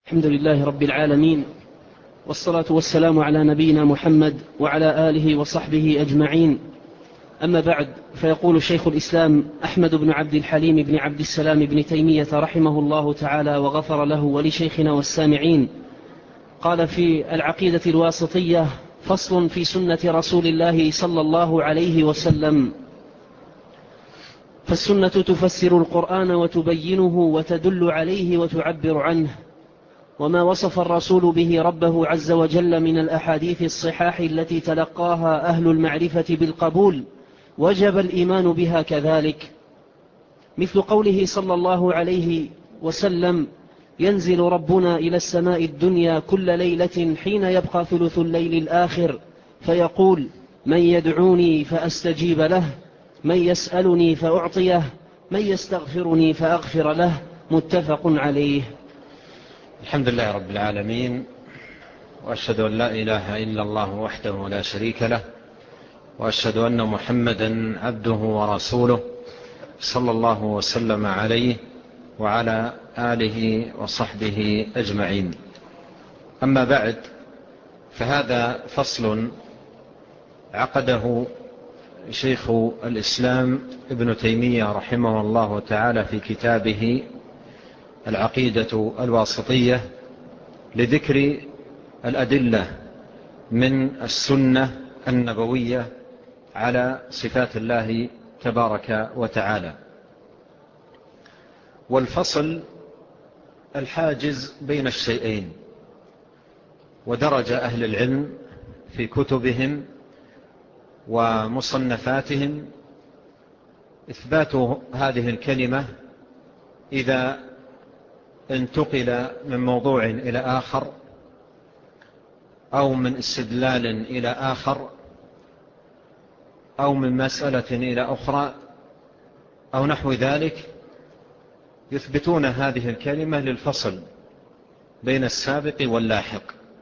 الحمد لله رب العالمين، والصلاة والسلام على نبينا محمد وعلى آله وصحبه أجمعين. أما بعد، فيقول شيخ الإسلام أحمد بن عبد الحليم بن عبد السلام بن تيمية رحمه الله تعالى وغفر له ولشيخنا والسامعين، قال في العقيدة الواسطية: فصل في سنة رسول الله صلى الله عليه وسلم. فالسنة تفسر القرآن وتبينه وتدل عليه وتعبر عنه، وما وصف الرسول به ربه عز وجل من الأحاديث الصحاح التي تلقاها أهل المعرفة بالقبول وجب الإيمان بها كذلك، مثل قوله صلى الله عليه وسلم: ينزل ربنا إلى السماء الدنيا كل ليلة حين يبقى ثلث الليل الآخر فيقول: من يدعوني فأستجيب له، من يسألني فأعطيه، من يستغفرني فأغفر له. متفق عليه. الحمد لله رب العالمين، وأشهد أن لا إله إلا الله وحده لا شريك له، وأشهد أن محمدا عبده ورسوله صلى الله وسلم عليه وعلى آله وصحبه أجمعين. أما بعد، فهذا فصل عقده شيخ الإسلام ابن تيمية رحمه الله تعالى في كتابه العقيدة الواسطية لذكر الأدلة من السنة النبوية على صفات الله تبارك وتعالى. والفصل الحاجز بين الشيئين، ودرج أهل العلم في كتبهم ومصنفاتهم إثبات هذه الكلمة إذا انتقل من موضوع إلى آخر، أو من استدلال إلى آخر، أو من مسألة إلى أخرى، أو نحو ذلك، يثبتون هذه الكلمة للفصل بين السابق واللاحق.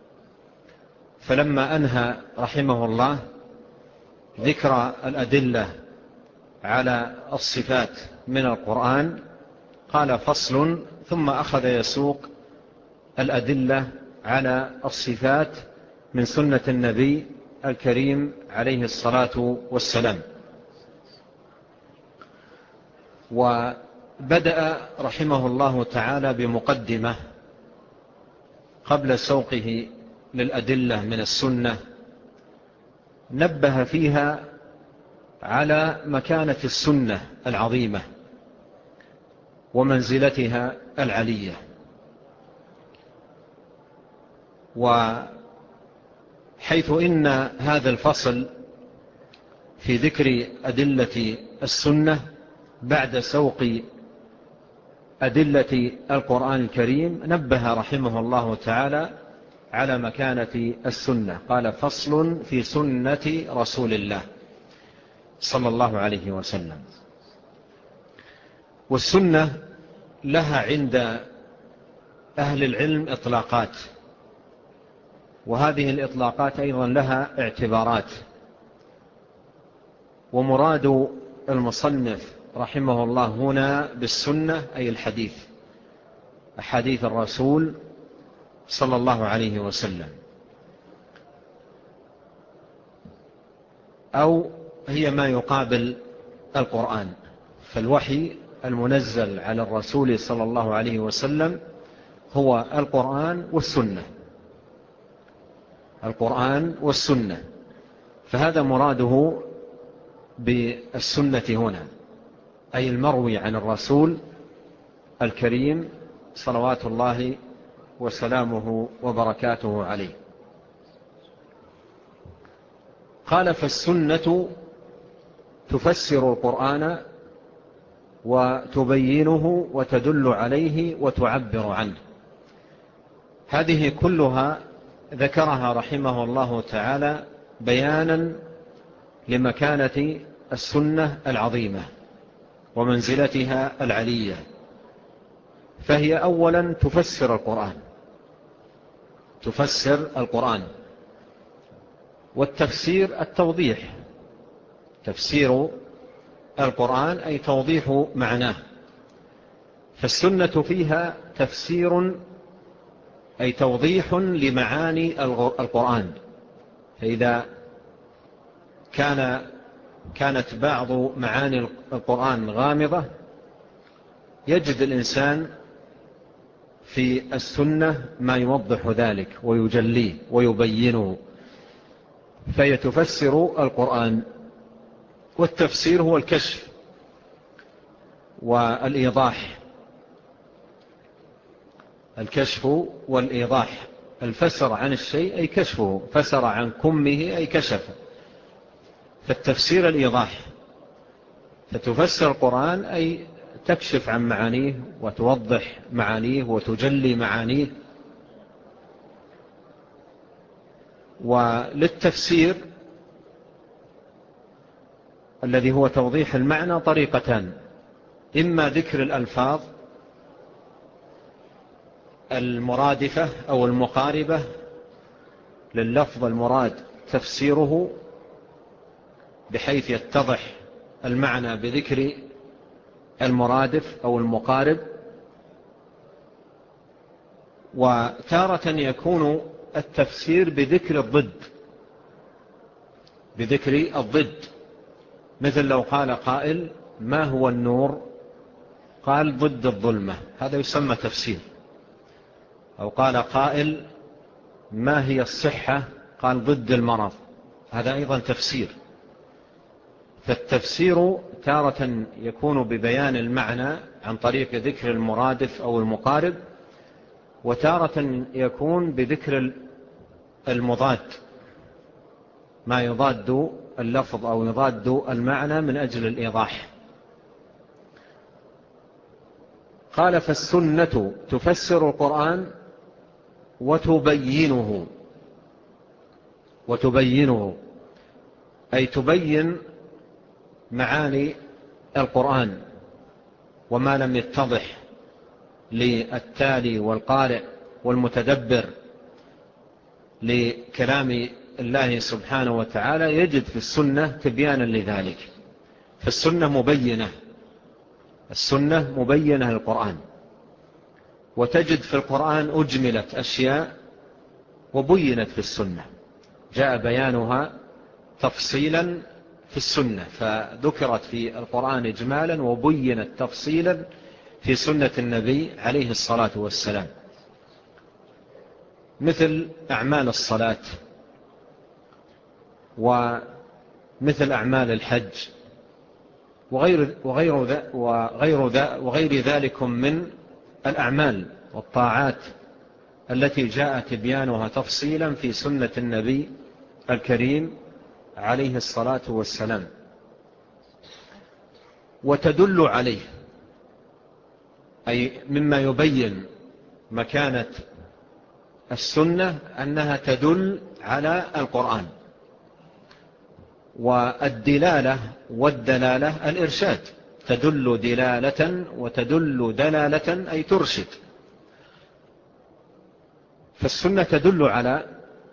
فلما أنهى رحمه الله ذكر الأدلة على الصفات من القرآن قال: فصل، ثم أخذ يسوق الأدلة على الصفات من سنة النبي الكريم عليه الصلاة والسلام. وبدأ رحمه الله تعالى بمقدمة قبل سوقه للأدلة من السنة، نبه فيها على مكانة السنة العظيمة ومنزلتها العلية، وحيث إن هذا الفصل في ذكر أدلة السنة بعد سوق أدلة القرآن الكريم، نبه رحمه الله تعالى على مكانة السنة. قال: فصل في سنة رسول الله صلى الله عليه وسلم. والسنة لها عند أهل العلم إطلاقات، وهذه الإطلاقات أيضا لها اعتبارات. ومراد المصنف رحمه الله هنا بالسنة أي الحديث، أحاديث الرسول صلى الله عليه وسلم، أو هي ما يقابل القرآن. فالوحي المنزل على الرسول صلى الله عليه وسلم هو القرآن والسنة، القرآن والسنة. فهذا مراده بالسنة هنا، أي المروي عن الرسول الكريم صلوات الله وسلامه وبركاته عليه. قال: فالسنة تفسر القرآن وتبينه وتدل عليه وتعبر عنه. هذه كلها ذكرها رحمه الله تعالى بيانا لمكانة السنة العظيمة ومنزلتها العلية. فهي أولا تفسر القرآن، تفسر القرآن. والتفسير التوضيح، تفسير القرآن أي توضيح معناه. فالسنة فيها تفسير أي توضيح لمعاني القرآن. فإذا كانت بعض معاني القرآن غامضة يجد الإنسان في السنة ما يوضح ذلك ويجليه ويبينه، فيتفسر القرآن. والتفسير هو الكشف والإيضاح. الكشف والإيضاح، الفسر عن الشيء أي كشفه، فسر عن كمه أي كشف. فالتفسير الإيضاح، فتفسر القرآن أي تكشف عن معانيه وتوضح معانيه وتجلي معانيه. وللتفسير الذي هو توضيح المعنى طريقتان: إما ذكر الألفاظ المرادفة أو المقاربة لللفظ المراد تفسيره بحيث يتضح المعنى بذكر المرادف أو المقارب، وتارة يكون التفسير بذكر الضد، مثل لو قال قائل ما هو النور؟ قال ضد الظلمة، هذا يسمى تفسير. أو قال قائل ما هي الصحة؟ قال ضد المرض، هذا أيضا تفسير. فالتفسير تارة يكون ببيان المعنى عن طريق ذكر المرادف أو المقارب، وتارة يكون بذكر المضاد، ما يضاد اللفظ أو يضاد المعنى من أجل الإيضاح. قال فالسنة تفسر القرآن وتبينه أي تبين معاني القرآن وما لم يتضح للتالي والقارئ والمتدبر لكلام الله سبحانه وتعالى، يجد في السنة تبيانا لذلك. فالسنة مبينة للقرآن، وتجد في القرآن أجملت أشياء وبينت في السنة، جاء بيانها تفصيلا في السنة، فذكرت في القرآن إجمالا وبينت تفصيلا في سنة النبي عليه الصلاة والسلام، مثل أعمال الصلاة ومثل أعمال الحج وغير ذلك من الأعمال والطاعات التي جاء تبيانها تفصيلا في سنة النبي الكريم عليه الصلاة والسلام. وتدل عليه، أي مما يبين مكانة السنة أنها تدل على القرآن. والدلالة والدلالة الإرشاد، تدل دلالة وتدل دلالة أي ترشد. فالسنة تدل على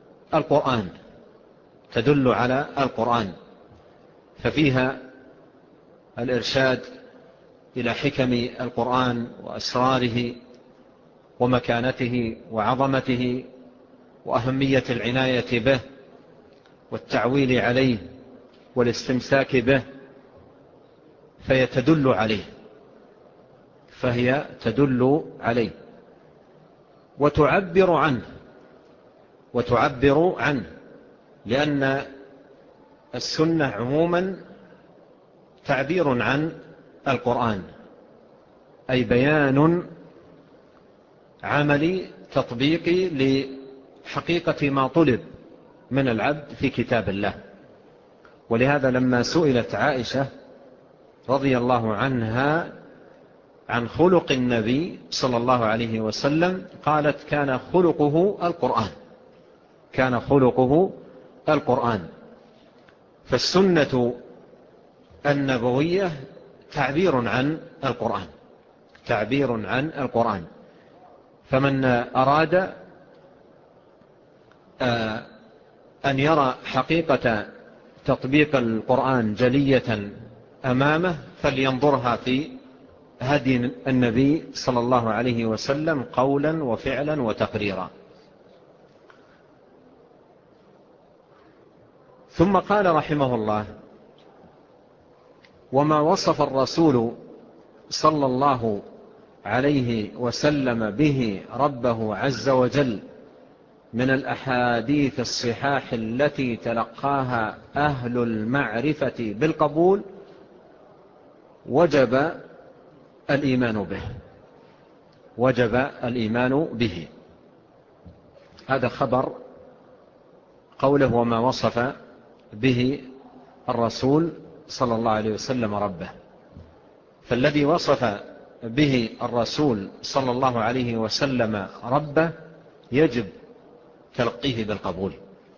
القرآن، ففيها الإرشاد إلى حكم القرآن وأسراره ومكانته وعظمته وأهمية العناية به والتعويل عليه والاستمساك به، فهي تدل عليه وتعبر عنه، لأن السنة عموما تعبير عن القرآن، أي بيان عملي تطبيقي لحقيقة ما طلب من العبد في كتاب الله. ولهذا لما سئلت عائشة رضي الله عنها عن خلق النبي صلى الله عليه وسلم قالت كان خلقه القرآن. فالسنة النبوية تعبير عن القرآن. فمن أراد أن يرى حقيقة تطبيق القرآن جلية أمامه فلينظرها في هدي النبي صلى الله عليه وسلم قولا وفعلا وتقريرا. ثم قال رحمه الله: وما وصف الرسول صلى الله عليه وسلم به ربه عز وجل من الأحاديث الصحاح التي تلقاها أهل المعرفة بالقبول وجب الإيمان به. وجب الإيمان به. هذا خبر قوله: وما وصف به الرسول صلى الله عليه وسلم ربه. فالذي وصف به الرسول صلى الله عليه وسلم ربه يجب تلقيه بالقبول،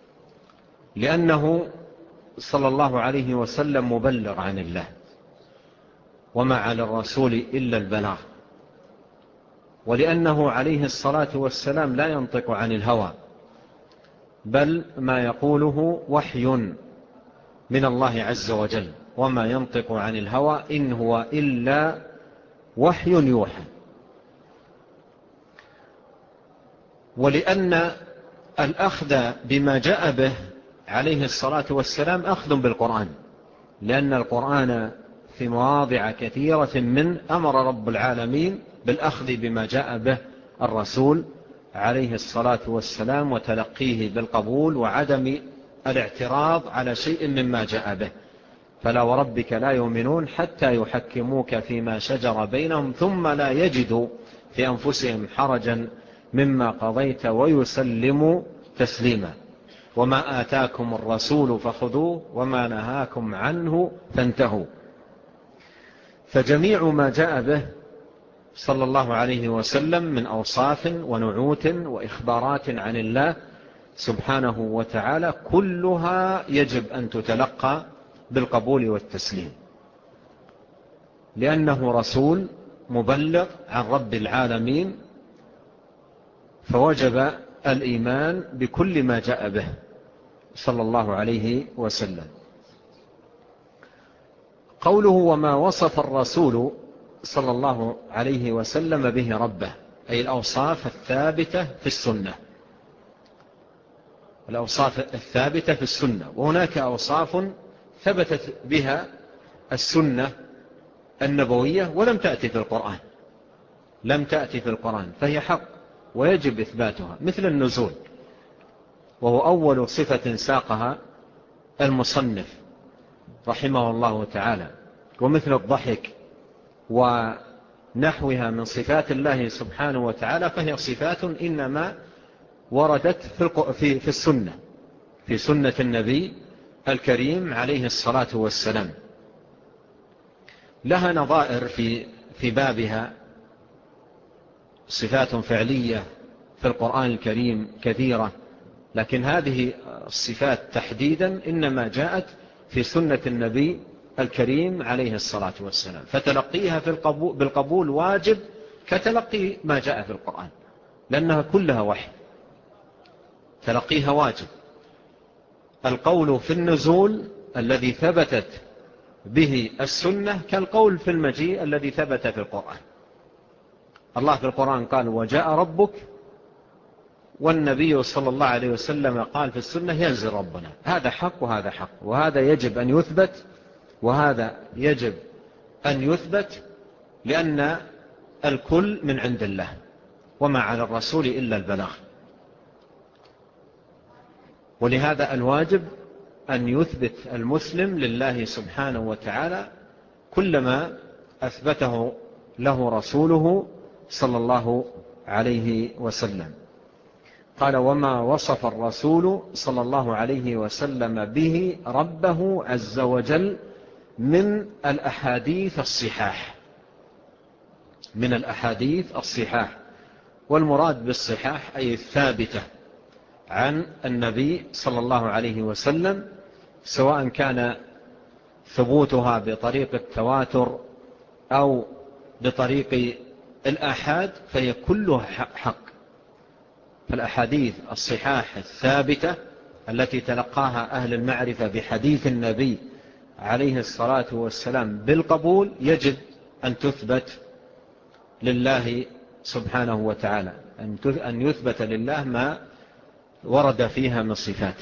لأنه صلى الله عليه وسلم مبلغ عن الله، وما على الرسول إلا البلاغ، ولأنه عليه الصلاة والسلام لا ينطق عن الهوى، بل ما يقوله وحي من الله عز وجل، وما ينطق عن الهوى إن هو إلا وحي يوحى. ولأن الأخذ بما جاء به عليه الصلاة والسلام أخذ بالقرآن، لأن القرآن في مواضع كثيرة من أمر رب العالمين بالأخذ بما جاء به الرسول عليه الصلاة والسلام وتلقيه بالقبول وعدم الاعتراض على شيء مما جاء به. فلا وربك لا يؤمنون حتى يحكموك فيما شجر بينهم ثم لا يجدوا في أنفسهم حرجا مما قضيت ويسلموا تسليما. وما آتاكم الرسول فخذوه وما نهاكم عنه فانتهوا. فجميع ما جاء به صلى الله عليه وسلم من أوصاف ونعوت وإخبارات عن الله سبحانه وتعالى كلها يجب أن تتلقى بالقبول والتسليم، لأنه رسول مبلغ عن رب العالمين، فوجب الإيمان بكل ما جاء به صلى الله عليه وسلم. قوله: وما وصف الرسول صلى الله عليه وسلم به ربه، أي الأوصاف الثابتة في السنة. الأوصاف الثابتة في السنة، وهناك أوصاف ثبتت بها السنة النبوية ولم تأتي في القرآن، لم تأتي في القرآن، فهي حق ويجب إثباتها، مثل النزول، وهو أول صفة ساقها المصنف رحمه الله تعالى، ومثل الضحك ونحوها من صفات الله سبحانه وتعالى، فهي صفات إنما وردت في السنة، في سنة النبي الكريم عليه الصلاة والسلام. لها نظائر في بابها، صفات فعلية في القرآن الكريم كثيرة، لكن هذه الصفات تحديدا إنما جاءت في سنة النبي الكريم عليه الصلاة والسلام، فتلقيها بالقبول واجب كتلقي ما جاء في القرآن، لأنها كلها وحي، تلقيها واجب. القول في النزول الذي ثبتت به السنة كالقول في المجيء الذي ثبت في القرآن. الله في القرآن قال: وجاء ربك، والنبي صلى الله عليه وسلم قال في السنة: ينزل ربنا. هذا حق وهذا حق، وهذا يجب أن يثبت وهذا يجب أن يثبت، لأن الكل من عند الله، وما على الرسول إلا البلاغ. ولهذا الواجب أن يثبت المسلم لله سبحانه وتعالى كلما أثبته له رسوله صلى الله عليه وسلم. قال: وما وصف الرسول صلى الله عليه وسلم به ربه عز وجل من الأحاديث الصحاح. من الأحاديث الصحاح، والمراد بالصحاح أي الثابتة عن النبي صلى الله عليه وسلم، سواء كان ثبوتها بطريق التواتر أو بطريق الآحاد، فهي كلها حق. فالأحاديث الصحاح الثابتة التي تلقاها أهل المعرفة بحديث النبي عليه الصلاة والسلام بالقبول يجب أن تثبت لله سبحانه وتعالى، أن يثبت لله ما ورد فيها من صفات.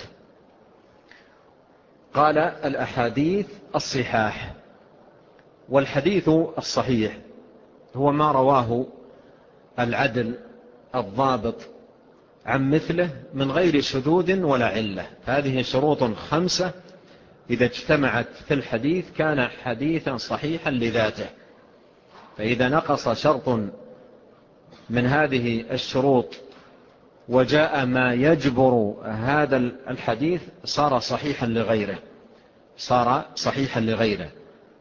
قال الأحاديث الصحاح. والحديث الصحيح هو ما رواه العدل الضابط عن مثله من غير شذوذ ولا علة. هذه شروط 5 إذا اجتمعت في الحديث كان حديثا صحيحا لذاته، فإذا نقص شرط من هذه الشروط وجاء ما يجبر هذا الحديث صار صحيحا لغيره.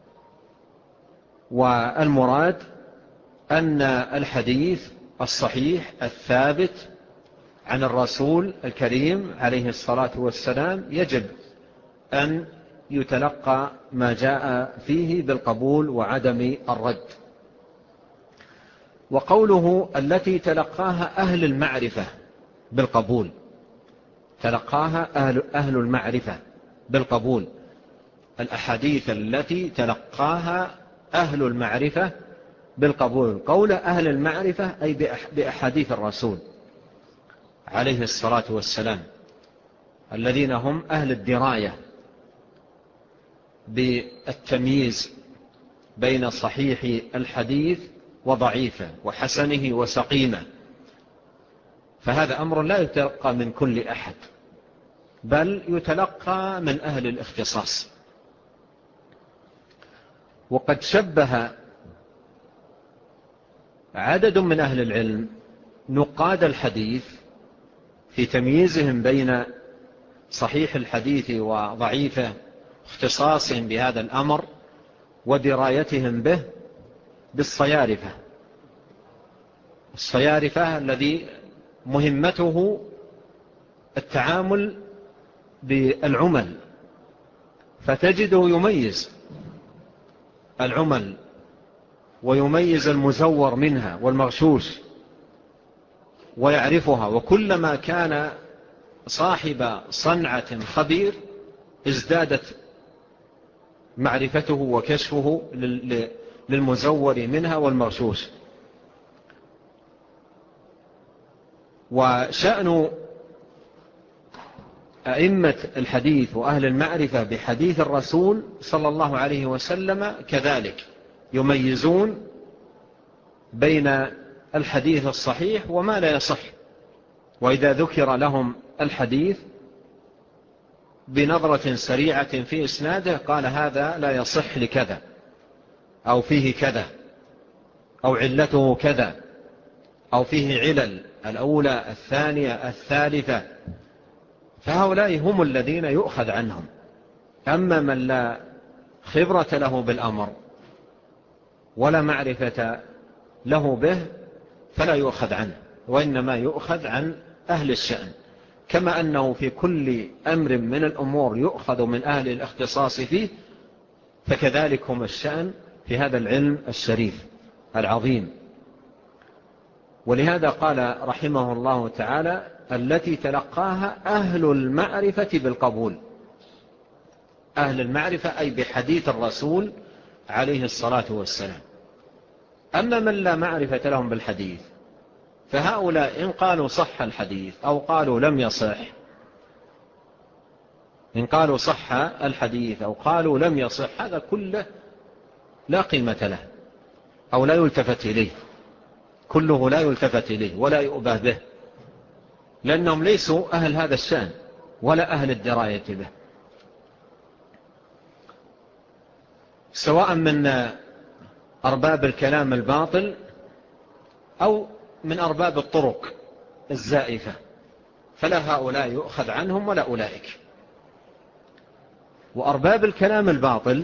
والمراد أن الحديث الصحيح الثابت عن الرسول الكريم عليه الصلاة والسلام يجب أن يتلقى ما جاء فيه بالقبول وعدم الرد. وقوله التي تلقاها أهل المعرفة بالقبول، تلقاها أهل المعرفة بالقبول، الأحاديث التي تلقاها أهل المعرفة بالقبول. قول أهل المعرفة أي بأحاديث الرسول عليه الصلاة والسلام، الذين هم أهل الدراية بالتمييز بين صحيح الحديث وضعيفه وحسنه وسقيمه. فهذا أمر لا يتلقى من كل أحد، بل يتلقى من أهل الاختصاص. وقد شبه عدد من أهل العلم نقاد الحديث في تمييزهم بين صحيح الحديث وضعيفه، اختصاصهم بهذا الأمر ودرايتهم به، بالصيارفة. الصيارفة الذي مهمته التعامل بالعمل، فتجده يميز العمل ويميز المزور منها والمغشوش ويعرفها. وكلما كان صاحب صنعة خبير ازدادت معرفته وكشفه للمزور منها والمغشوش. وشأن أئمة الحديث وأهل المعرفة بحديث الرسول صلى الله عليه وسلم كذلك، يميزون بين الحديث الصحيح وما لا يصح. وإذا ذكر لهم الحديث بنظرة سريعة في إسناده قال هذا لا يصح لكذا، أو فيه كذا، أو علته كذا، أو فيه علل الأولى الثانية الثالثة. فهؤلاء هم الذين يؤخذ عنهم. أما من لا خبرة له بالأمر ولا معرفة له به فلا يؤخذ عنه، وإنما يؤخذ عن أهل الشأن. كما أنه في كل أمر من الأمور يؤخذ من أهل الاختصاص فيه، فكذلك هم الشأن في هذا العلم الشريف العظيم. ولهذا قال رحمه الله تعالى التي تلقاها أهل المعرفة بالقبول. أهل المعرفة أي بحديث الرسول عليه الصلاة والسلام. أما من لا معرفة لهم بالحديث فهؤلاء إن قالوا صح الحديث أو قالوا لم يصح، إن قالوا صح الحديث أو قالوا لم يصح، هذا كله لا قيمة له أو لا يلتفت إليه، كله لا يلتفت إليه ولا يؤبه به، لأنهم ليسوا أهل هذا الشأن ولا أهل الدراية به. سواء من أرباب الكلام الباطل أو من أرباب الطرق الزائفة، فلا هؤلاء يؤخذ عنهم ولا أولئك. وأرباب الكلام الباطل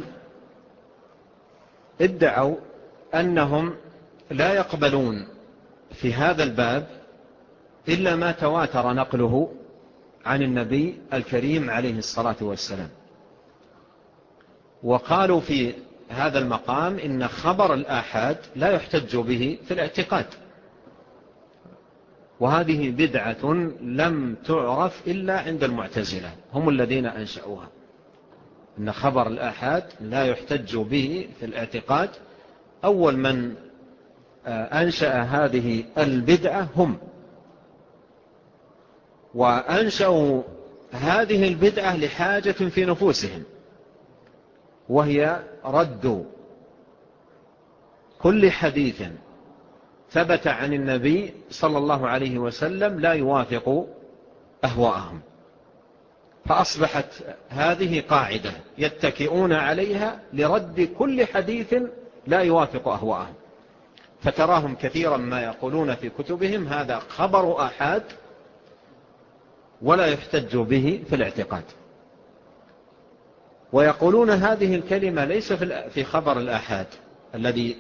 ادعوا أنهم لا يقبلون في هذا الباب إلا ما تواتر نقله عن النبي الكريم عليه الصلاة والسلام. وقالوا في هذا المقام إن خبر الآحاد لا يحتج به في الاعتقاد، وهذه بدعة لم تعرف إلا عند المعتزلة، هم الذين أنشأوها، إن خبر الآحاد لا يحتج به في الاعتقاد. أول من أنشأ هذه البدعة هم، وأنشأوا هذه البدعة لحاجة في نفوسهم، وهي رد كل حديث ثبت عن النبي صلى الله عليه وسلم لا يوافق أهواءهم. فأصبحت هذه قاعدة يتكئون عليها لرد كل حديث لا يوافق أهواءهم. فتراهم كثيرا ما يقولون في كتبهم هذا خبر آحاد ولا يحتج به في الاعتقاد، ويقولون هذه الكلمة ليس في خبر الآحاد الذي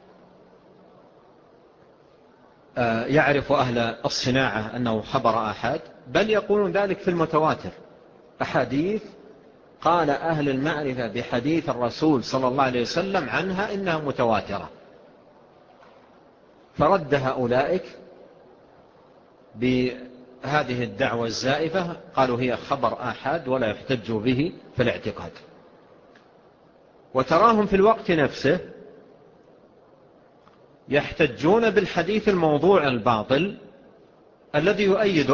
يعرف أهل الصناعة أنه خبر آحاد، بل يقولون ذلك في المتواتر، أحاديث قال أهل المعرفة بحديث الرسول صلى الله عليه وسلم عنها إنها متواترة. فرد هؤلاء بهذه الدعوة الزائفة، قالوا هي خبر آحاد ولا يحتج به في الاعتقاد. وتراهم في الوقت نفسه يحتجون بالحديث الموضوع الباطل الذي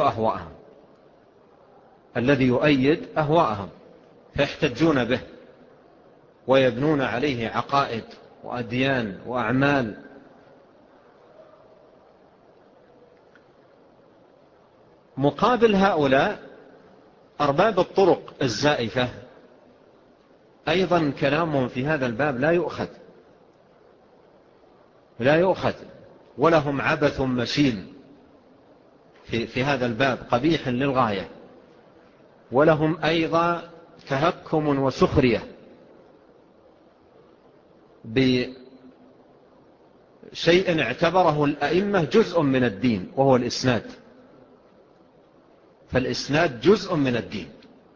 يؤيد أهواءهم، فيحتجون به ويبنون عليه عقائد وأديان وأعمال. مقابل هؤلاء أرباب الطرق الزائفة أيضا كلامهم في هذا الباب لا يؤخذ، ولهم عبث مشين في هذا الباب قبيح للغاية. ولهم أيضا تهكم وسخرية بشيء اعتبره الأئمة جزء من الدين، وهو الإسناد. فالإسناد جزء من الدين،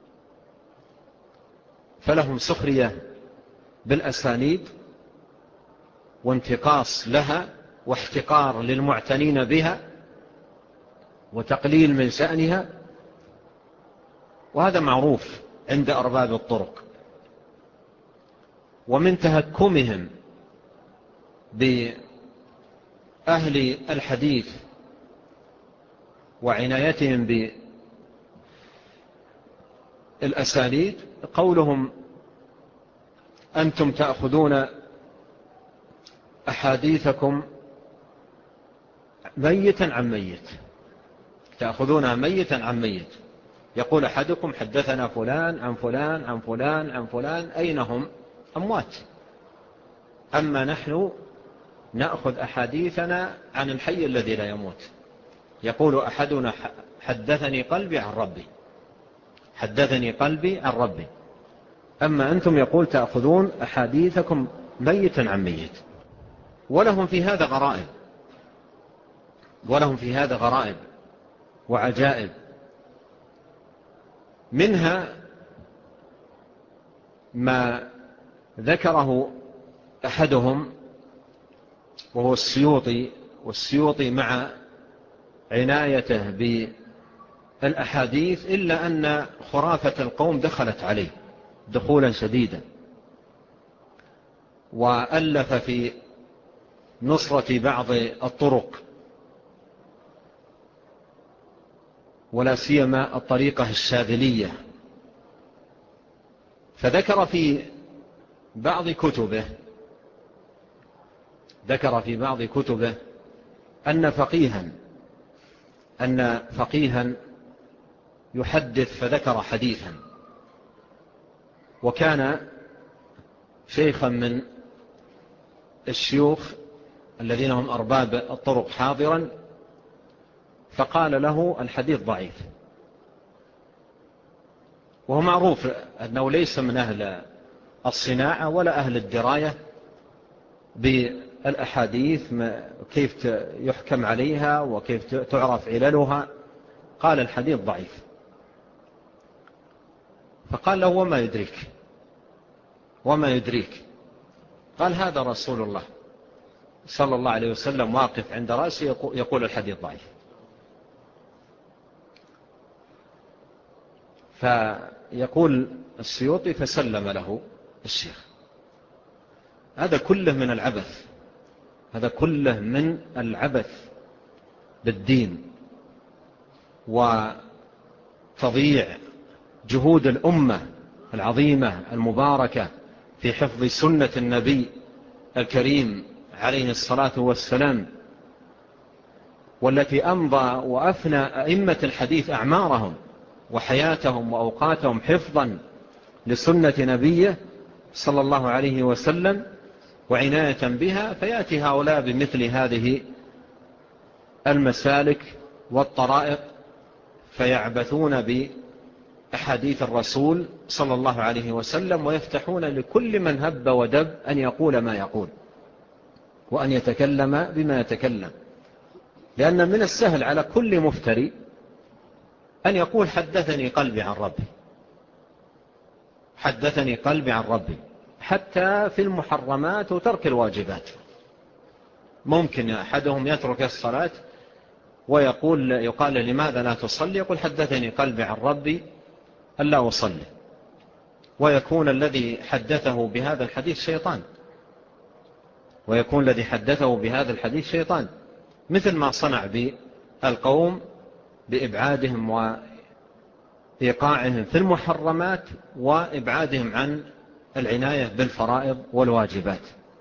فلهم سخرية بالأسانيد وانتقاص لها واحتقار للمعتنين بها وتقليل من شأنها، وهذا معروف عند أرباب الطرق. ومن تهكمهم بأهل الحديث وعنايتهم بالأسانيد قولهم أنتم تأخذون أحاديثكم ميتا عن ميت، تأخذونها ميتا عن ميت. يقول أحدكم حدثنا فلان عن فلان عن فلان عن فلان، أين هم؟ أموات. أما نحن نأخذ أحاديثنا عن الحي الذي لا يموت. يقول أحدنا حدثني قلبي عن ربي، حدثني قلبي عن ربي. أما أنتم يقول تأخذون أحاديثكم ميتا عن ميت. ولهم في هذا غرائب وعجائب. منها ما ذكره أحدهم وهو السيوطي، والسيوطي مع عنايته بالأحاديث إلا أن خرافة القوم دخلت عليه دخولا شديدا، وألف في نصرة بعض الطرق ولا سيما الطريقة الشاذلية. فذكر في بعض كتبه أن فقيها يحدث فذكر حديثا، وكان شيخا من الشيوخ الذين هم أرباب الطرق حاضرا، فقال له الحديث ضعيف. وهو معروف أنه ليس من أهل الصناعة ولا أهل الدراية بالأحاديث كيف يحكم عليها وكيف تعرف عللها. قال الحديث ضعيف. فقال له وما يدريك؟ قال هذا رسول الله صلى الله عليه وسلم واقف عند رأسه يقول الحديث ضعيف. فيقول السيوطي فسلم له الشيخ. هذا كله من العبث هذا كله من العبث بالدين وتضييع جهود الأمة العظيمة المباركة في حفظ سنة النبي الكريم عليه الصلاة والسلام، والتي أمضى وأفنى أئمة الحديث أعمارهم وحياتهم وأوقاتهم حفظا لسنة نبيه صلى الله عليه وسلم وعناية بها، فيأتي هؤلاء بمثل هذه المسالك والطرائق فيعبثون بأحاديث الرسول صلى الله عليه وسلم، ويفتحون لكل من هب ودب أن يقول ما يقول وأن يتكلم بما يتكلم. لأن من السهل على كل مفتري أن يقول حدثني قلبي عن ربي، حدثني قلبي عن ربي، حتى في المحرمات وترك الواجبات. ممكن أحدهم يترك الصلاة يقال لماذا لا تصلي؟ يقول حدثني قلبي عن ربي ألا أصلي، ويكون الذي حدثه بهذا الحديث شيطان، ويكون الذي حدثه بهذا الحديث شيطان، مثل ما صنع بالقوم بإبعادهم وإيقاعهم في المحرمات وإبعادهم عن العناية بالفرائض والواجبات.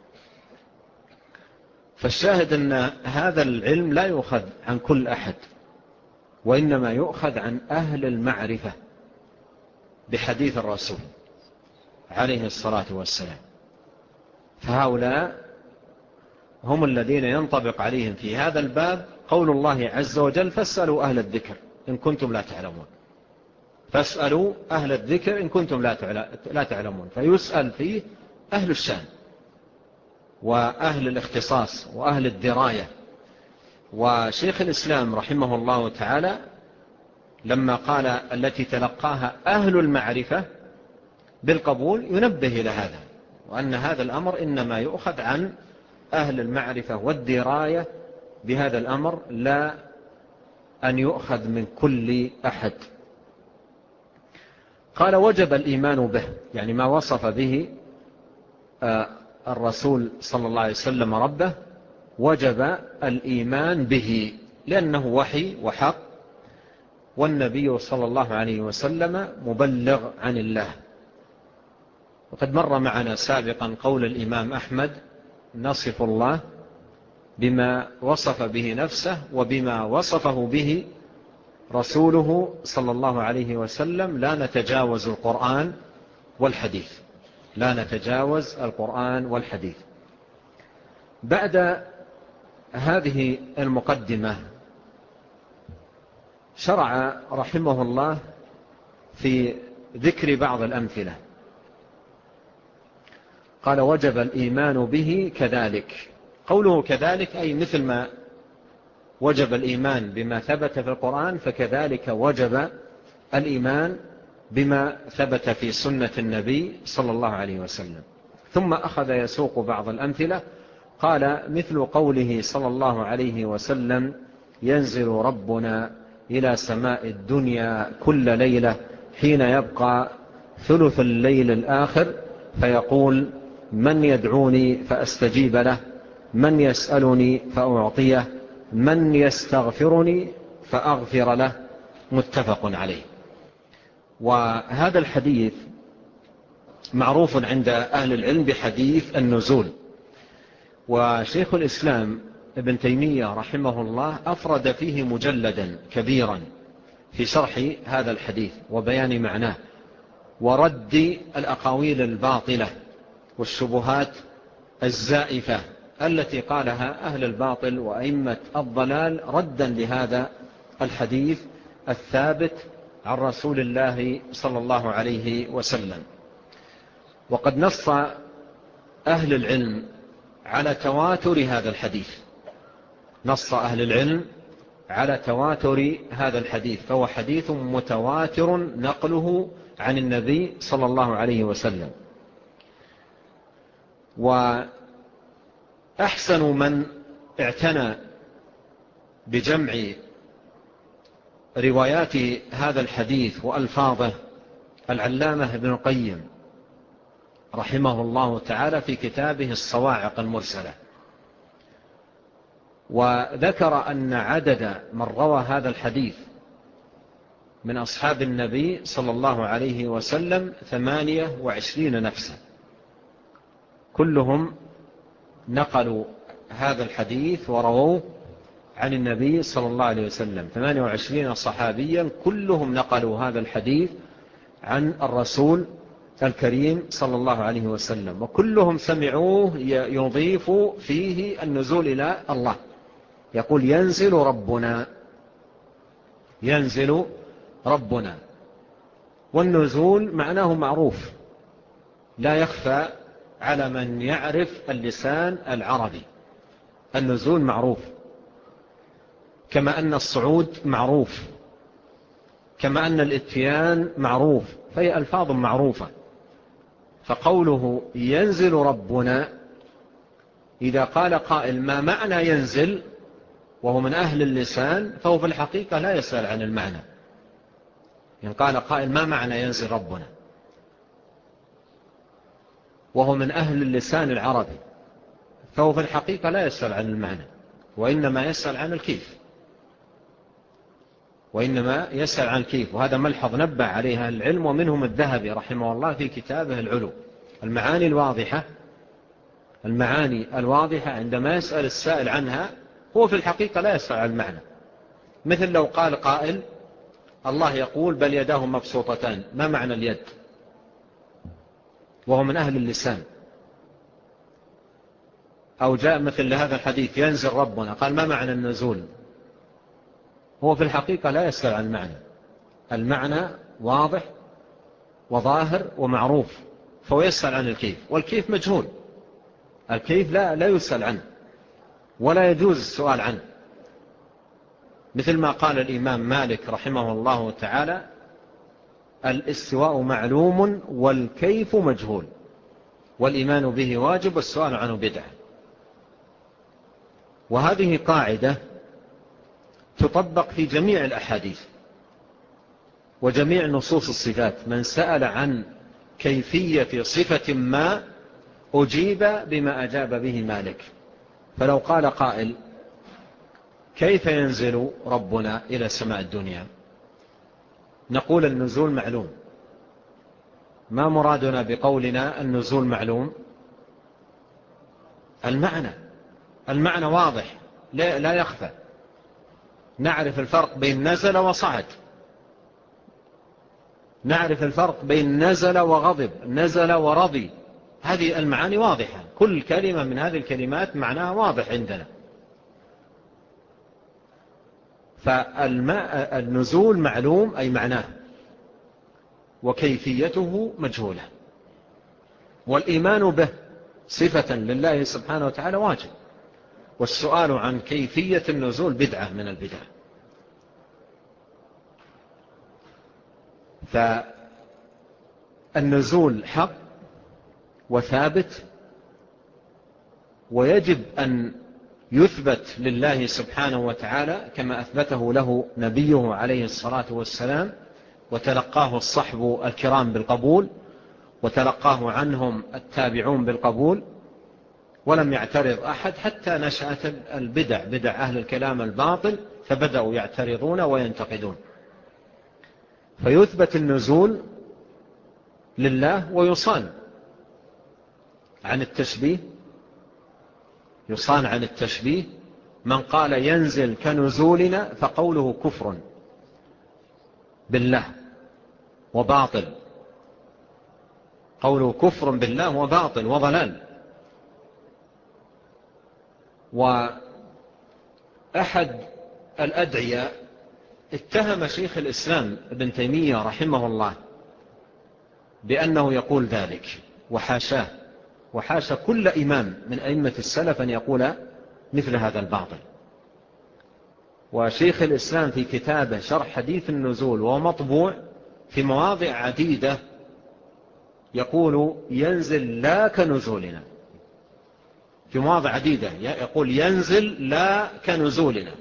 فالشاهد أن هذا العلم لا يؤخذ عن كل أحد، وإنما يؤخذ عن أهل المعرفة بحديث الرسول عليه الصلاة والسلام. فهؤلاء هم الذين ينطبق عليهم في هذا الباب قول الله عز وجل: فاسألوا أهل الذكر إن كنتم لا تعلمون. فاسألوا أهل الذكر إن كنتم لا تعلمون. فيسأل فيه أهل الشان وأهل الاختصاص وأهل الدراية. وشيخ الإسلام رحمه الله تعالى لما قال التي تلقاها أهل المعرفة بالقبول ينبه إلى هذا، وأن هذا الأمر إنما يؤخذ عن أهل المعرفة والدراية بهذا الأمر، لا أن يؤخذ من كل أحد. قال: وجب الإيمان به، يعني ما وصف به الرسول صلى الله عليه وسلم ربه وجب الإيمان به، لأنه وحي وحق، والنبي صلى الله عليه وسلم مبلغ عن الله. وقد مر معنا سابقا قول الإمام أحمد: نصف الله بما وصف به نفسه وبما وصفه به رسوله صلى الله عليه وسلم، لا نتجاوز القرآن والحديث، لا نتجاوز القرآن والحديث. بعد هذه المقدمة شرع رحمه الله في ذكر بعض الأمثلة. قال: وجب الإيمان به كذلك. قوله كذلك أي مثل ما وجب الإيمان بما ثبت في القرآن، فكذلك وجب الإيمان بما ثبت في سنة النبي صلى الله عليه وسلم. ثم أخذ يسوق بعض الأمثلة. قال: مثل قوله صلى الله عليه وسلم: ينزل ربنا إلى سماء الدنيا كل ليلة حين يبقى ثلث الليل الآخر فيقول: من يدعوني فأستجيب له، من يسألني فأعطيه، من يستغفرني فأغفر له. متفق عليه. وهذا الحديث معروف عند أهل العلم بحديث النزول. وشيخ الإسلام ابن تيمية رحمه الله أفرد فيه مجلدا كبيرا في شرح هذا الحديث وبيان معناه ورد الأقاويل الباطلة والشبهات الزائفة التي قالها أهل الباطل وأئمة الضلال ردا لهذا الحديث الثابت عن رسول الله صلى الله عليه وسلم. وقد نص أهل العلم على تواتر هذا الحديث، نص أهل العلم على تواتر هذا الحديث، فهو حديث متواتر نقله عن النبي صلى الله عليه وسلم. وأحسن من اعتنى بجمع روايات هذا الحديث وألفاظه العلامة ابن القيم رحمه الله تعالى في كتابه الصواعق المرسلة. وذكر أن عدد من روى هذا الحديث من أصحاب النبي صلى الله عليه وسلم 28 نفسا، كلهم نقلوا هذا الحديث ورووه عن النبي صلى الله عليه وسلم. 28 صحابيا كلهم نقلوا هذا الحديث عن الرسول الكريم صلى الله عليه وسلم، وكلهم سمعوه يضيف فيه النزول إلى الله، يقول ينزل ربنا، ينزل ربنا. والنزول معناه معروف لا يخفى على من يعرف اللسان العربي. النزول معروف، كما أن الصعود معروف، كما أن الاتيان معروف، فهي ألفاظ معروفة. فقوله ينزل ربنا، إذا قال قائل ما معنى ينزل وهو من أهل اللسان، فهو في الحقيقة لا يسأل عن المعنى. إن قال قائل ما معنى ينزل ربنا وهو من أهل اللسان العربي، فهو في الحقيقة لا يسأل عن المعنى، وإنما يسأل عن الكيف، وإنما يسأل عن الكيف. وهذا ملحظ نبه عليها العلم، ومنهم الذهبي رحمه الله في كتابه العلو. المعاني الواضحة، المعاني الواضحة عندما يسأل السائل عنها هو في الحقيقة لا يسأل عن المعنى. مثل لو قال قائل الله يقول بل يداه مبسوطتان، ما معنى اليد؟ وهو من أهل اللسان. أو جاء مثل هذا الحديث ينزل ربنا، قال ما معنى النزول؟ هو في الحقيقة لا يسأل عن المعنى. المعنى واضح وظاهر ومعروف، فهو يسأل عن الكيف، والكيف مجهول. الكيف لا يسأل عنه ولا يجوز السؤال عنه، مثل ما قال الإمام مالك رحمه الله تعالى الاستواء معلوم والكيف مجهول، والإيمان به واجب والسؤال عنه بدعة. وهذه قاعدة تطبق في جميع الأحاديث وجميع نصوص الصفات. من سأل عن كيفية صفة ما أجيب بما أجاب به مالك. فلو قال قائل كيف ينزل ربنا إلى سماء الدنيا، نقول النزول معلوم. ما مرادنا بقولنا النزول معلوم؟ المعنى واضح لا يخفى. نعرف الفرق بين نزل وصعد، نعرف الفرق بين نزل وغضب، نزل ورضي. هذه المعاني واضحة، كل كلمة من هذه الكلمات معناها واضح عندنا. فالنزول معلوم أي معناه، وكيفيته مجهولة. والإيمان به صفة لله سبحانه وتعالى واجب، والسؤال عن كيفية النزول بدعة من البدع. فالنزول حق وثابت، ويجب أن يثبت لله سبحانه وتعالى كما أثبته له نبيه عليه الصلاة والسلام، وتلقاه الصحب الكرام بالقبول، وتلقاه عنهم التابعون بالقبول، ولم يعترض أحد حتى نشأت البدع، بدع أهل الكلام الباطل، فبدأوا يعترضون وينتقدون. فيثبت النزول لله، ويصان عن التشبيه، يصان عن التشبيه. من قال ينزل كنزولنا فقوله كفر بالله وباطل، قوله كفر بالله وباطل وضلال. وأحد الأدعياء اتهم شيخ الإسلام ابن تيمية رحمه الله بأنه يقول ذلك، وحاشاه، وحاشا كل إمام من أئمة السلف أن يقول مثل هذا الباطل. وشيخ الإسلام في كتابه شرح حديث النزول وهو مطبوع في مواضع عديدة يقول ينزل لا كنزولنا، في مواضع عديدة يقول ينزل لا كنزولنا،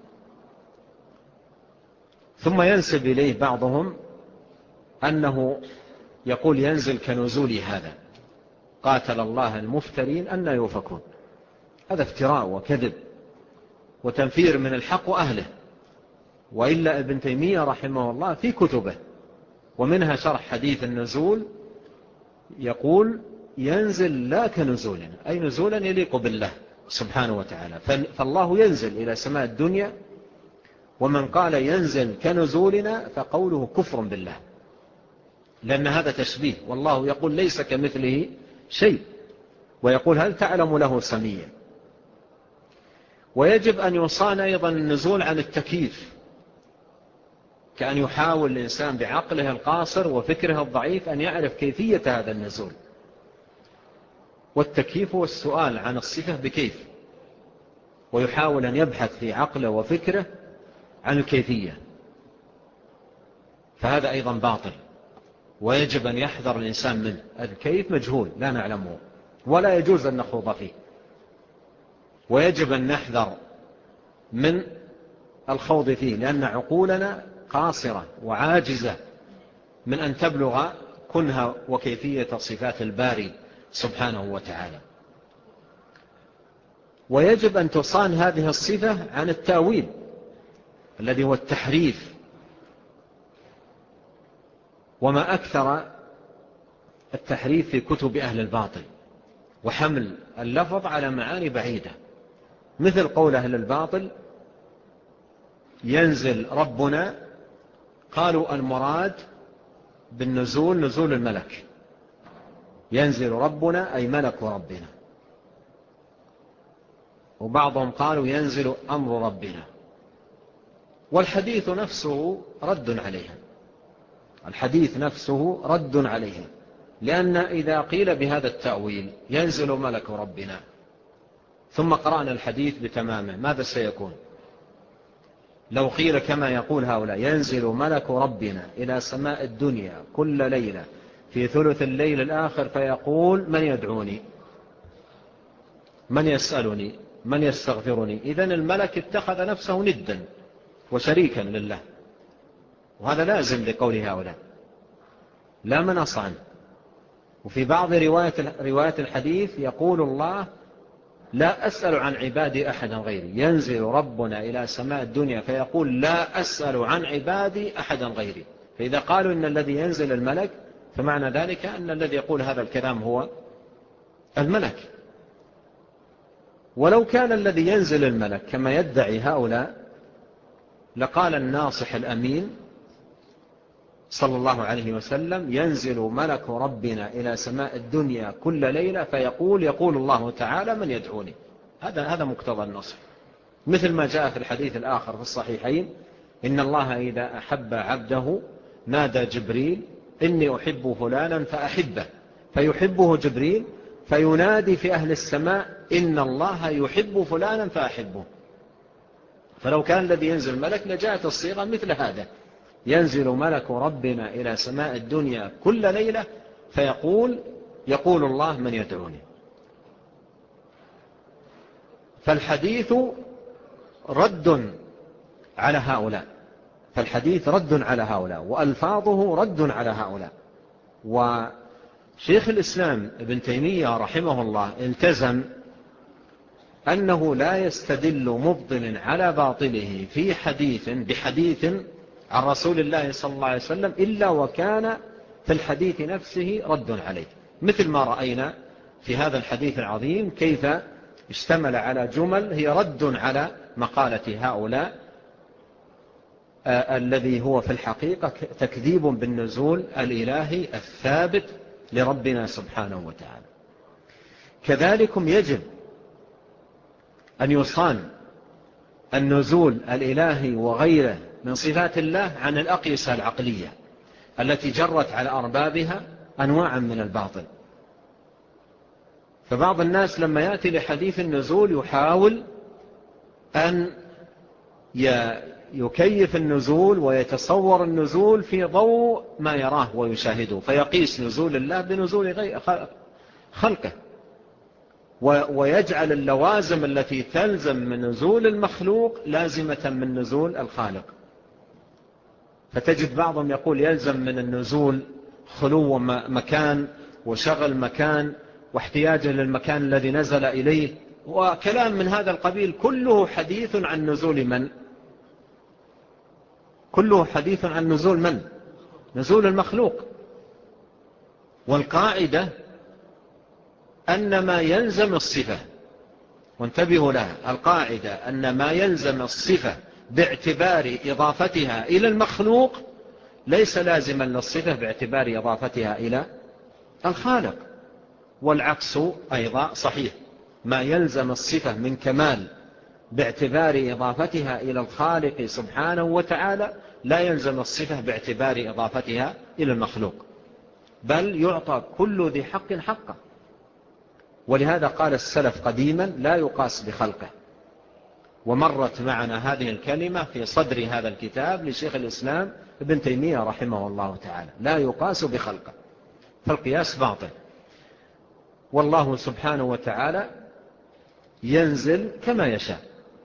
ثم ينسب إليه بعضهم أنه يقول ينزل كنزول هذا. قاتل الله المفترين أن يوفكون. هذا افتراء وكذب، وتنفير من الحق وأهله. وإلا ابن تيمية رحمه الله في كتبه ومنها شرح حديث النزول يقول ينزل لا كنزولنا، أي نزولا يليق بالله سبحانه وتعالى. فالله ينزل إلى سماء الدنيا، ومن قال ينزل كنزولنا فقوله كفر بالله، لأن هذا تشبيه، والله يقول ليس كمثله شيء، ويقول هل تعلم له سميا. ويجب أن يصان أيضا النزول عن التكييف، كأن يحاول الإنسان بعقله القاصر وفكره الضعيف أن يعرف كيفية هذا النزول. والتكييف هو السؤال عن الصفة بكيف، ويحاول أن يبحث في عقله وفكره عن الكيفية، فهذا أيضا باطل، ويجب أن يحذر الإنسان منه. الكيف مجهول لا نعلمه ولا يجوز أن نخوض فيه، ويجب أن نحذر من الخوض فيه، لأن عقولنا قاصرة وعاجزة من أن تبلغ كنها وكيفية صفات الباري سبحانه وتعالى. ويجب أن تصان هذه الصفة عن التأويل الذي هو التحريف، وما أكثر التحريف في كتب أهل الباطل، وحمل اللفظ على معاني بعيدة، مثل قول أهل الباطل ينزل ربنا، قالوا المراد بالنزول نزول الملك، ينزل ربنا أي ملك ربنا. وبعضهم قالوا ينزل أمر ربنا، والحديث نفسه رد عليها، الحديث نفسه رد عليها، لأن إذا قيل بهذا التأويل ينزل ملك ربنا ثم قرأنا الحديث بتمامه ماذا سيكون؟ لو قيل كما يقول هؤلاء ينزل ملك ربنا إلى سماء الدنيا كل ليلة في ثلث الليل الآخر فيقول من يدعوني، من يسألني، من يستغفرني، إذن الملك اتخذ نفسه ندا وشريكا لله، وهذا لازم لقول هؤلاء لا مناص عنه. وفي بعض روايات الحديث يقول الله لا أسأل عن عبادي أحدا غيري، ينزل ربنا إلى سماء الدنيا فيقول لا أسأل عن عبادي أحدا غيري. فإذا قالوا إن الذي ينزل الملك فمعنى ذلك أن الذي يقول هذا الكلام هو الملك. ولو كان الذي ينزل الملك كما يدعي هؤلاء لقال الناصح الأمين صلى الله عليه وسلم ينزل ملك ربنا إلى سماء الدنيا كل ليلة فيقول الله تعالى من يدعوني. هذا مقتضى النص، مثل ما جاء في الحديث الآخر في الصحيحين إن الله إذا أحب عبده نادى جبريل إني أحب فلانا فأحبه، فيحبه جبريل فينادي في أهل السماء إن الله يحب فلانا فأحبه. فلو كان الذي ينزل ملك لجاءت الصيغة مثل هذا، ينزل ملك ربنا إلى سماء الدنيا كل ليلة فيقول الله من يدعوني. فالحديث رد على هؤلاء، فالحديث رد على هؤلاء وألفاظه رد على هؤلاء. وشيخ الإسلام ابن تيمية رحمه الله التزم أنه لا يستدل مبطل على باطله في بحديث عن رسول الله صلى الله عليه وسلم إلا وكان في الحديث نفسه رد عليه، مثل ما رأينا في هذا الحديث العظيم كيف اشتمل على جمل هي رد على مقالة هؤلاء الذي هو في الحقيقة تكذيب بالنزول الإلهي الثابت لربنا سبحانه وتعالى. كذلكم يجب أن يصان النزول الإلهي وغيره من صفات الله عن الأقيسة العقلية التي جرت على أربابها أنواعا من الباطل. فبعض الناس لما يأتي لحديث النزول يحاول أن يكيف النزول ويتصور النزول في ضوء ما يراه ويشاهده، فيقيس نزول الله بنزول غير خلقه، ويجعل اللوازم التي تلزم من نزول المخلوق لازمة من نزول الخالق. فتجد بعضهم يقول يلزم من النزول خلو مكان وشغل مكان واحتياجه للمكان الذي نزل إليه وكلام من هذا القبيل كله حديث عن نزول من؟ كله حديث عن نزول من؟ نزول المخلوق. والقاعدة أن ما يلزم الصفة، وانتبهوا لها، القاعدة أن ما يلزم الصفة باعتبار إضافتها إلى المخلوق ليس لازما للصفة باعتبار إضافتها إلى الخالق، والعكس أيضا صحيح. ما يلزم الصفة من كمال باعتبار إضافتها إلى الخالق سبحانه وتعالى لا يلزم الصفة باعتبار إضافتها إلى المخلوق، بل يعطى كل ذي حق حقه. ولهذا قال السلف قديما لا يقاس بخلقه. ومرت معنا هذه الكلمة في صدر هذا الكتاب لشيخ الإسلام ابن تيمية رحمه الله تعالى، لا يقاس بخلقه، فالقياس باطل. والله سبحانه وتعالى ينزل كما يشاء.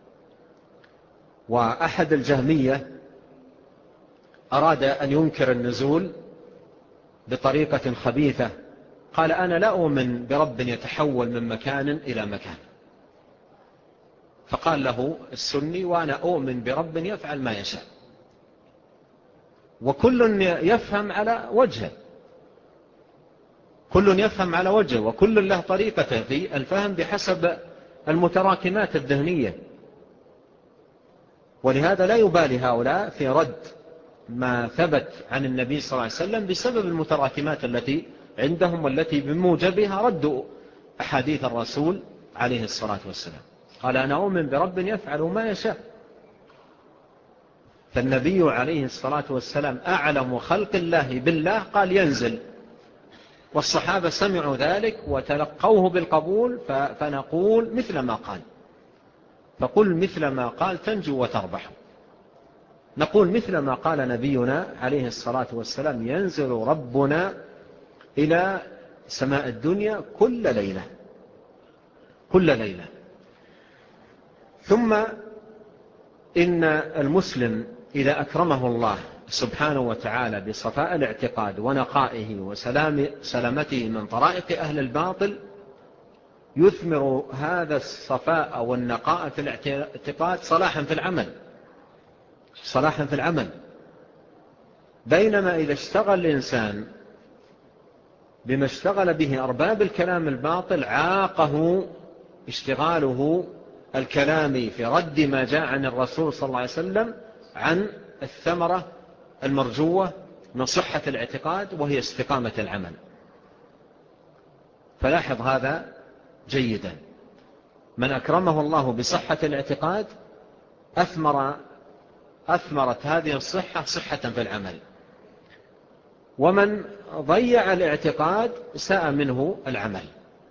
وأحد الجهمية أراد أن ينكر النزول بطريقة خبيثة، قال أنا لا أؤمن برب يتحول من مكان إلى مكان. فقال له السني وأنا أؤمن برب يفعل ما يشاء، وكل يفهم على وجهه، كل يفهم على وجهه، وكل له طريقته في الفهم بحسب المتراكمات الذهنية. ولهذا لا يبالي هؤلاء في رد ما ثبت عن النبي صلى الله عليه وسلم بسبب المتراكمات التي عندهم، والتي بموجبها ردوا أحاديث الرسول عليه الصلاة والسلام. قال أنا أؤمن برب يفعل ما يشاء. فالنبي عليه الصلاة والسلام أعلم خلق الله بالله قال ينزل، والصحابة سمعوا ذلك وتلقوه بالقبول، فنقول مثل ما قال. فقل مثل ما قال تنجو وتربح. نقول مثل ما قال نبينا عليه الصلاة والسلام ينزل ربنا إلى سماء الدنيا كل ليلة، كل ليلة. ثم إن المسلم إذا أكرمه الله سبحانه وتعالى بصفاء الاعتقاد ونقائه وسلامته من طرائق أهل الباطل يثمر هذا الصفاء والنقاء في الاعتقاد صلاحا في العمل، صلاحا في العمل. بينما إذا اشتغل الإنسان بما اشتغل به أرباب الكلام الباطل عاقه اشتغاله الكلام في رد ما جاء عن الرسول صلى الله عليه وسلم عن الثمرة المرجوة من صحة الاعتقاد، وهي استقامة العمل. فلاحظ هذا جيدا، من أكرمه الله بصحة الاعتقاد أثمرت هذه الصحة صحة في العمل، ومن ضيع الاعتقاد ساء منه العمل.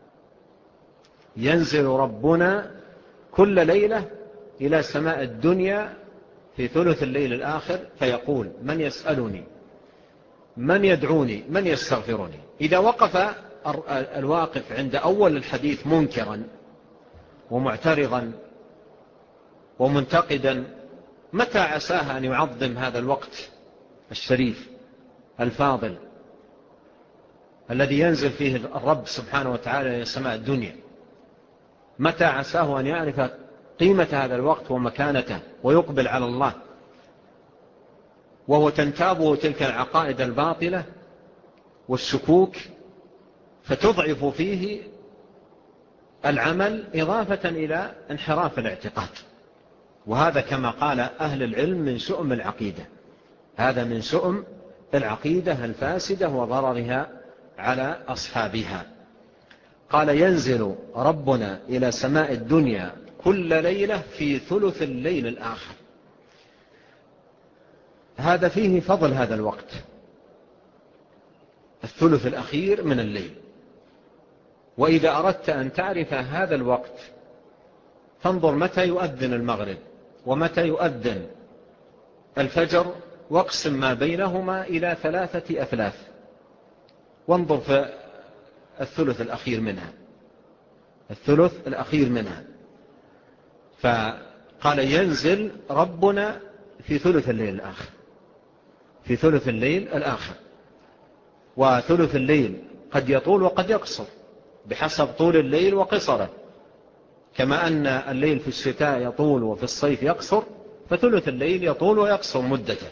ينزل ربنا كل ليلة إلى سماء الدنيا في ثلث الليل الآخر فيقول من يسألني، من يدعوني، من يستغفرني. إذا وقف الواقف عند أول الحديث منكرا ومعترضا ومنتقدا، متى عساه أن يعظم هذا الوقت الشريف الفاضل الذي ينزل فيه الرب سبحانه وتعالى إلى سماء الدنيا؟ متى عساه أن يعرف قيمة هذا الوقت ومكانته ويقبل على الله وهو تنتابه تلك العقائد الباطلة والشكوك، فتضعف فيه العمل إضافة إلى انحراف الاعتقاد. وهذا كما قال أهل العلم من شؤم العقيدة، هذا من شؤم العقيدة الفاسدة وضررها على أصحابها. قال ينزل ربنا إلى سماء الدنيا كل ليلة في ثلث الليل الآخر. هذا فيه فضل هذا الوقت، الثلث الأخير من الليل. وإذا أردت أن تعرف هذا الوقت فانظر متى يؤذن المغرب ومتى يؤذن الفجر، واقسم ما بينهما إلى 3 أثلاث، وانظر في الثلث الأخير منها، الثلث الأخير منها. فقال ينزل ربنا في ثلث الليل الآخر، في ثلث الليل الآخر. وثلث الليل قد يطول وقد يقصر بحسب طول الليل وقصره. كما أن الليل في الشتاء يطول وفي الصيف يقصر، فثلث الليل يطول ويقصر مدته.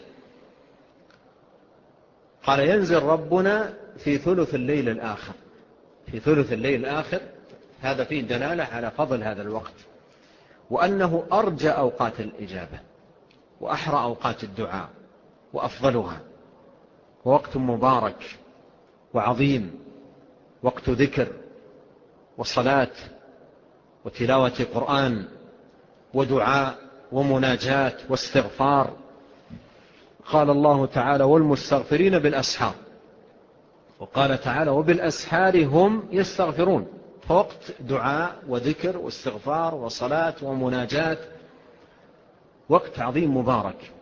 قال ينزل ربنا في ثلث الليل الآخر، في ثلث الليل الآخر. هذا فيه دلالة على فضل هذا الوقت، وأنه أرجى أوقات الإجابة وأحرى أوقات الدعاء وأفضلها، ووقت مبارك وعظيم، وقت ذكر وصلاة وتلاوة قرآن ودعاء ومناجاة واستغفار. قال الله تعالى والمستغفرين بالأسحار، وقال تعالى وبالأسحار هم يستغفرون. فوقت دعاء وذكر واستغفار وصلاة ومناجاة، وقت عظيم مبارك.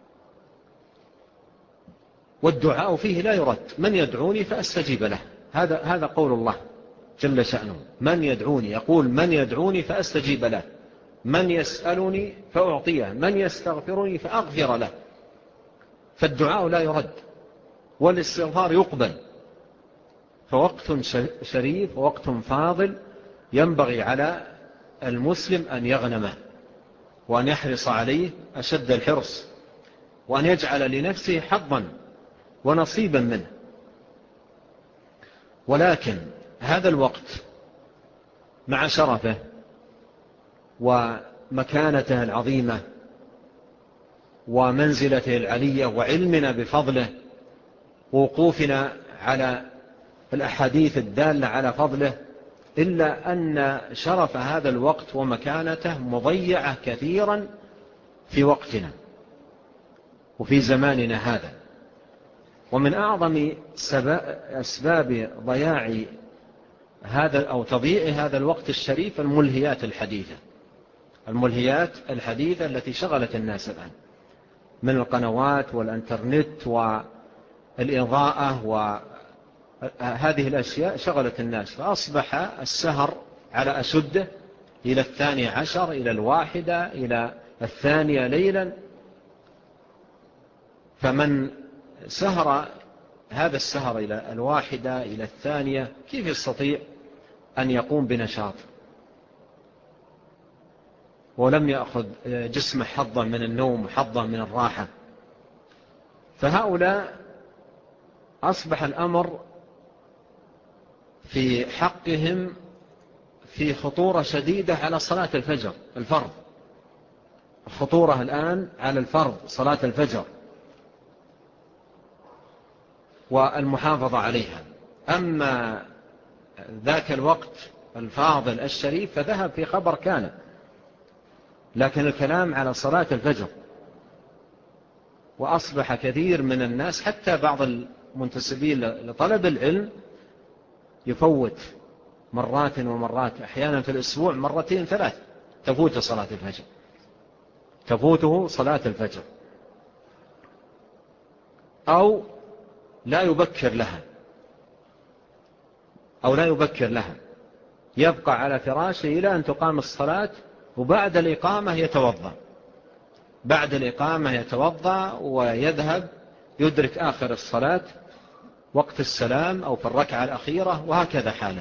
والدعاء فيه لا يرد، من يدعوني فأستجيب له، هذا قول الله جل شأنه. من يدعوني، يقول من يدعوني فأستجيب له، من يسألني فأعطيه، من يستغفرني فأغفر له. فالدعاء لا يرد والاستغفار يقبل. فوقت شريف ووقت فاضل ينبغي على المسلم أن يغنمه وأن يحرص عليه أشد الحرص، وأن يجعل لنفسه حظا ونصيبا منه. ولكن هذا الوقت مع شرفه ومكانته العظيمة ومنزلته العلية وعلمنا بفضله ووقوفنا على الأحاديث الدالة على فضله، إلا أن شرف هذا الوقت ومكانته مضيعة كثيرا في وقتنا وفي زماننا هذا. ومن أعظم أسباب ضياع هذا أو تضييع هذا الوقت الشريف الملهيات الحديثة التي شغلت الناس الآن من القنوات والإنترنت والإضاءة، وهذه الأشياء شغلت الناس، فأصبح السهر على أشده إلى 12 إلى 1 إلى 2 ليلا. فمن سهر هذا السهر إلى 1 إلى 2 كيف يستطيع أن يقوم بنشاط ولم يأخذ جسمه حظا من النوم وحظا من الراحة؟ فهؤلاء أصبح الأمر في حقهم في خطورة شديدة على صلاة الفرض. الخطورة الآن على الفرض، صلاة الفجر والمحافظة عليها. أما ذاك الوقت الفاضل الشريف فذهب في خبر كان، لكن الكلام على صلاة الفجر. وأصبح كثير من الناس حتى بعض المنتسبين لطلب العلم يفوت مرات ومرات، أحيانا في الأسبوع 2 3 تفوته صلاة الفجر، أو لا يبكر لها، يبقى على فراشه إلى أن تقام الصلاة، وبعد الإقامة يتوضأ ويذهب يدرك آخر الصلاة وقت السلام أو في الركعة الأخيرة، وهكذا حاله.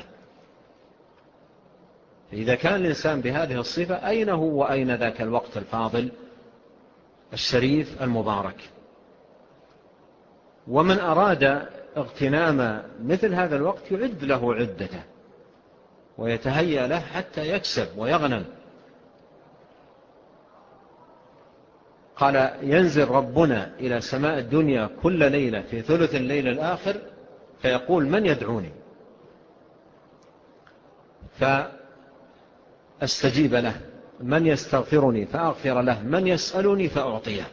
إذا كان الإنسان بهذه الصفة أين هو وأين ذاك الوقت الفاضل الشريف المبارك؟ ومن أراد اغتنام مثل هذا الوقت يعد له عدته ويتهيأ له حتى يكسب ويغنم. قال ينزل ربنا إلى سماء الدنيا كل ليلة في ثلث الليل الآخر فيقول من يدعوني فأستجيب له، من يستغفرني فأغفر له، من يسألني فأعطيه.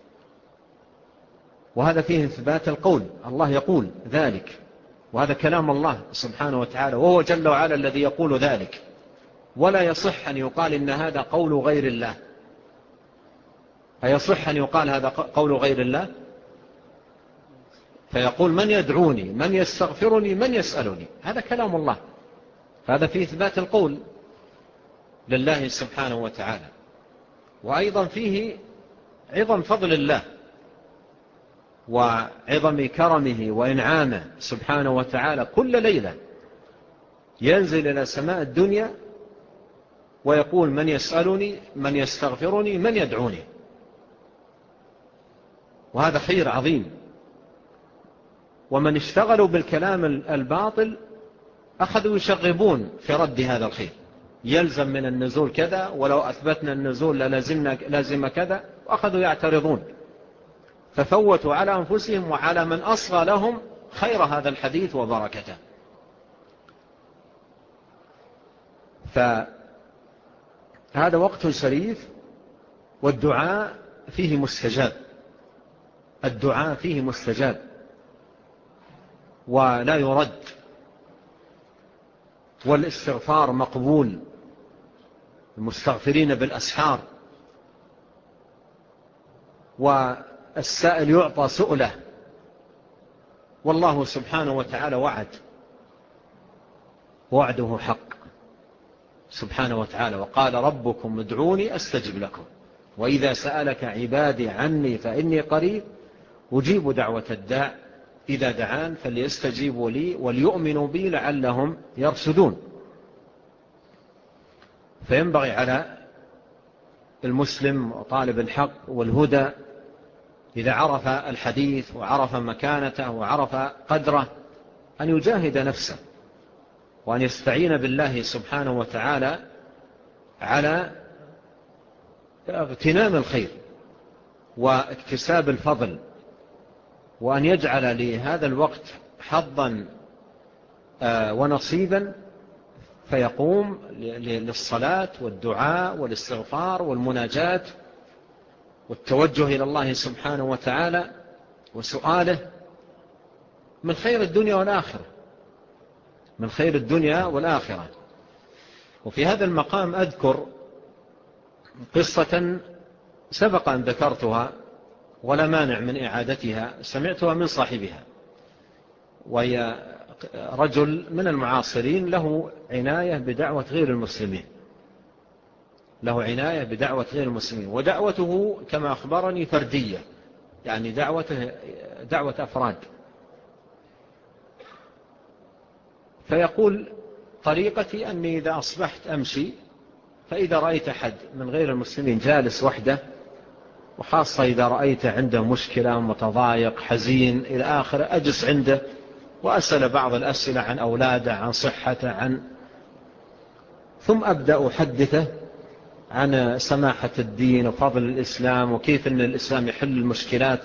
وهذا فيه إثبات القول، الله يقول ذلك، وهذا كلام الله سبحانه وتعالى، وهو جل وعلا الذي يقول ذلك. ولا يصح أن يقال إن هذا قول غير الله. أيصح أن يقال هذا قول غير الله؟ فيقول من يدعوني، من يستغفرني، من يسألني، هذا كلام الله. هذا فيه إثبات القول لله سبحانه وتعالى. وأيضا فيه عظم فضل الله وعظم كرمه وإنعامه سبحانه وتعالى. كل ليلة ينزل إلى سماء الدنيا ويقول من يسألني، من يستغفرني، من يدعوني. وهذا خير عظيم. ومن اشتغلوا بالكلام الباطل أخذوا يشغبون في رد هذا الخير، يلزم من النزول كذا، ولو أثبتنا النزول لازم كذا، وأخذوا يعترضون، ففوتوا على أنفسهم وعلى من أصغى لهم خير هذا الحديث وبركته. فهذا وقت شريف، والدعاء فيه مستجاب، الدعاء فيه مستجاب ولا يرد، والاستغفار مقبول، المستغفرين بالأسحار، والسائل يعطى سؤله، والله سبحانه وتعالى وعده حق سبحانه وتعالى، وقال ربكم ادعوني أستجب لكم، وإذا سألك عبادي عني فإني قريب أجيب دعوة الداع إذا دعان فليستجيبوا لي وليؤمنوا بي لعلهم يرشدون. فينبغي على المسلم وطالب الحق والهدى إذا عرف الحديث وعرف مكانته وعرف قدره أن يجاهد نفسه، وأن يستعين بالله سبحانه وتعالى على اغتنام الخير واكتساب الفضل، وأن يجعل لهذا الوقت حظا ونصيبا، فيقوم للصلاة والدعاء والاستغفار والمناجاة والتوجه إلى الله سبحانه وتعالى وسؤاله من خير الدنيا والآخرة، من خير الدنيا والآخرة. وفي هذا المقام أذكر قصة سبق أن ذكرتها ولا مانع من إعادتها، سمعتها من صاحبها، وهي رجل من المعاصرين له عناية بدعوة غير المسلمين، له عناية بدعوة غير المسلمين، ودعوته كما أخبرني فردية، يعني دعوة أفراد. فيقول طريقتي أني إذا أصبحت أمشي فإذا رأيت أحد من غير المسلمين جالس وحده، وخاصة إذا رأيت عنده مشكلة متضايق حزين إلى آخر، أجلس عنده وأسأل بعض الأسئلة عن أولاده، عن صحته، ثم أبدأ أحدثه عن سماحة الدين وفضل الإسلام وكيف أن الإسلام يحل المشكلات.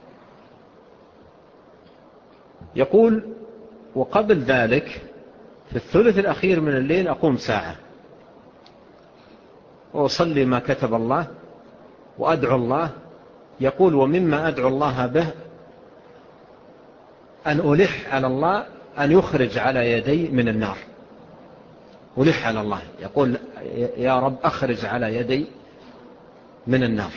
يقول وقبل ذلك في الثلث الأخير من الليل أقوم ساعة وأصلي ما كتب الله وأدعو الله. يقول ومما أدعو الله به أن ألح على الله أن يخرج على يدي من النار، ألح على الله، يقول يا رب أخرج على يدي من النار.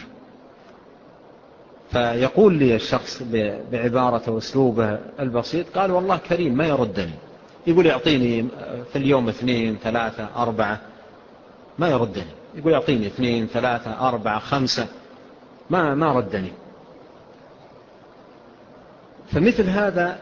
فيقول لي الشخص بعبارة واسلوبه البسيط، قال والله كريم ما يردني، يقول يعطيني في اليوم 2 3 4، ما يردني، يقول يعطيني 2 3 4 5، ما ردني. فمثل هذا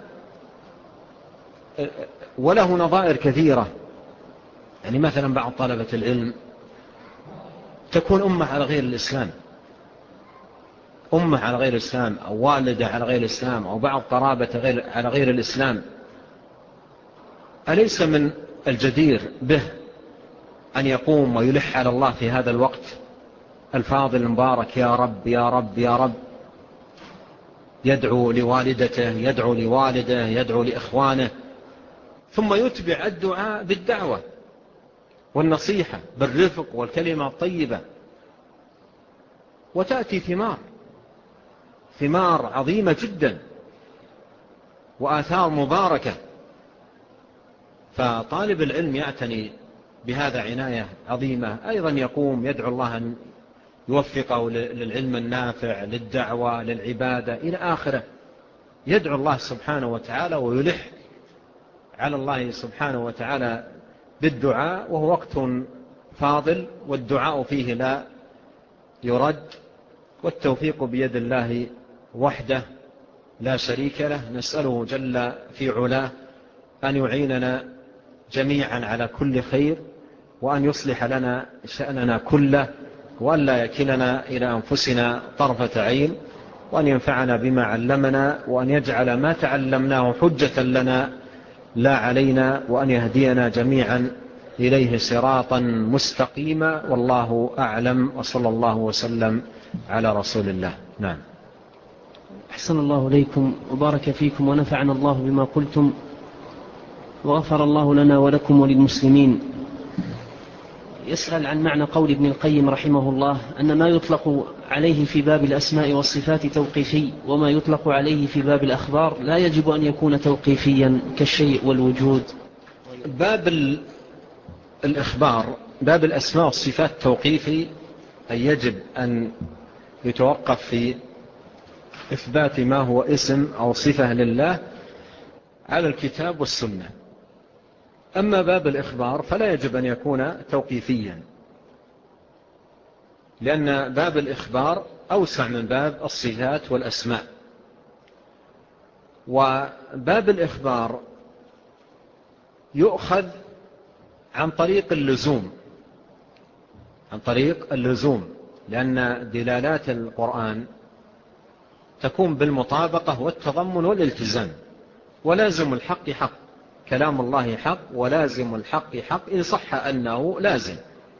وله نظائر كثيرة. يعني مثلا بعض طلبة العلم تكون أمة على غير الإسلام، أمة على غير الإسلام، أو والدة على غير الإسلام، أو بعض قرابة على غير الإسلام. أليس من الجدير به أن يقوم ويلح على الله في هذا الوقت الفاضل المبارك، يا رب يا رب يا رب، يدعو لوالدته، يدعو لوالده، يدعو لإخوانه، ثم يتبع الدعاء بالدعوة والنصيحة بالرفق والكلمة الطيبة، وتأتي ثمار عظيمة جدا وآثار مباركة. فطالب العلم يعتني بهذا عناية عظيمة. أيضا يقوم يدعو الله أن يوفقه للعلم النافع، للدعوة، للعبادة إلى آخره، يدعو الله سبحانه وتعالى ويلح على الله سبحانه وتعالى بالدعاء، وهو وقت فاضل والدعاء فيه لا يرد، والتوفيق بيد الله وحده لا شريك له. نسأله جل في علاه أن يعيننا جميعا على كل خير، وأن يصلح لنا شأننا كله، وأن لا يكلنا إلى أنفسنا طرفة عين، وأن ينفعنا بما علمنا، وأن يجعل ما تعلمناه حجة لنا لا علينا، وأن يهدينا جميعا إليه صراطا مستقيما. والله أعلم، وصلى الله وسلم على رسول الله. نعم. أحسن الله إليكم وبارك فيكم ونفعنا الله بما قلتم، وغفر الله لنا ولكم وللمسلمين. يسأل عن معنى قول ابن القيم رحمه الله أن ما يطلق عليه في باب الأسماء والصفات توقيفي، وما يطلق عليه في باب الأخبار لا يجب أن يكون توقيفيا كالشيء والوجود. باب الإخبار، باب الأسماء والصفات توقيفي، أي يجب أن يتوقف في إثبات ما هو اسم أو صفة لله على الكتاب والسنة. أما باب الإخبار فلا يجب أن يكون توقيفيا، لأن باب الإخبار أوسع من باب الصفات والأسماء. وباب الإخبار يؤخذ عن طريق اللزوم، لأن دلالات القرآن تكون بالمطابقة والتضمن والالتزام، ولازم الحق حق، كلام الله حق، ولازم الحق حق إن صح أنه لازم.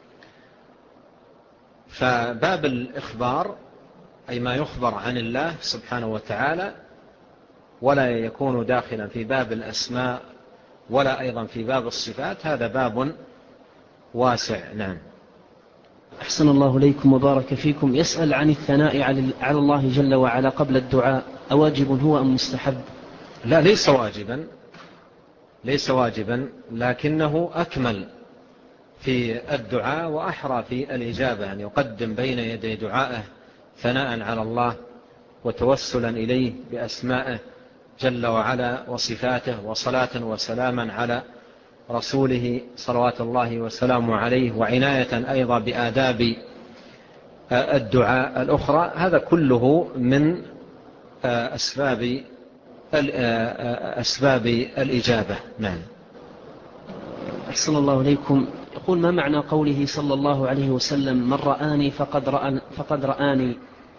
فباب الإخبار أي ما يخبر عن الله سبحانه وتعالى، ولا يكون داخلا في باب الأسماء ولا أيضا في باب الصفات، هذا باب واسع. نعم. أحسن الله إليكم وبارك فيكم. يسأل عن الثناء على الله جل وعلا قبل الدعاء، أواجب هو أم مستحب؟ لا، ليس واجبا، لكنه أكمل في الدعاء وأحرى في الإجابة، أن يقدم بين يدي دعائه ثناء على الله وتوسلا إليه بأسمائه جل وعلا وصفاته، وصلاة وسلاما على رسوله صلوات الله وسلامه عليه، وعناية أيضا بآداب الدعاء الأخرى. هذا كله من أسباب الإجابة. نعم. أحسن الله إليكم. يقول: ما معنى قوله صلى الله عليه وسلم: من رآني فقد رآني؟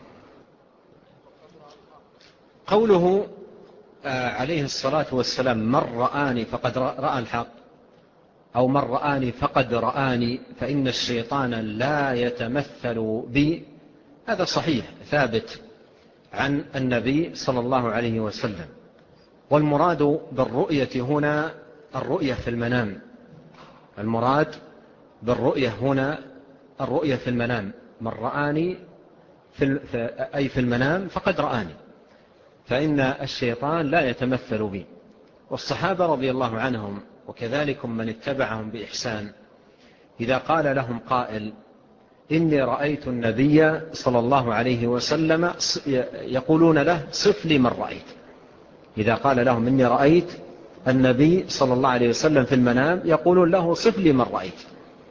قوله عليه الصلاة والسلام: من رآني فقد رأى الحق، أو من رآني فقد رآني، فإن الشيطان لا يتمثل بي، هذا صحيح ثابت عن النبي صلى الله عليه وسلم. والمراد بالرؤية هنا الرؤية في المنام، المراد بالرؤية هنا الرؤية في المنام. من رآني أي في المنام فقد رآني، فإن الشيطان لا يتمثل بي. والصحابة رضي الله عنهم وكذلك من اتبعهم بإحسان، إذا قال لهم قائل: إني رأيت النبي صلى الله عليه وسلم، يقولون له: صف لي من رأيت. إذا قال لهم: إني رأيت النبي صلى الله عليه وسلم في المنام، يقولون له: صف لي من رأيت.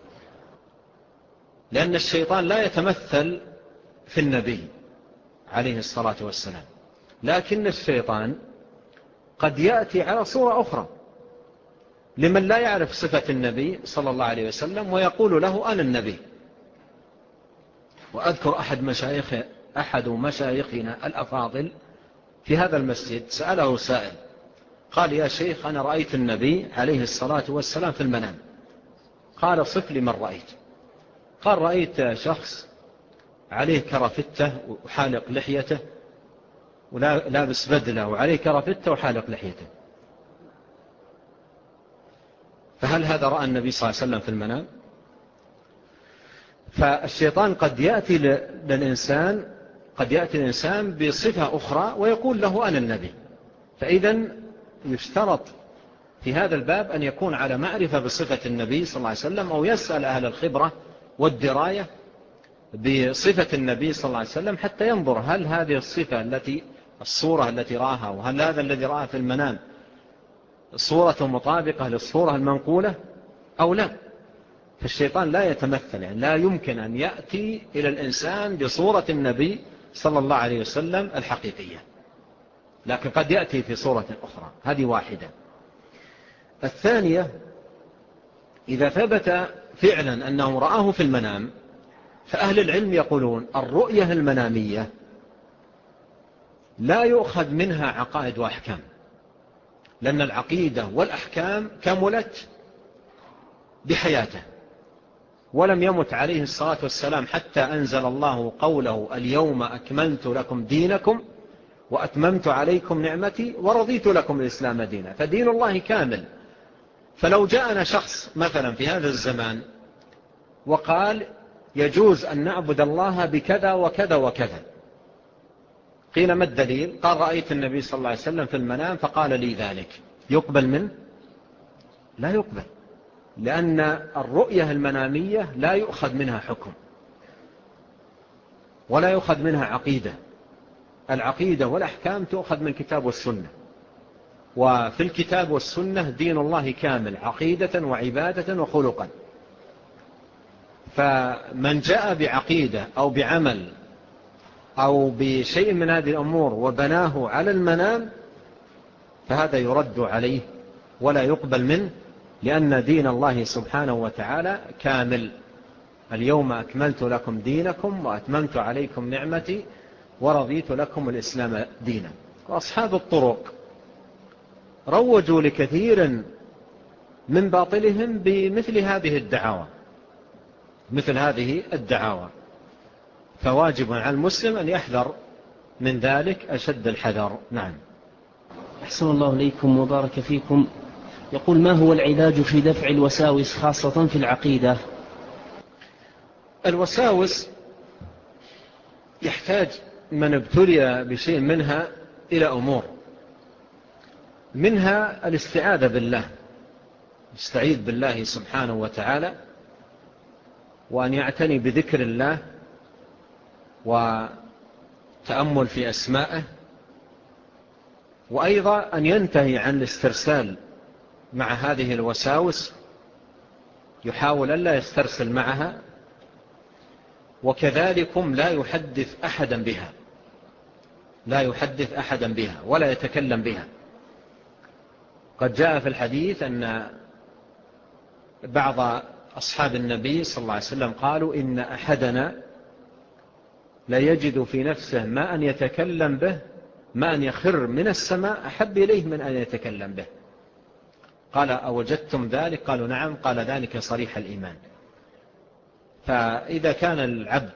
لأن الشيطان لا يتمثل في النبي عليه الصلاة والسلام، لكن الشيطان قد يأتي على صورة أخرى لمن لا يعرف صفة النبي صلى الله عليه وسلم، ويقول له: أنا النبي. وأذكر أحد مشايخنا الأفاضل في هذا المسجد سأله سائل، قال: يا شيخ، أنا رأيت النبي عليه الصلاة والسلام في المنام. قال: صف لي من رأيت. قال: رأيت شخص عليه كرفتة وحالق لحيته، ولابس بدلة وعليه كرفتة وحالق لحيته. فهل هذا رأى النبي صلى الله عليه وسلم في المنام؟ فالشيطان قد يأتي الإنسان بصفة أخرى ويقول له: أنا النبي. فإذن يشترط في هذا الباب أن يكون على معرفة بصفة النبي صلى الله عليه وسلم، أو يسأل أهل الخبرة والدراية بصفة النبي صلى الله عليه وسلم، حتى ينظر هل هذه الصورة التي رآها، وهل هذا الذي رآه في المنام صورة مطابقة للصورة المنقولة أو لا. فالشيطان لا يتمثل، يعني لا يمكن أن يأتي إلى الإنسان بصورة النبي صلى الله عليه وسلم الحقيقية، لكن قد يأتي في صورة أخرى. هذه واحدة. الثانية: إذا ثبت فعلا أنه رآه في المنام، فأهل العلم يقولون الرؤية المنامية لا يؤخذ منها عقائد وأحكام، لأن العقيدة والأحكام كملت بحياته، ولم يمت عليه الصلاة والسلام حتى أنزل الله قوله اليوم أكملت لكم دينكم وأتممت عليكم نعمتي ورضيت لكم الإسلام دينا. فدين الله كامل. فلو جاءنا شخص مثلا في هذا الزمان وقال يجوز أن نعبد الله بكذا وكذا وكذا، قيل ما الدليل؟ قال رأيت النبي صلى الله عليه وسلم في المنام فقال لي ذلك، يقبل منه؟ لا يقبل، لأن الرؤية المنامية لا يؤخذ منها حكم ولا يؤخذ منها عقيدة. العقيدة والأحكام تؤخذ من الكتاب والسنة، وفي الكتاب والسنة دين الله كامل عقيدة وعبادة وخلقا. فمن جاء بعقيدة أو بعمل أو بشيء من هذه الأمور وبناه على المنام فهذا يرد عليه ولا يقبل منه، لأن دين الله سبحانه وتعالى كامل. اليوم أكملت لكم دينكم وأتممت عليكم نعمتي ورضيت لكم الإسلام دينا. وأصحاب الطرق روجوا لكثير من باطلهم بمثل هذه الدعاوى، مثل هذه الدعاوى. فواجب على المسلم أن يحذر من ذلك أشد الحذر. نعم. أحسن الله إليكم وبارك فيكم. يقول ما هو العلاج في دفع الوساوس خاصة في العقيدة؟ الوساوس يحتاج من ابتلي بشيء منها إلى أمور، منها الاستعاذة بالله، يستعيذ بالله سبحانه وتعالى، وأن يعتني بذكر الله وتأمل في أسمائه، وأيضا أن ينتهي عن الاسترسال مع هذه الوساوس، يحاول ألا يسترسل معها، وكذلكم لا يحدث أحدا بها، لا يحدث أحدا بها ولا يتكلم بها. قد جاء في الحديث أن بعض أصحاب النبي صلى الله عليه وسلم قالوا إن أحدنا لا يجد في نفسه ما أن يتكلم به، ما أن يخر من السماء أحب إليه من أن يتكلم به. قال أوجدتم ذلك؟ قالوا نعم. قال ذلك صريح الإيمان. فإذا كان العبد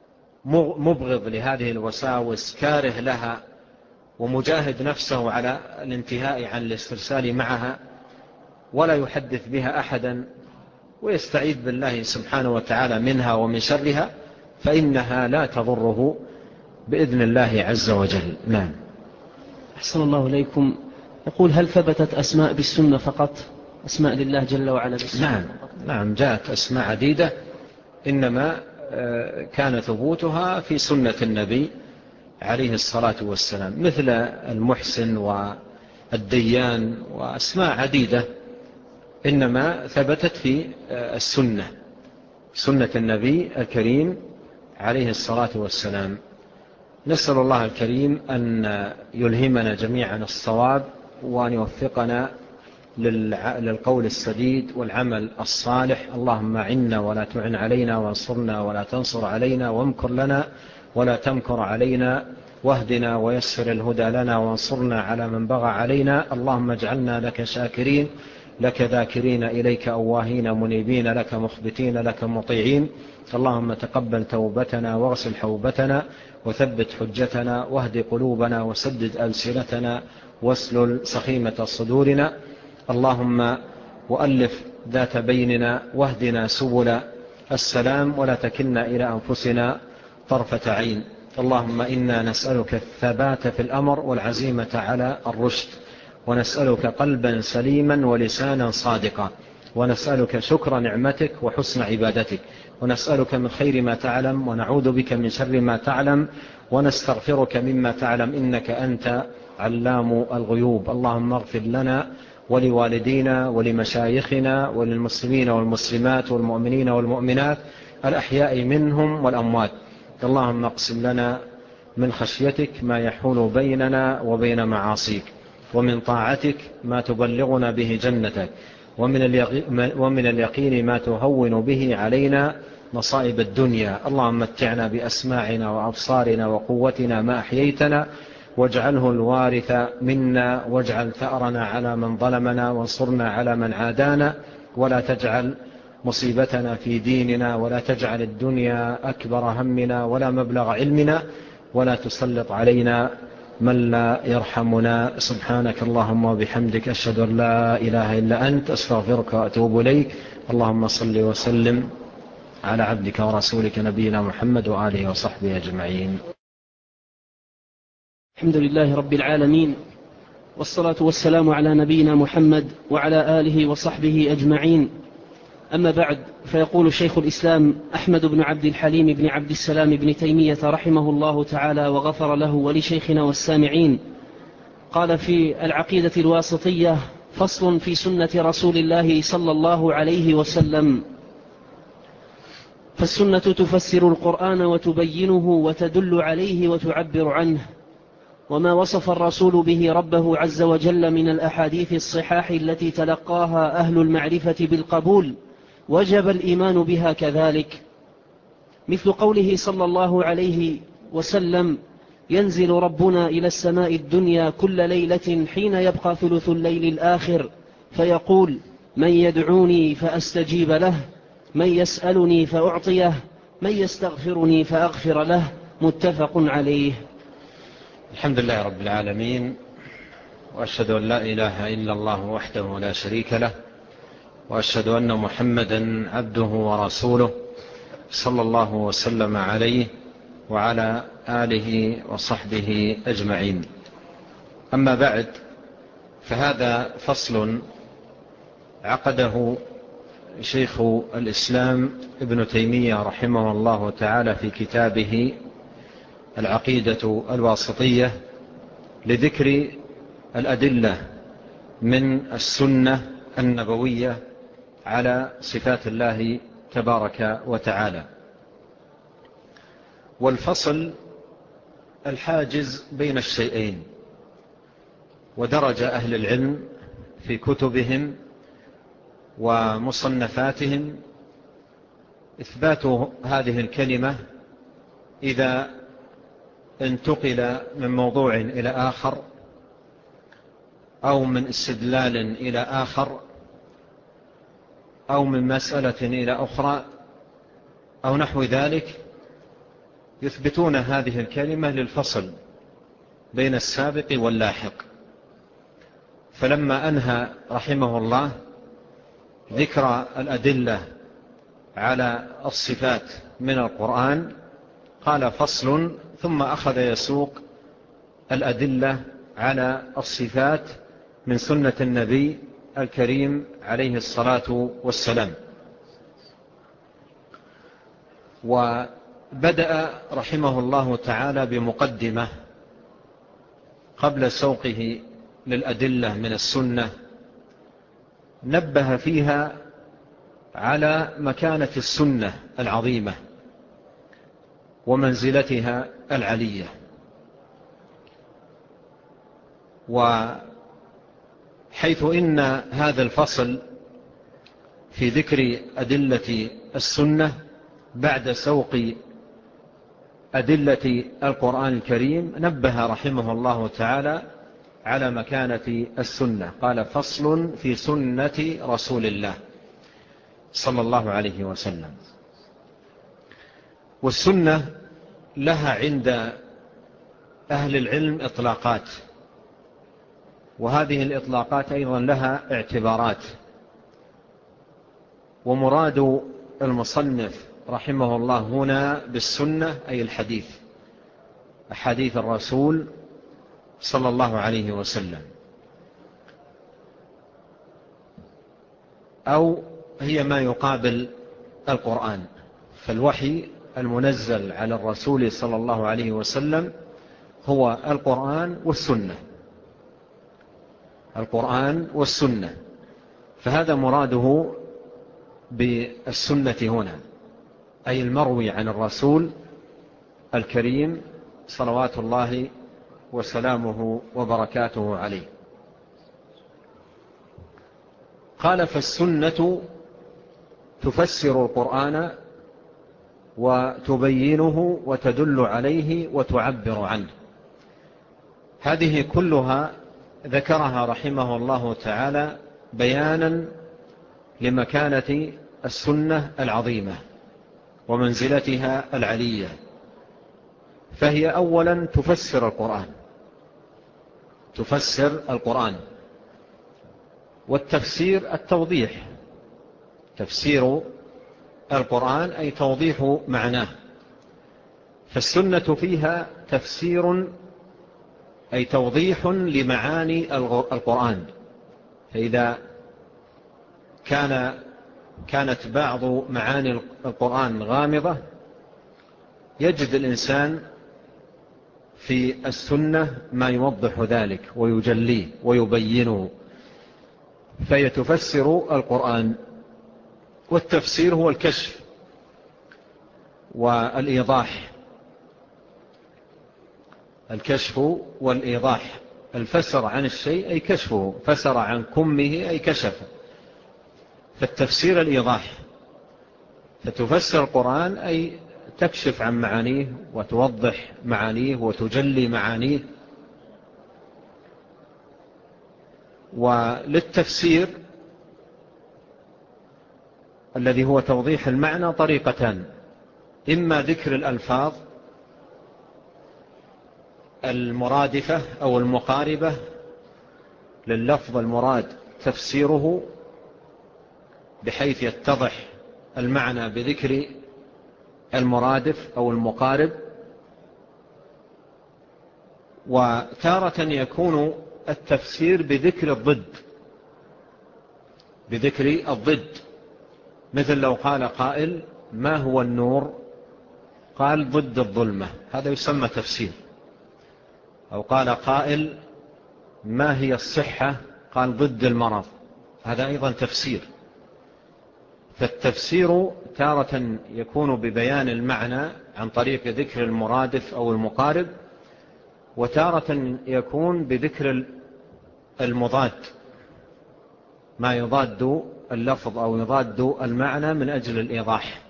مبغض لهذه الوساوس كاره لها ومجاهد نفسه على الانتهاء عن الاسترسال معها ولا يحدث بها أحدا ويستعيذ بالله سبحانه وتعالى منها ومن شرها، فإنها لا تضره بإذن الله عز وجل. نعم. أحسن الله إليكم. يقول هل ثبتت أسماء بالسنة فقط، أسماء لله جل وعلا بالسنة؟ نعم. نعم، جاءت أسماء عديدة، إنما كان ثبوتها في سنة النبي عليه الصلاة والسلام، مثل المحسن والديان وأسماء عديدة إنما ثبتت في السنة، سنة النبي الكريم عليه الصلاة والسلام. نسأل الله الكريم أن يلهمنا جميعا الصواب، وأن يوفقنا للقول السديد والعمل الصالح. اللهم عنا ولا تعن علينا، وانصرنا ولا تنصر علينا، وامكر لنا ولا تمكر علينا، واهدنا ويسر الهدى لنا، وانصرنا على من بغى علينا. اللهم اجعلنا لك شاكرين، لك ذاكرين، إليك أواهين منيبين، لك مخبتين، لك مطيعين. اللهم تقبل توبتنا واغسل حوبتنا وثبت حجتنا واهد قلوبنا وسدد ألسنتنا واسلل سخيمة صدورنا. اللهم وألف ذات بيننا واهدنا سبل السلام ولا تكلنا إلى أنفسنا طرفة عين. اللهم إنا نسألك الثبات في الأمر والعزيمة على الرشد، ونسألك قلبا سليما ولسانا صادقا، ونسألك شكر نعمتك وحسن عبادتك، ونسألك من خير ما تعلم ونعوذ بك من شر ما تعلم، ونستغفرك مما تعلم، إنك أنت علام الغيوب. اللهم اغفر لنا ولوالدينا ولمشايخنا وللمسلمين والمسلمات والمؤمنين والمؤمنات الأحياء منهم والأموات. اللهم اقسم لنا من خشيتك ما يحول بيننا وبين معاصيك، ومن طاعتك ما تبلغنا به جنتك، ومن اليقين ما تهون به علينا مصائب الدنيا. اللهم متعنا بأسماعنا وأبصارنا وقوتنا ما أحييتنا، واجعله الوارث منا، واجعل ثأرنا على من ظلمنا، وانصرنا على من عادانا، ولا تجعل مصيبتنا في ديننا، ولا تجعل الدنيا أكبر همنا ولا مبلغ علمنا، ولا تسلط علينا من لا يرحمنا. سبحانك اللهم وبحمدك، أشهد أن لا إله إلا أنت، أستغفرك وأتوب إليك. اللهم صل وسلم على عبدك ورسولك نبينا محمد وآله وصحبه أجمعين. الحمد لله رب العالمين، والصلاة والسلام على نبينا محمد وعلى آله وصحبه أجمعين. أما بعد، فيقول شيخ الإسلام أحمد بن عبد الحليم بن عبد السلام بن تيمية رحمه الله تعالى وغفر له ولشيخنا والسامعين، قال في العقيدة الواسطية: فصل في سنة رسول الله صلى الله عليه وسلم. فالسنة تفسر القرآن وتبينه وتدل عليه وتعبر عنه، وما وصف الرسول به ربه عز وجل من الأحاديث الصحاح التي تلقاها أهل المعرفة بالقبول وجب الإيمان بها كذلك، مثل قوله صلى الله عليه وسلم: ينزل ربنا إلى السماء الدنيا كل ليلة حين يبقى ثلث الليل الآخر فيقول: من يدعوني فأستجيب له، من يسألني فأعطيه، من يستغفرني فأغفر له. متفق عليه. الحمد لله رب العالمين، وأشهد أن لا إله إلا الله وحده لا شريك له، وأشهد أن محمدا عبده ورسوله، صلى الله وسلم عليه وعلى آله وصحبه أجمعين. أما بعد، فهذا فصل عقده شيخ الإسلام ابن تيمية رحمه الله تعالى في كتابه العقيدة الواسطية لذكر الأدلة من السنة النبوية على صفات الله تبارك وتعالى. والفصل الحاجز بين الشيئين. ودرج أهل العلم في كتبهم ومصنفاتهم إثبات هذه الكلمة إذا انتقل من موضوع إلى آخر، أو من استدلال إلى آخر، أو من مسألة إلى أخرى، أو نحو ذلك، يثبتون هذه الكلمة للفصل بين السابق واللاحق. فلما أنهى رحمه الله ذكر الأدلة على الصفات من القرآن قال: فصل، ثم أخذ يسوق الأدلة على الصفات من سنة النبي الكريم عليه الصلاة والسلام. وبدأ رحمه الله تعالى بمقدمة قبل سوقه للأدلة من السنة، نبه فيها على مكانة السنة العظيمة ومنزلتها العلية، وحيث إن هذا الفصل في ذكر أدلة السنة بعد سوق أدلة القرآن الكريم، نبه رحمه الله تعالى على مكانة السنة. قال: فصل في سنة رسول الله صلى الله عليه وسلم. والسنة لها عند أهل العلم إطلاقات، وهذه الإطلاقات أيضا لها اعتبارات. ومراد المصنف رحمه الله هنا بالسنة أي الحديث، أحاديث الرسول صلى الله عليه وسلم، أو هي ما يقابل القرآن. فالوحي المنزل على الرسول صلى الله عليه وسلم هو القرآن والسنة، القرآن والسنة. فهذا مراده بالسنة هنا، أي المروي عن الرسول الكريم صلوات الله وسلامه وبركاته عليه. قال فالسنة تفسر القرآن وتبينه وتدل عليه وتعبر عنه. هذه كلها ذكرها رحمه الله تعالى بيانا لمكانة السنة العظيمة ومنزلتها العلية. فهي أولا تفسر القرآن، تفسر القرآن، والتفسير التوضيح، تفسير القرآن أي توضيح معناه. فالسنة فيها تفسير أي توضيح لمعاني القرآن. فإذا كانت بعض معاني القرآن غامضة يجد الإنسان في السنة ما يوضح ذلك ويجليه ويبينه، فهي تفسر القرآن. والتفسير هو الكشف والإيضاح، الكشف والإيضاح. الفسر عن الشيء أي كشفه، فسر عن كمه أي كشفه. فالتفسير الإيضاح، فتفسر القرآن أي تكشف عن معانيه وتوضح معانيه وتجلي معانيه. وللتفسير الذي هو توضيح المعنى طريقتان: إما ذكر الألفاظ المرادفة أو المقاربة لللفظ المراد تفسيره بحيث يتضح المعنى بذكر المرادف أو المقارب، وتارة يكون التفسير بذكر الضد، بذكر الضد. مثل لو قال قائل ما هو النور؟ قال ضد الظلمة، هذا يسمى تفسير. أو قال قائل ما هي الصحة؟ قال ضد المرض، هذا أيضا تفسير. فالتفسير تارة يكون ببيان المعنى عن طريق ذكر المرادف أو المقارب، وتارة يكون بذكر المضاد، ما يضاد اللفظ أو يضاد المعنى من أجل الإيضاح.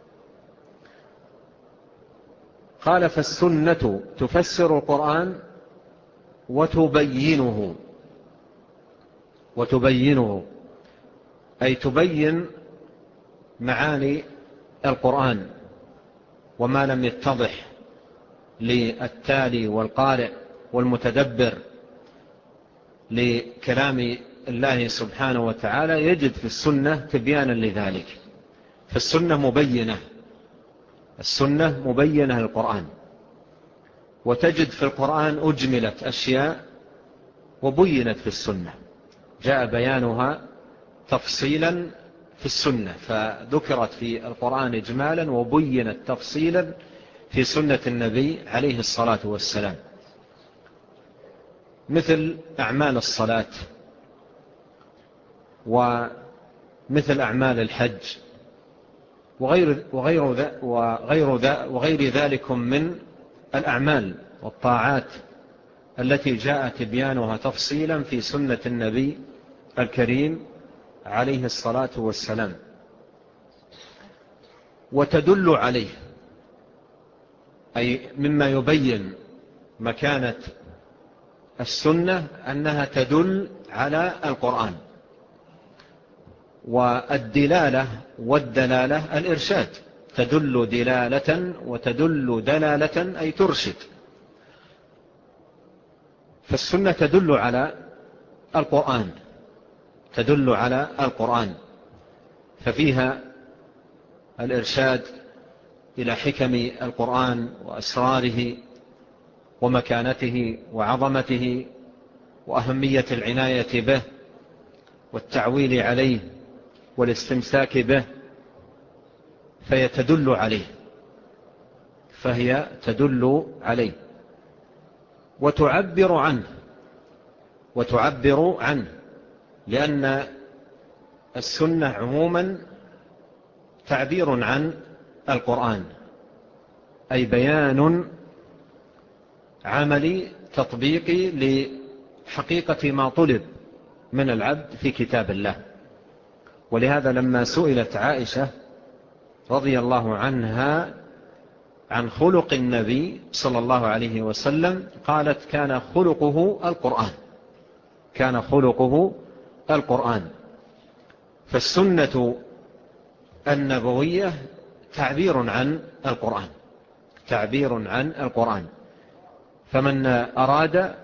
قال فالسنة تفسر القرآن وتبينه أي تبين معاني القرآن وما لم يتضح للتالي والقارئ والمتدبر لكلام الله سبحانه وتعالى، يجد في السنة تبيانا لذلك. فالسنة مبينة، السنة مبينة للقرآن. وتجد في القرآن أجملت أشياء وبينت في السنة، جاء بيانها تفصيلا في السنة، فذكرت في القرآن إجمالا وبينت تفصيلا في سنة النبي عليه الصلاة والسلام. مثل أعمال الصلاة ومثل أعمال الحج وغير ذلك من الأعمال والطاعات التي جاء تبيانها تفصيلا في سنة النبي الكريم عليه الصلاة والسلام. وتدل عليه أي مما يبين مكانة السنة أنها تدل على القرآن. والدلالة والدلالة الإرشاد، تدل دلالة وتدل دلالة أي ترشد. فالسنة تدل على القرآن، تدل على القرآن، ففيها الإرشاد إلى حكم القرآن وأسراره ومكانته وعظمته وأهمية العناية به والتعويل عليه والاستمساك به، فهي تدل عليه، فهي تدل عليه. وتعبر عنه لأن السنة عموما تعبير عن القرآن، أي بيان عملي تطبيقي لحقيقة ما طلب من العبد في كتاب الله. ولهذا لما سئلت عائشة رضي الله عنها عن خلق النبي صلى الله عليه وسلم قالت كان خلقه القرآن، كان خلقه القرآن. فالسنة النبوية تعبير عن القرآن، تعبير عن القرآن. فمن أراد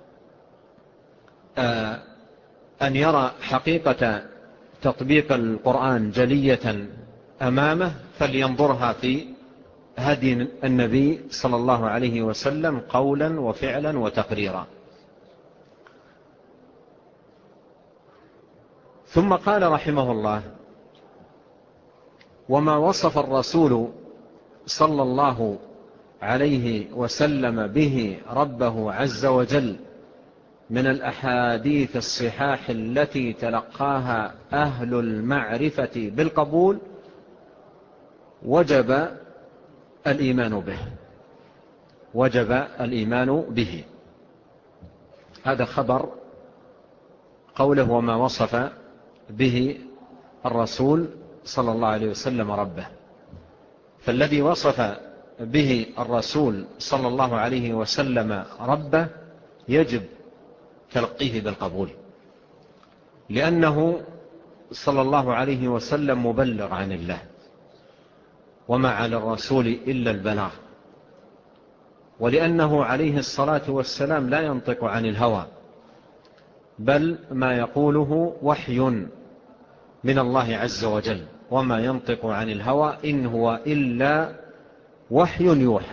أن يرى حقيقة تطبيق القرآن جلية أمامه فلينظرها في هدي النبي صلى الله عليه وسلم قولا وفعلا وتقريرا. ثم قال رحمه الله: وما وصف الرسول صلى الله عليه وسلم به ربه عز وجل من الأحاديث الصحاح التي تلقاها أهل المعرفة بالقبول وجب الإيمان به، وجب الإيمان به. هذا خبر قوله وما وصف به الرسول صلى الله عليه وسلم ربه. فالذي وصف به الرسول صلى الله عليه وسلم ربه يجب تلقيه بالقبول، لأنه صلى الله عليه وسلم مبلغ عن الله، وما على الرسول إلا البلاغ، ولأنه عليه الصلاة والسلام لا ينطق عن الهوى، بل ما يقوله وحي من الله عز وجل، وما ينطق عن الهوى إن هو إلا وحي يوحى.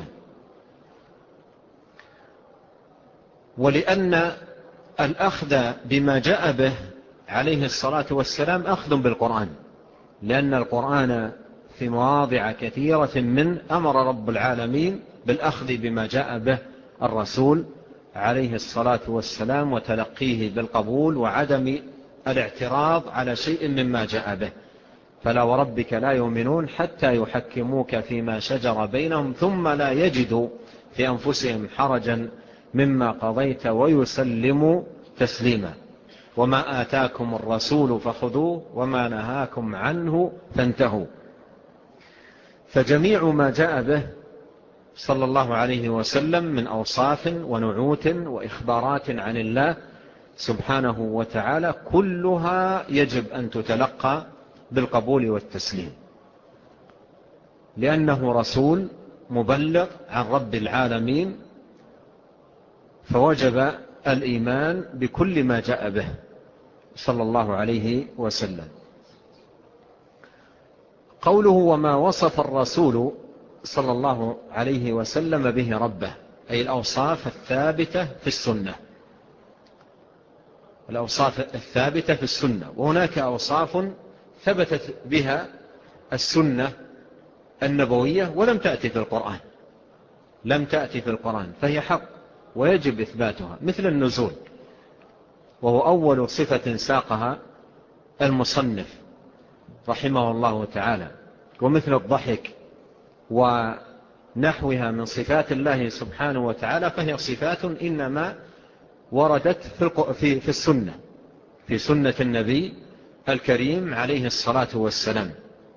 ولأن الأخذ بما جاء به عليه الصلاة والسلام أخذ بالقرآن، لأن القرآن في مواضع كثيرة من أمر رب العالمين بالأخذ بما جاء به الرسول عليه الصلاة والسلام وتلقيه بالقبول وعدم الاعتراض على شيء مما جاء به. فلا وربك لا يؤمنون حتى يحكموك فيما شجر بينهم ثم لا يجدوا في أنفسهم حرجا مما قضيت ويسلموا تسليما. وما آتاكم الرسول فخذوه وما نهاكم عنه فانتهوا. فجميع ما جاء به صلى الله عليه وسلم من أوصاف ونعوت وإخبارات عن الله سبحانه وتعالى كلها يجب أن تتلقى بالقبول والتسليم، لأنه رسول مبلغ عن رب العالمين، فوجب الإيمان بكل ما جاء به صلى الله عليه وسلم. قوله وما وصف الرسول صلى الله عليه وسلم به ربه، أي الأوصاف الثابتة في السنة، الأوصاف الثابتة في السنة. وهناك أوصاف ثبتت بها السنة النبوية ولم تأتي في القرآن، لم تأتي في القرآن، فهي حق ويجب إثباتها، مثل النزول، وهو أول صفة ساقها المصنف رحمه الله تعالى، ومثل الضحك ونحوها من صفات الله سبحانه وتعالى، فهي صفات إنما وردت في السنة، في سنة النبي الكريم عليه الصلاة والسلام.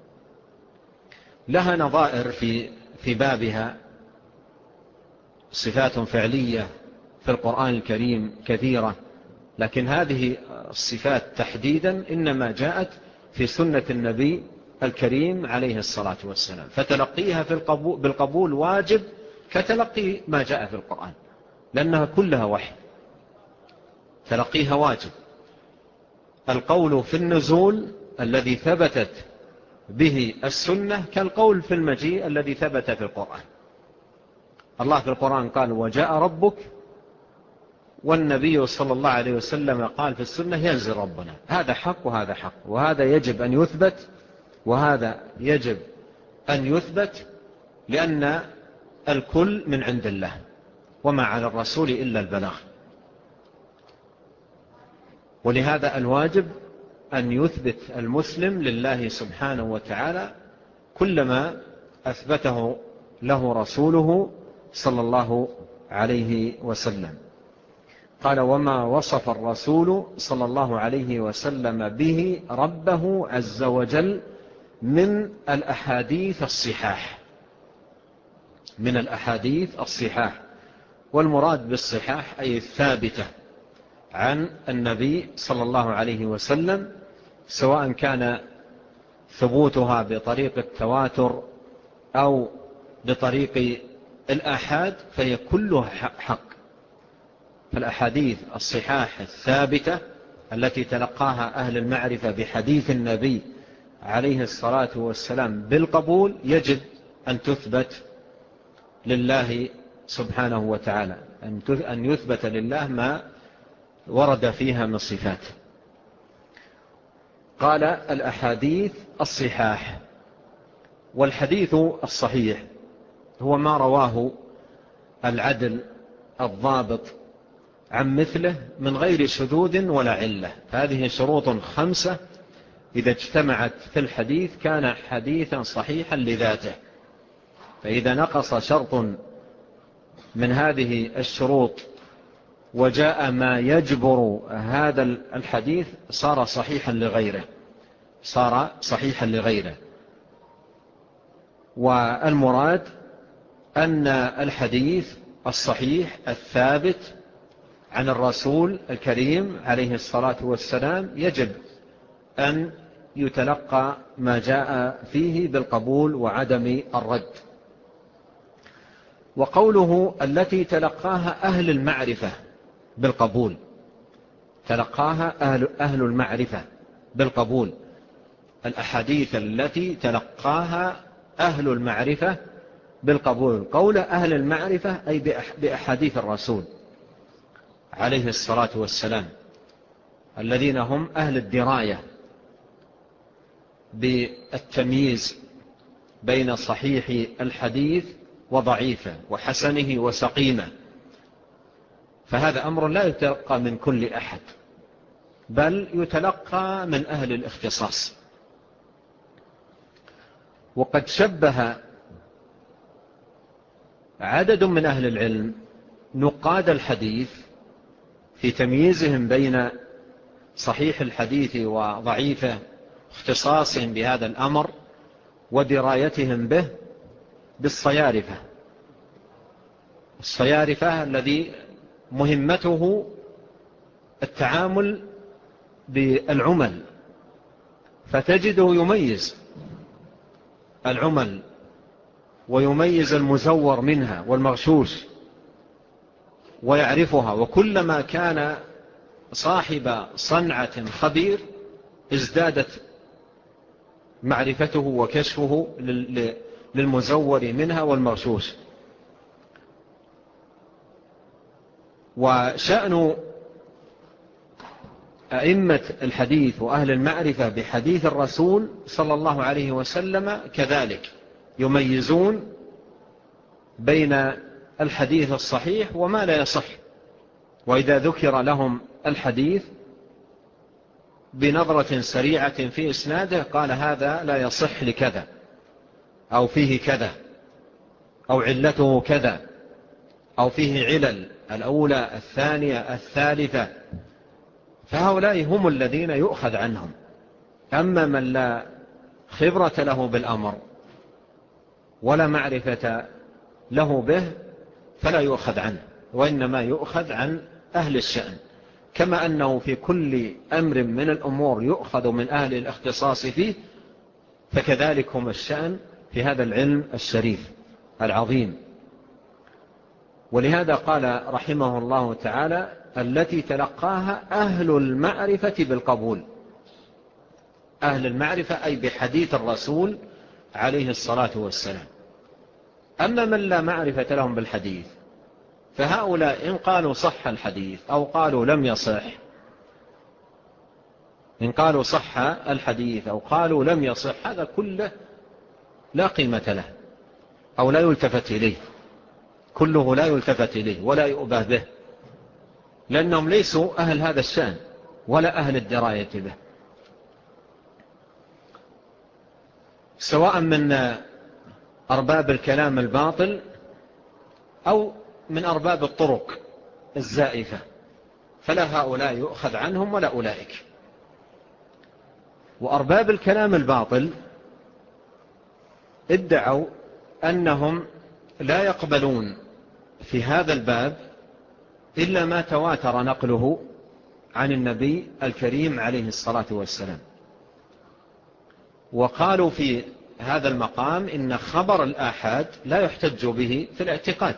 لها نظائر في بابها صفات فعلية في القرآن الكريم كثيرة، لكن هذه الصفات تحديدا إنما جاءت في سنة النبي الكريم عليه الصلاة والسلام، فتلقيها بالقبول واجب كتلقي ما جاء في القرآن، لأنها كلها وحي، تلقيها واجب. القول في النزول الذي ثبتت به السنة كالقول في المجيء الذي ثبت في القرآن. الله في القرآن قال وجاء ربك، والنبي صلى الله عليه وسلم قال في السنة ينزل ربنا. هذا حق وهذا حق، وهذا يجب أن يثبت وهذا يجب أن يثبت، لأن الكل من عند الله، وما على الرسول إلا البلاغ. ولهذا الواجب أن يثبت المسلم لله سبحانه وتعالى كلما أثبته له رسوله صلى الله عليه وسلم. قال وما وصف الرسول صلى الله عليه وسلم به ربه عز وجل من الأحاديث الصحاح، من الأحاديث الصحاح. والمراد بالصحاح أي الثابتة عن النبي صلى الله عليه وسلم، سواء كان ثبوتها بطريق التواتر أو بطريق الآحاد فهي كلها حق. فالأحاديث الصحاح الثابتة التي تلقاها أهل المعرفة بحديث النبي عليه الصلاة والسلام بالقبول يجب أن تثبت لله سبحانه وتعالى، أن يثبت لله ما ورد فيها من صفات. قال الأحاديث الصحاح. والحديث الصحيح هو ما رواه العدل الضابط عن مثله من غير شذوذ ولا علة. هذه شروط 5 إذا اجتمعت في الحديث كان حديثا صحيحا لذاته. فإذا نقص شرط من هذه الشروط وجاء ما يجبر هذا الحديث صار صحيحا لغيره، صار صحيحا لغيره. والمراد أن الحديث الصحيح الثابت عن الرسول الكريم عليه الصلاة والسلام يجب أن يتلقى ما جاء فيه بالقبول وعدم الرد. وقوله التي تلقاها أهل المعرفة بالقبول، تلقاها أهل المعرفة بالقبول، الأحاديث التي تلقاها أهل المعرفة بالقبول. قول أهل المعرفة أي بأحاديث الرسول عليه الصلاة والسلام، الذين هم أهل الدراية بالتمييز بين صحيح الحديث وضعيفه وحسنه وسقيمه. فهذا أمر لا يتلقى من كل أحد، بل يتلقى من أهل الاختصاص. وقد شبه عدد من أهل العلم نقاد الحديث في تمييزهم بين صحيح الحديث وضعيفه، اختصاصهم بهذا الأمر ودرايتهم به، بالصيارفة. الصيارفة الذي مهمته التعامل بالعمل، فتجده يميز العمل ويميز المزور منها والمغشوش ويعرفها. وكلما كان صاحب صنعة خبير ازدادت معرفته وكشفه للمزور منها والمغشوش. وشأن أئمة الحديث وأهل المعرفة بحديث الرسول صلى الله عليه وسلم كذلك، يميزون بين الحديث الصحيح وما لا يصح. وإذا ذكر لهم الحديث بنظرة سريعة في إسناده قال هذا لا يصح لكذا، أو فيه كذا، أو علته كذا، أو فيه علل الأولى الثانية الثالثة. فهؤلاء هم الذين يؤخذ عنهم. أما من لا خبرة له بالأمر ولا معرفة له به فلا يؤخذ عنه، وإنما يؤخذ عن أهل الشأن. كما أنه في كل أمر من الأمور يؤخذ من أهل الاختصاص فيه، فكذلك هم الشأن في هذا العلم الشريف العظيم. ولهذا قال رحمه الله تعالى التي تلقاها أهل المعرفة بالقبول. أهل المعرفة أي بحديث الرسول عليه الصلاة والسلام. أما من لا معرفة لهم بالحديث فهؤلاء إن قالوا صح الحديث أو قالوا لم يصح، إن قالوا صح الحديث أو قالوا لم يصح، هذا كله لا قيمة له أو لا يلتفت إليه، كله لا يلتفت إليه ولا يؤبه به، لأنهم ليسوا أهل هذا الشأن ولا أهل الدراية به، سواء من أرباب الكلام الباطل أو من أرباب الطرق الزائفة. فلا هؤلاء يؤخذ عنهم ولا أولئك. وأرباب الكلام الباطل ادعوا أنهم لا يقبلون في هذا الباب إلا ما تواتر نقله عن النبي الكريم عليه الصلاة والسلام. وقالوا في هذا المقام إن خبر الآحاد لا يحتج به في الاعتقاد،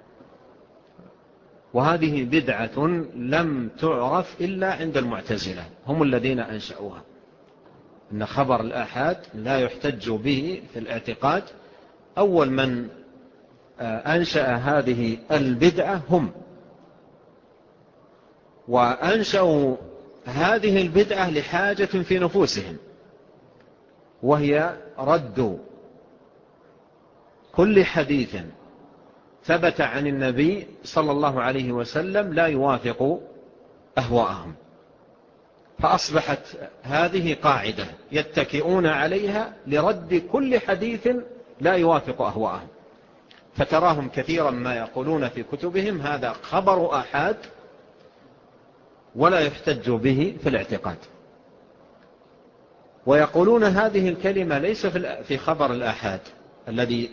وهذه بدعة لم تعرف إلا عند المعتزلة، هم الذين أنشأوها، إن خبر الآحاد لا يحتج به في الاعتقاد. أول من أنشأ هذه البدعة هم، وأنشأوا هذه البدعة لحاجة في نفوسهم، وهي رد كل حديث ثبت عن النبي صلى الله عليه وسلم لا يوافق أهواءهم. فأصبحت هذه قاعدة يتكئون عليها لرد كل حديث لا يوافق أهواءهم. فتراهم كثيرا ما يقولون في كتبهم هذا خبر آحاد ولا يحتج به في الاعتقاد، ويقولون هذه الكلمة ليس في خبر الآحاد الذي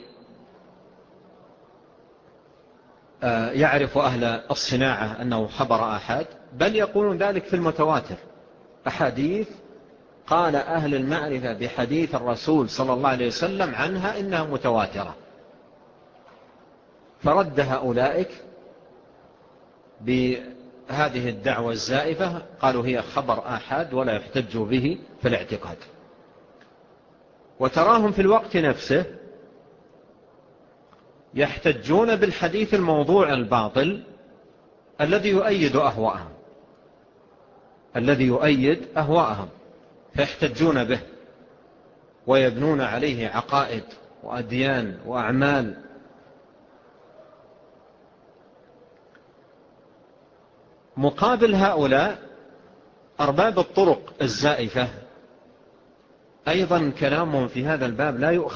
يعرف أهل الصناعة أنه خبر آحاد، بل يقولون ذلك في المتواتر، أحاديث قال أهل المعرفة بحديث الرسول صلى الله عليه وسلم عنها إنها متواترة. فرد هؤلاء بهذه الدعوة الزائفة، قالوا هي خبر آحاد ولا يحتج به في الاعتقاد. وتراهم في الوقت نفسه يحتجون بالحديث الموضوع الباطل الذي يؤيد أهواءهم، فيحتجون به ويبنون عليه عقائد وأديان وأعمال. مقابل هؤلاء أرباب الطرق الزائفة أيضا كلامهم في هذا الباب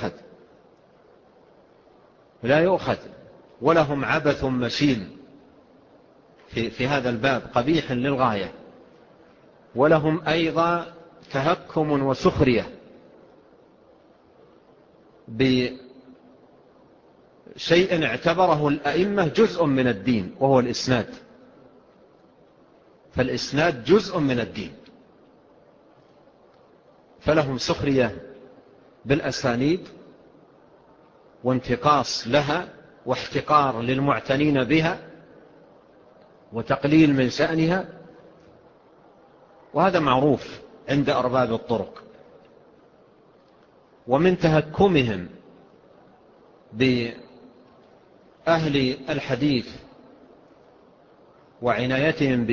لا يؤخذ، ولهم عبث مشين في هذا الباب قبيح للغاية، ولهم أيضا تهكم وسخرية بشيء اعتبره الأئمة جزء من الدين، وهو الإسناد. فالإسناد جزء من الدين، فلهم سخرية بالأسانيد وانتقاص لها واحتقار للمعتنين بها وتقليل من شأنها، وهذا معروف عند أرباب الطرق. ومن تهكمهم بأهل الحديث وعنايتهم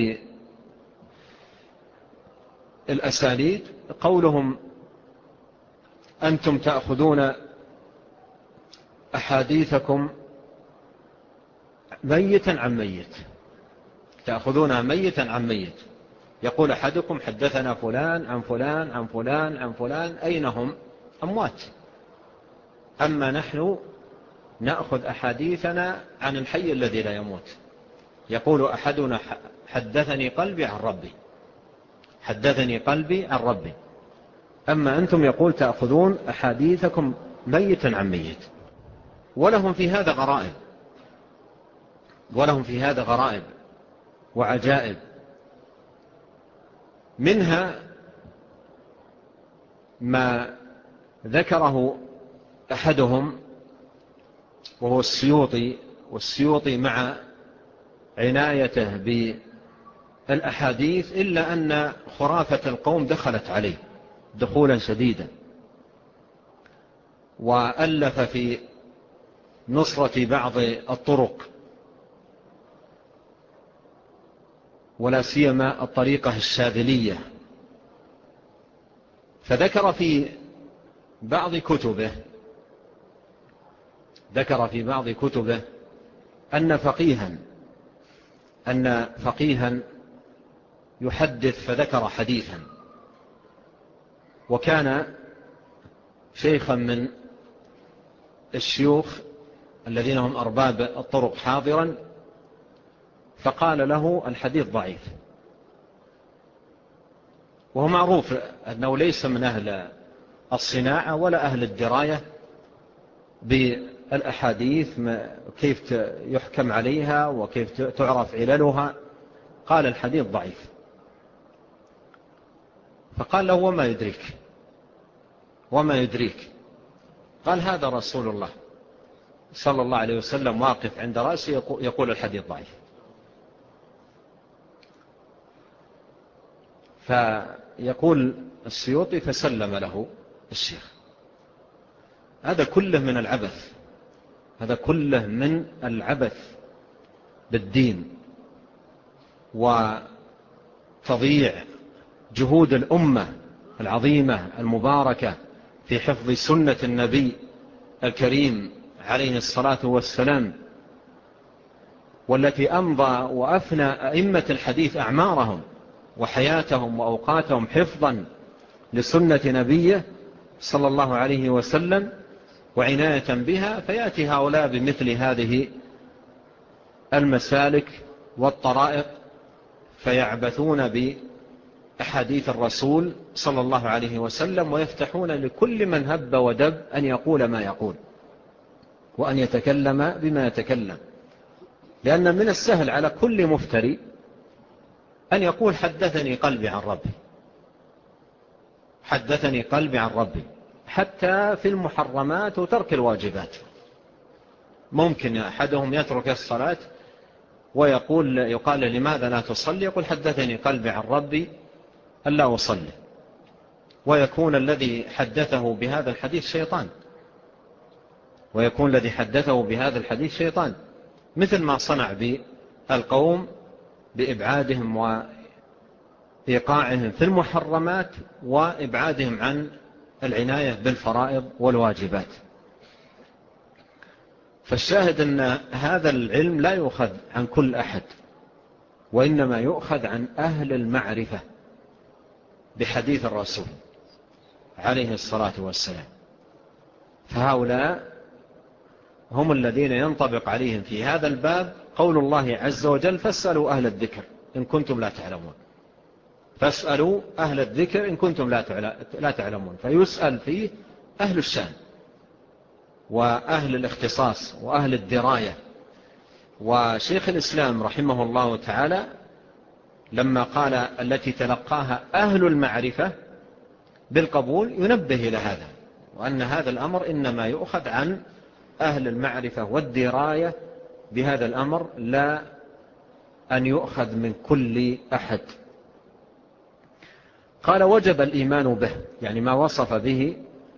بالأسانيد قولهم أنتم تأخذون أحاديثكم ميتا عن ميت، تأخذونها ميتا عن ميت. يقول أحدكم حدثنا فلان عن فلان عن فلان عن فلان، أين هم؟ أموات. أما نحن نأخذ أحاديثنا عن الحي الذي لا يموت. يقول أحدنا حدثني قلبي عن ربي، حدثني قلبي عن ربي. أما أنتم يقول تأخذون أحاديثكم ميتا عن ميت. ولهم في هذا غرائب وعجائب. منها ما ذكره أحدهم وهو السيوطي، والسيوطي مع عنايته بالأحاديث إلا أن خرافة القوم دخلت عليه دخولا شديدا، وألف في نصرة بعض الطرق ولا سيما الطريقة الشاذلية. فذكر في بعض كتبه أن فقيها يحدث فذكر حديثا، وكان شيخا من الشيوخ الذين هم أرباب الطرق حاضرا، فقال له الحديث ضعيف، وهو معروف أنه ليس من أهل الصناعة ولا أهل الدراية بالأحاديث كيف يحكم عليها وكيف تعرف عللها. قال الحديث ضعيف. فقال له وما يدريك. قال هذا رسول الله صلى الله عليه وسلم واقف عند رأسه يقول الحديث ضعيف. فيقول السيوطي فسلم له الشيخ. هذا كله من العبث، هذا كله من العبث بالدين وتضييع جهود الأمة العظيمة المباركة في حفظ سنة النبي الكريم عليه الصلاة والسلام، والتي أمضى وأفنى أئمة الحديث أعمارهم وحياتهم وأوقاتهم حفظا لسنة نبيه صلى الله عليه وسلم وعناية بها. فيأتي هؤلاء بمثل هذه المسالك والطرائق فيعبثون بأحاديث الرسول صلى الله عليه وسلم، ويفتحون لكل من هب ودب أن يقول ما يقول وأن يتكلم بما يتكلم. لأن من السهل على كل مفتري أن يقول حدثني قلبي عن ربي، حدثني قلبي عن ربي، حتى في المحرمات وترك الواجبات. ممكن أحدهم يترك الصلاة يقال لماذا لا تصلي؟ يقول حدثني قلبي عن ربي ألا أصلي، ويكون الذي حدثه بهذا الحديث شيطان، مثل ما صنع بالقوم بإبعادهم وإيقاعهم في المحرمات وإبعادهم عن العناية بالفرائض والواجبات. فالشاهد أن هذا العلم لا يؤخذ عن كل أحد، وإنما يؤخذ عن أهل المعرفة بحديث الرسول عليه الصلاة والسلام. فهؤلاء هم الذين ينطبق عليهم في هذا الباب قول الله عز وجل فاسألوا أهل الذكر إن كنتم لا تعلمون. فاسألوا أهل الذكر إن كنتم لا تعلمون. فيسأل فيه أهل الشأن وأهل الاختصاص وأهل الدراية. وشيخ الإسلام رحمه الله تعالى لما قال التي تلقاها أهل المعرفة بالقبول ينبه إلى هذا، وأن هذا الأمر إنما يؤخذ عن أهل المعرفة والدراية بهذا الأمر، لا أن يؤخذ من كل أحد. قال وجب الإيمان به، يعني ما وصف به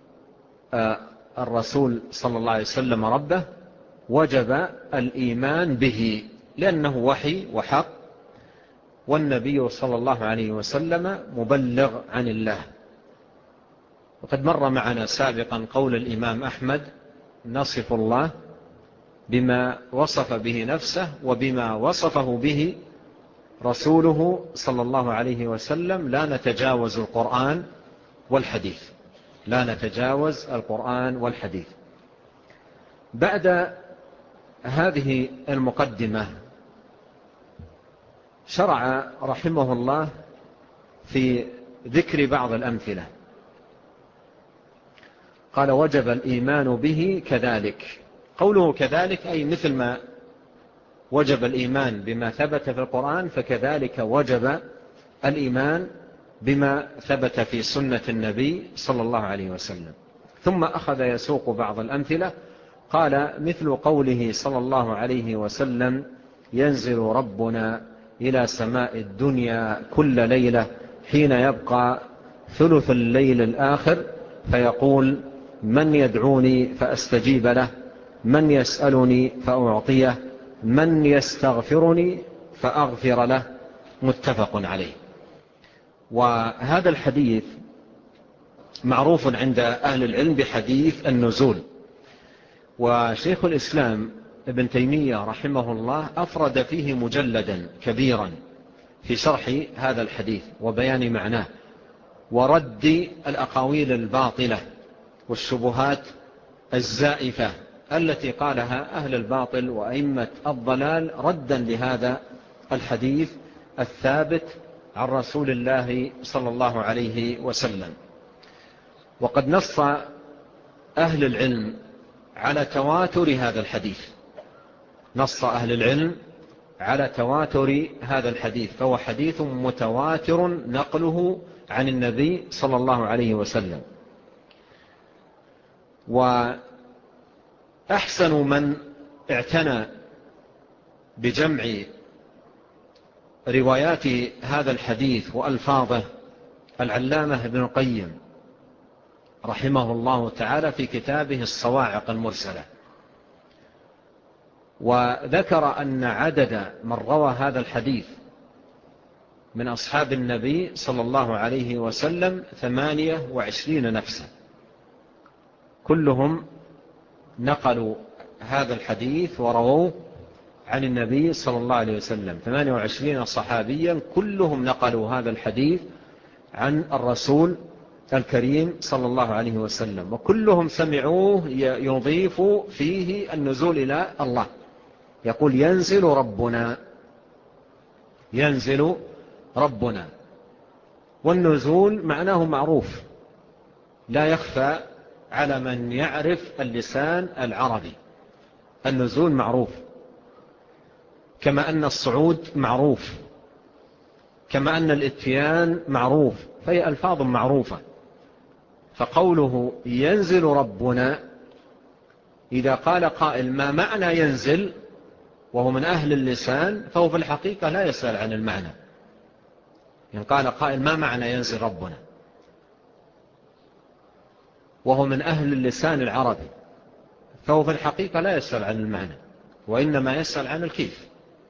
الرسول صلى الله عليه وسلم ربه وجب الإيمان به، لأنه وحي وحق، والنبي صلى الله عليه وسلم مبلغ عن الله. وقد مر معنا سابقا قول الإمام أحمد نصف الله بما وصف به نفسه وبما وصفه به رسوله صلى الله عليه وسلم، لا نتجاوز القرآن والحديث، لا نتجاوز القرآن والحديث. بعد هذه المقدمة شرع رحمه الله في ذكر بعض الأمثلة. قال وجب الإيمان به كذلك. قوله كذلك أي مثل ما وجب الإيمان بما ثبت في القرآن فكذلك وجب الإيمان بما ثبت في سنة النبي صلى الله عليه وسلم. ثم أخذ يسوق بعض الأمثلة. قال مثل قوله صلى الله عليه وسلم ينزل ربنا إلى سماء الدنيا كل ليلة حين يبقى ثلث الليل الآخر فيقول من يدعوني فأستجيب له، من يسألني فأعطيه، من يستغفرني فأغفر له، متفق عليه. وهذا الحديث معروف عند أهل العلم بحديث النزول. وشيخ الإسلام ابن تيمية رحمه الله أفرد فيه مجلدا كبيرا في شرح هذا الحديث وبيان معناه ورد الأقاويل الباطلة والشبهات الزائفة التي قالها أهل الباطل وأئمة الضلال ردا لهذا الحديث الثابت عن رسول الله صلى الله عليه وسلم. وقد نص أهل العلم على تواتر هذا الحديث، نص أهل العلم على تواتر هذا الحديث، فهو حديث متواتر نقله عن النبي صلى الله عليه وسلم. وأحسن من اعتنى بجمع روايات هذا الحديث وألفاظه العلامة ابن القيم رحمه الله تعالى في كتابه الصواعق المرسلة، وذكر أن عدد من روى هذا الحديث من أصحاب النبي صلى الله عليه وسلم 28 نفسا، كلهم نقلوا هذا الحديث ورووه عن النبي صلى الله عليه وسلم. 28 صحابيا كلهم نقلوا هذا الحديث عن الرسول الكريم صلى الله عليه وسلم، وكلهم سمعوه يضيف فيه النزول إلى الله، يقول ينزل ربنا، ينزل ربنا. والنزول معناه معروف لا يخفى على من يعرف اللسان العربي. النزول معروف، كما أن الصعود معروف، كما أن الاتيان معروف، فهي ألفاظ معروفة. فقوله ينزل ربنا، إذا قال قائل ما معنى ينزل وهو من أهل اللسان، فهو في الحقيقة لا يسأل عن المعنى. إن قال قائل ما معنى ينزل ربنا وهو من أهل اللسان العربي، فهو في الحقيقة لا يسأل عن المعنى، وإنما يسأل عن الكيف،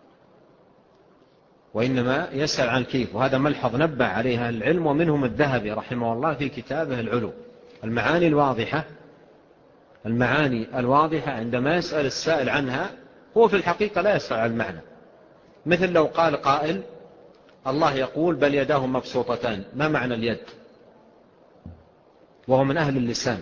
وإنما يسأل عن الكيف. وهذا ملحظ نبه عليها العلم، ومنهم الذهبي رحمه الله في كتابه العلو. المعاني الواضحة، المعاني الواضحة عندما يسأل السائل عنها هو في الحقيقة لا يسأل عن المعنى. مثل لو قال قائل الله يقول بل يداه مبسوطتان، ما معنى اليد؟ وهو من أهل اللسان.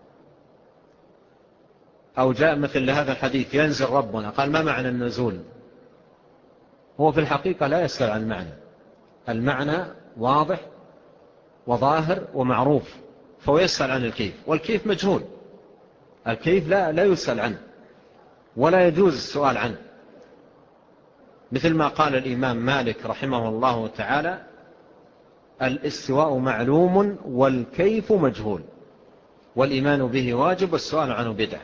أو جاء مثل هذا الحديث ينزل ربنا، قال ما معنى النزول؟ هو في الحقيقة لا يسأل عن المعنى. المعنى واضح وظاهر ومعروف، فهو يسأل عن الكيف، والكيف مجهول. الكيف لا يسأل عنه ولا يجوز السؤال عنه، مثل ما قال الإمام مالك رحمه الله تعالى الاستواء معلوم والكيف مجهول، والإيمان به واجب والسؤال عنه بدعة.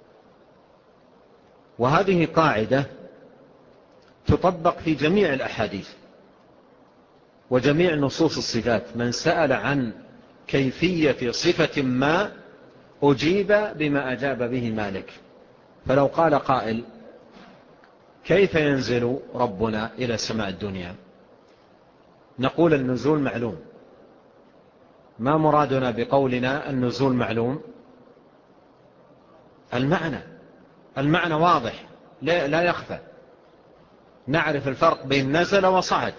وهذه قاعدة تطبق في جميع الأحاديث وجميع نصوص الصفات. من سأل عن كيفية صفة ما أجيب بما أجاب به مالك. فلو قال قائل كيف ينزل ربنا إلى سماء الدنيا؟ نقول النزول معلوم. ما مرادنا بقولنا النزول معلوم؟ المعنى واضح لا يخفى. نعرف الفرق بين نزل وصعد،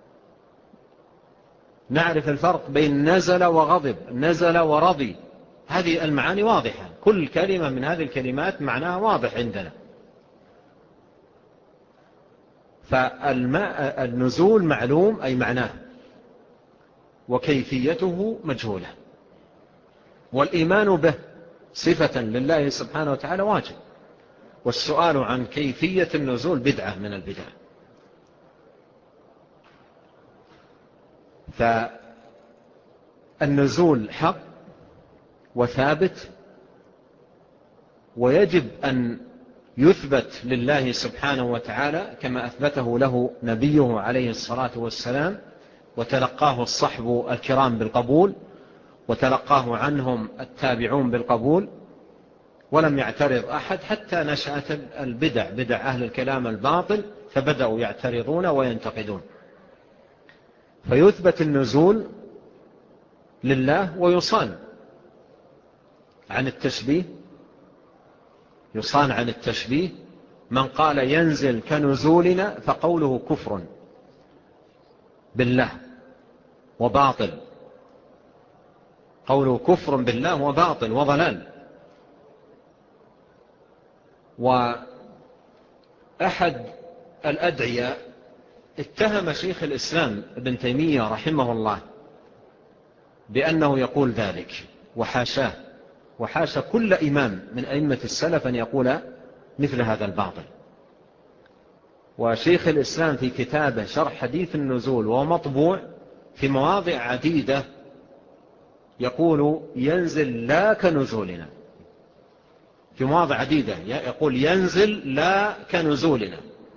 نعرف الفرق بين نزل وغضب، نزل ورضي. هذه المعاني واضحة، كل كلمة من هذه الكلمات معناها واضح عندنا. فالنزول معلوم أي معناه، وكيفيته مجهولة. والإيمان به صفة لله سبحانه وتعالى واجب، والسؤال عن كيفية النزول بدعة من البدع. فالنزول حق وثابت، ويجب أن يثبت لله سبحانه وتعالى كما أثبته له نبيه عليه الصلاة والسلام، وتلقاه الصحب الكرام بالقبول، وتلقاه عنهم التابعون بالقبول، ولم يعترض أحد حتى نشأت البدع، بدع أهل الكلام الباطل، فبدأوا يعترضون وينتقدون. فيثبت النزول لله، ويصان عن التشبيه، يصان عن التشبيه. من قال ينزل كنزولنا فقوله كفر بالله وباطل، قوله كفر بالله وباطل وضلال. وأحد الأدعياء اتهم شيخ الإسلام ابن تيمية رحمه الله بأنه يقول ذلك، وحاشاه، وحاشا كل إمام من أئمة السلف أن يقول مثل هذا الباطل. وشيخ الإسلام في كتابه شرح حديث النزول وهو مطبوع في مواضع عديدة يقول ينزل لا كنزولنا، في مواضع عديدة يقول ينزل لا كنزولنا،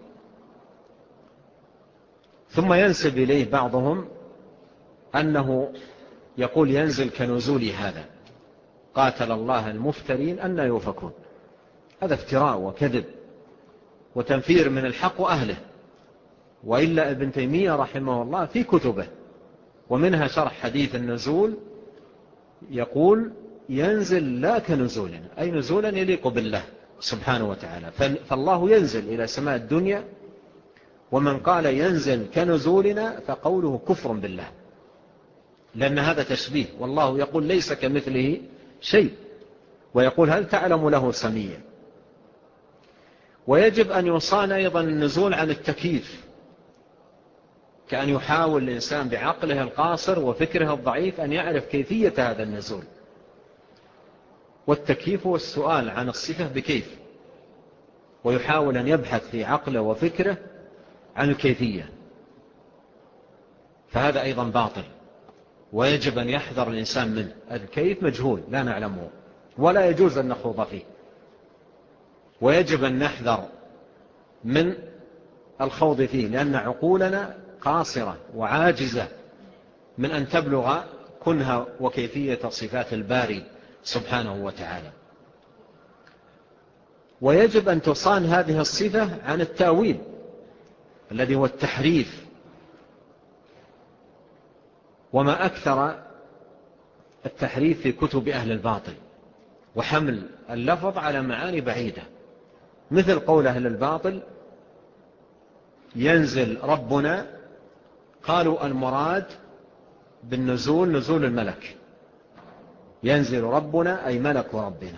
ثم ينسب إليه بعضهم أنه يقول ينزل كنزول هذا. قاتل الله المفترين أن يوفكون. هذا افتراء وكذب وتنفير من الحق وأهله. وإلا ابن تيمية رحمه الله في كتبه ومنها شرح حديث النزول يقول ينزل لا كنزولنا، أي نزولا يليق بالله سبحانه وتعالى. فالله ينزل إلى سماء الدنيا، ومن قال ينزل كنزولنا فقوله كفر بالله، لأن هذا تشبيه، والله يقول ليس كمثله شيء، ويقول هل تعلم له سميا. ويجب أن يصان أيضا النزول عن التكييف، كأن يحاول الإنسان بعقله القاصر وفكره الضعيف أن يعرف كيفية هذا النزول. والتكييف هو السؤال عن الصفة بكيف، ويحاول أن يبحث في عقله وفكره عن الكيفية، فهذا أيضا باطل، ويجب أن يحذر الإنسان منه. الكيف مجهول لا نعلمه ولا يجوز أن نخوض فيه، ويجب أن نحذر من الخوض فيه، لأن عقولنا قاصرة وعاجزة من أن تبلغ كنها وكيفية صفات الباري سبحانه وتعالى. ويجب أن تصان هذه الصفة عن التأويل الذي هو التحريف، وما أكثر التحريف في كتب أهل الباطل، وحمل اللفظ على معاني بعيدة، مثل قول أهل الباطل ينزل ربنا، قالوا المراد بالنزول نزول الملك، ينزل ربنا أي ملك ربنا.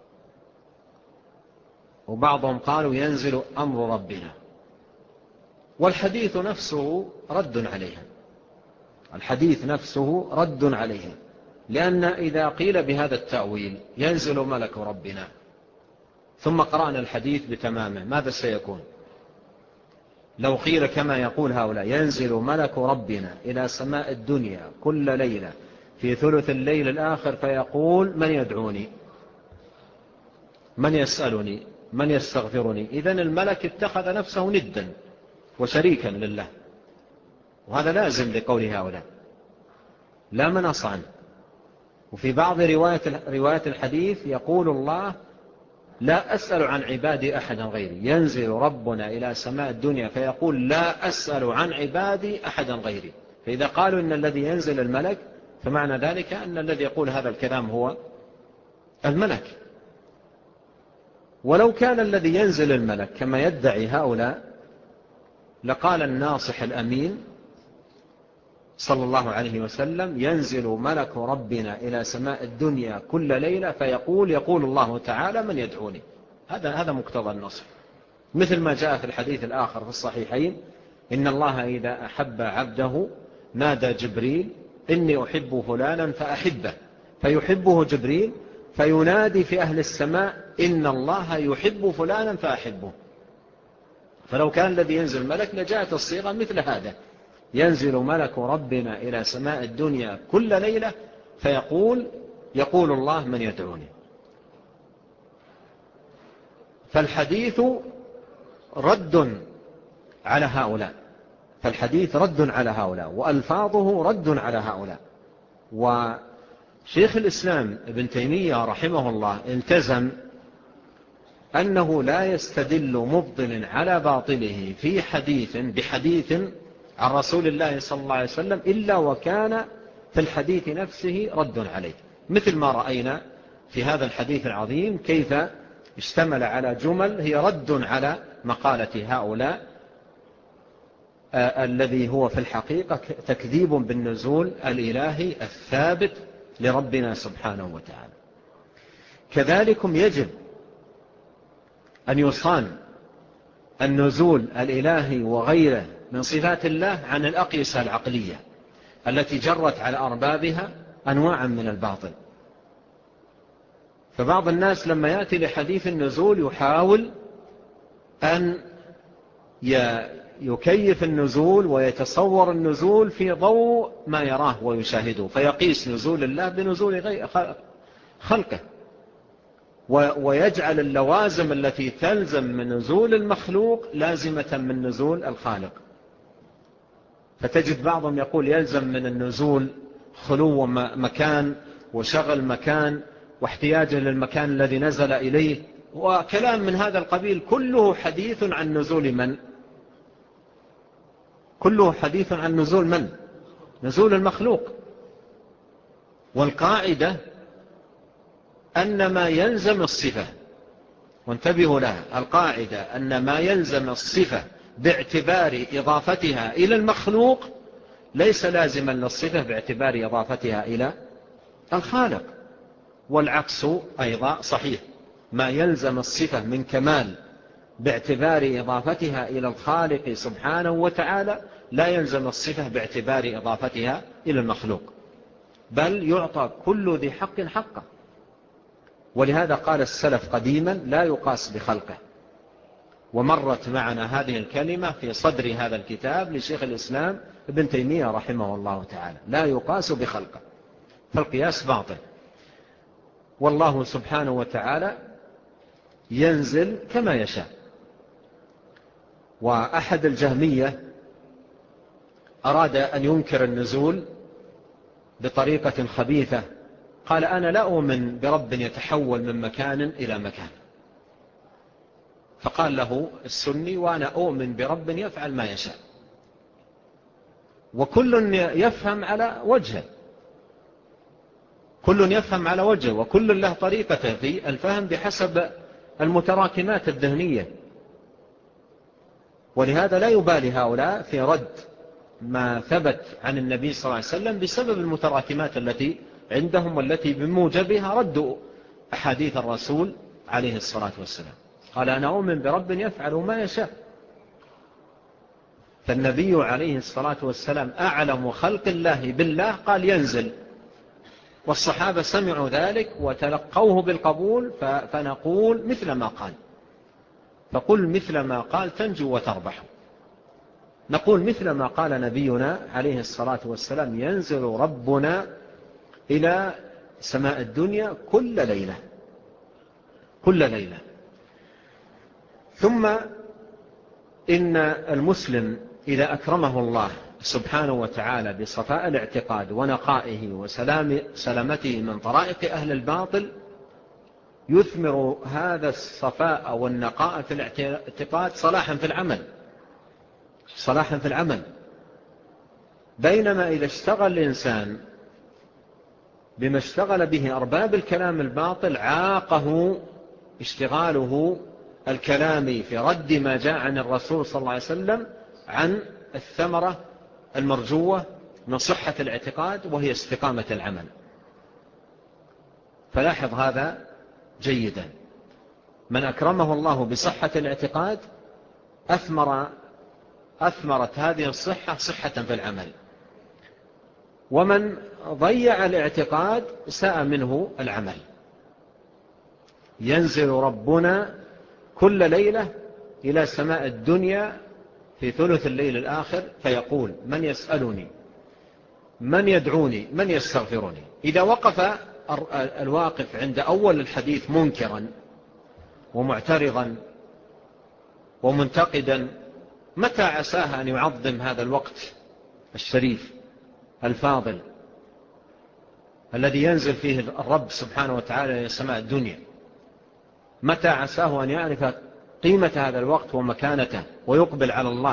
وبعضهم قالوا ينزل أمر ربنا، والحديث نفسه رد عليهم، الحديث نفسه رد عليهم، لأن إذا قيل بهذا التأويل ينزل ملك ربنا ثم قرأنا الحديث بتمامه ماذا سيكون؟ لو قيل كما يقول هؤلاء ينزل ملك ربنا إلى سماء الدنيا كل ليلة في ثلث الليل الآخر فيقول من يدعوني، من يسألني، من يستغفرني، إذن الملك اتخذ نفسه ندا وشريكا لله، وهذا لازم لقول هؤلاء لا مناص عنه. وفي بعض روايات الحديث يقول الله لا أسأل عن عبادي أحدا غيري، ينزل ربنا إلى سماء الدنيا فيقول لا أسأل عن عبادي أحدا غيري. فإذا قالوا إن الذي ينزل الملك فمعنى ذلك أن الذي يقول هذا الكلام هو الملك. ولو كان الذي ينزل الملك كما يدعي هؤلاء لقال الناصح الأمين صلى الله عليه وسلم ينزل ملك ربنا إلى سماء الدنيا كل ليلة فيقول الله تعالى من يدعوني. هذا مقتضى النص، مثل ما جاء في الحديث الآخر في الصحيحين إن الله إذا أحب عبده نادى جبريل إني أحب فلانا فأحبه، فيحبه جبريل فينادي في أهل السماء إن الله يحب فلانا فأحبه. فلو كان الذي ينزل ملك لجاءت الصيغة مثل هذا، ينزل ملك ربنا إلى سماء الدنيا كل ليلة فيقول الله من يدعوني. فالحديث رد على هؤلاء، وألفاظه رد على هؤلاء. وشيخ الإسلام ابن تيمية رحمه الله التزم أنه لا يستدل مبطل على باطله في بحديث عن رسول الله صلى الله عليه وسلم إلا وكان في الحديث نفسه رد عليه، مثل ما رأينا في هذا الحديث العظيم كيف اشتمل على جمل هي رد على مقالة هؤلاء الذي هو في الحقيقة تكذيب بالنزول الإلهي الثابت لربنا سبحانه وتعالى. كذلكم يجب أن يصان النزول الإلهي وغيره من صفات الله عن الأقيسة العقلية التي جرت على أربابها أنواعا من الباطل. فبعض الناس لما يأتي لحديث النزول يحاول أن يكيف النزول ويتصور النزول في ضوء ما يراه ويشاهده، فيقيس نزول الله بنزول خلقه، ويجعل اللوازم التي تلزم من نزول المخلوق لازمة من نزول الخالق. فتجد بعضهم يقول يلزم من النزول خلو مكان وشغل مكان واحتياجه للمكان الذي نزل إليه، وكلام من هذا القبيل كله حديث عن نزول من؟ كله حديث عن نزول من؟ نزول المخلوق. والقاعدة أن ما يلزم الصفة، وانتبهوا لها، القاعدة أن ما يلزم الصفة باعتبار إضافتها إلى المخلوق ليس لازما للصفة باعتبار إضافتها إلى الخالق، والعكس أيضا صحيح. ما يلزم الصفة من كمال باعتبار إضافتها إلى الخالق سبحانه وتعالى لا يلزم الصفة باعتبار إضافتها إلى المخلوق، بل يعطى كل ذي حق حقه. ولهذا قال السلف قديما لا يقاس بخلقه، ومرت معنا هذه الكلمة في صدر هذا الكتاب لشيخ الإسلام ابن تيمية رحمه الله تعالى، لا يقاس بخلقه، فالقياس باطل. والله سبحانه وتعالى ينزل كما يشاء. وأحد الجهمية أراد أن ينكر النزول بطريقة خبيثة، قال أنا لا أؤمن برب يتحول من مكان إلى مكان. فقال له السني وأنا أؤمن برب يفعل ما يشاء، وكل يفهم على وجهه، كل يفهم على وجهه، وكل له طريقته في الفهم بحسب المتراكمات الذهنية. ولهذا لا يبالي هؤلاء في رد ما ثبت عن النبي صلى الله عليه وسلم بسبب المتراكمات التي عندهم، والتي بموجبها ردوا أحاديث الرسول عليه الصلاة والسلام. قال أنا أؤمن برب يفعل ما يشاء. فالنبي عليه الصلاة والسلام أعلم خلق الله بالله قال ينزل، والصحابة سمعوا ذلك وتلقوه بالقبول، فنقول مثل ما قال. فقل مثل ما قال تنجو وتربح. نقول مثل ما قال نبينا عليه الصلاة والسلام ينزل ربنا إلى سماء الدنيا كل ليلة، كل ليلة. ثم إن المسلم إذا أكرمه الله سبحانه وتعالى بصفاء الاعتقاد ونقائه وسلامته من طرائق أهل الباطل، يثمر هذا الصفاء والنقاء في الاعتقاد صلاحا في العمل، صلاحا في العمل. بينما إذا اشتغل الإنسان بما اشتغل به أرباب الكلام الباطل عاقه اشتغاله الكلام في رد ما جاء عن الرسول صلى الله عليه وسلم عن الثمرة المرجوة من صحة الاعتقاد، وهي استقامة العمل. فلاحظ هذا جيدا، من أكرمه الله بصحة الاعتقاد أثمرت هذه الصحة صحة في العمل، ومن ضيع الاعتقاد ساء منه العمل. ينزل ربنا كل ليلة إلى سماء الدنيا في ثلث الليل الآخر فيقول من يسألني، من يدعوني، من يستغفرني. إذا وقف الواقف عند أول الحديث منكرا ومعترضا ومنتقدا، متى عساه أن يعظم هذا الوقت الشريف الفاضل الذي ينزل فيه الرب سبحانه وتعالى إلى سماء الدنيا؟ متى عساه أن يعرف قيمة هذا الوقت ومكانته ويقبل على الله،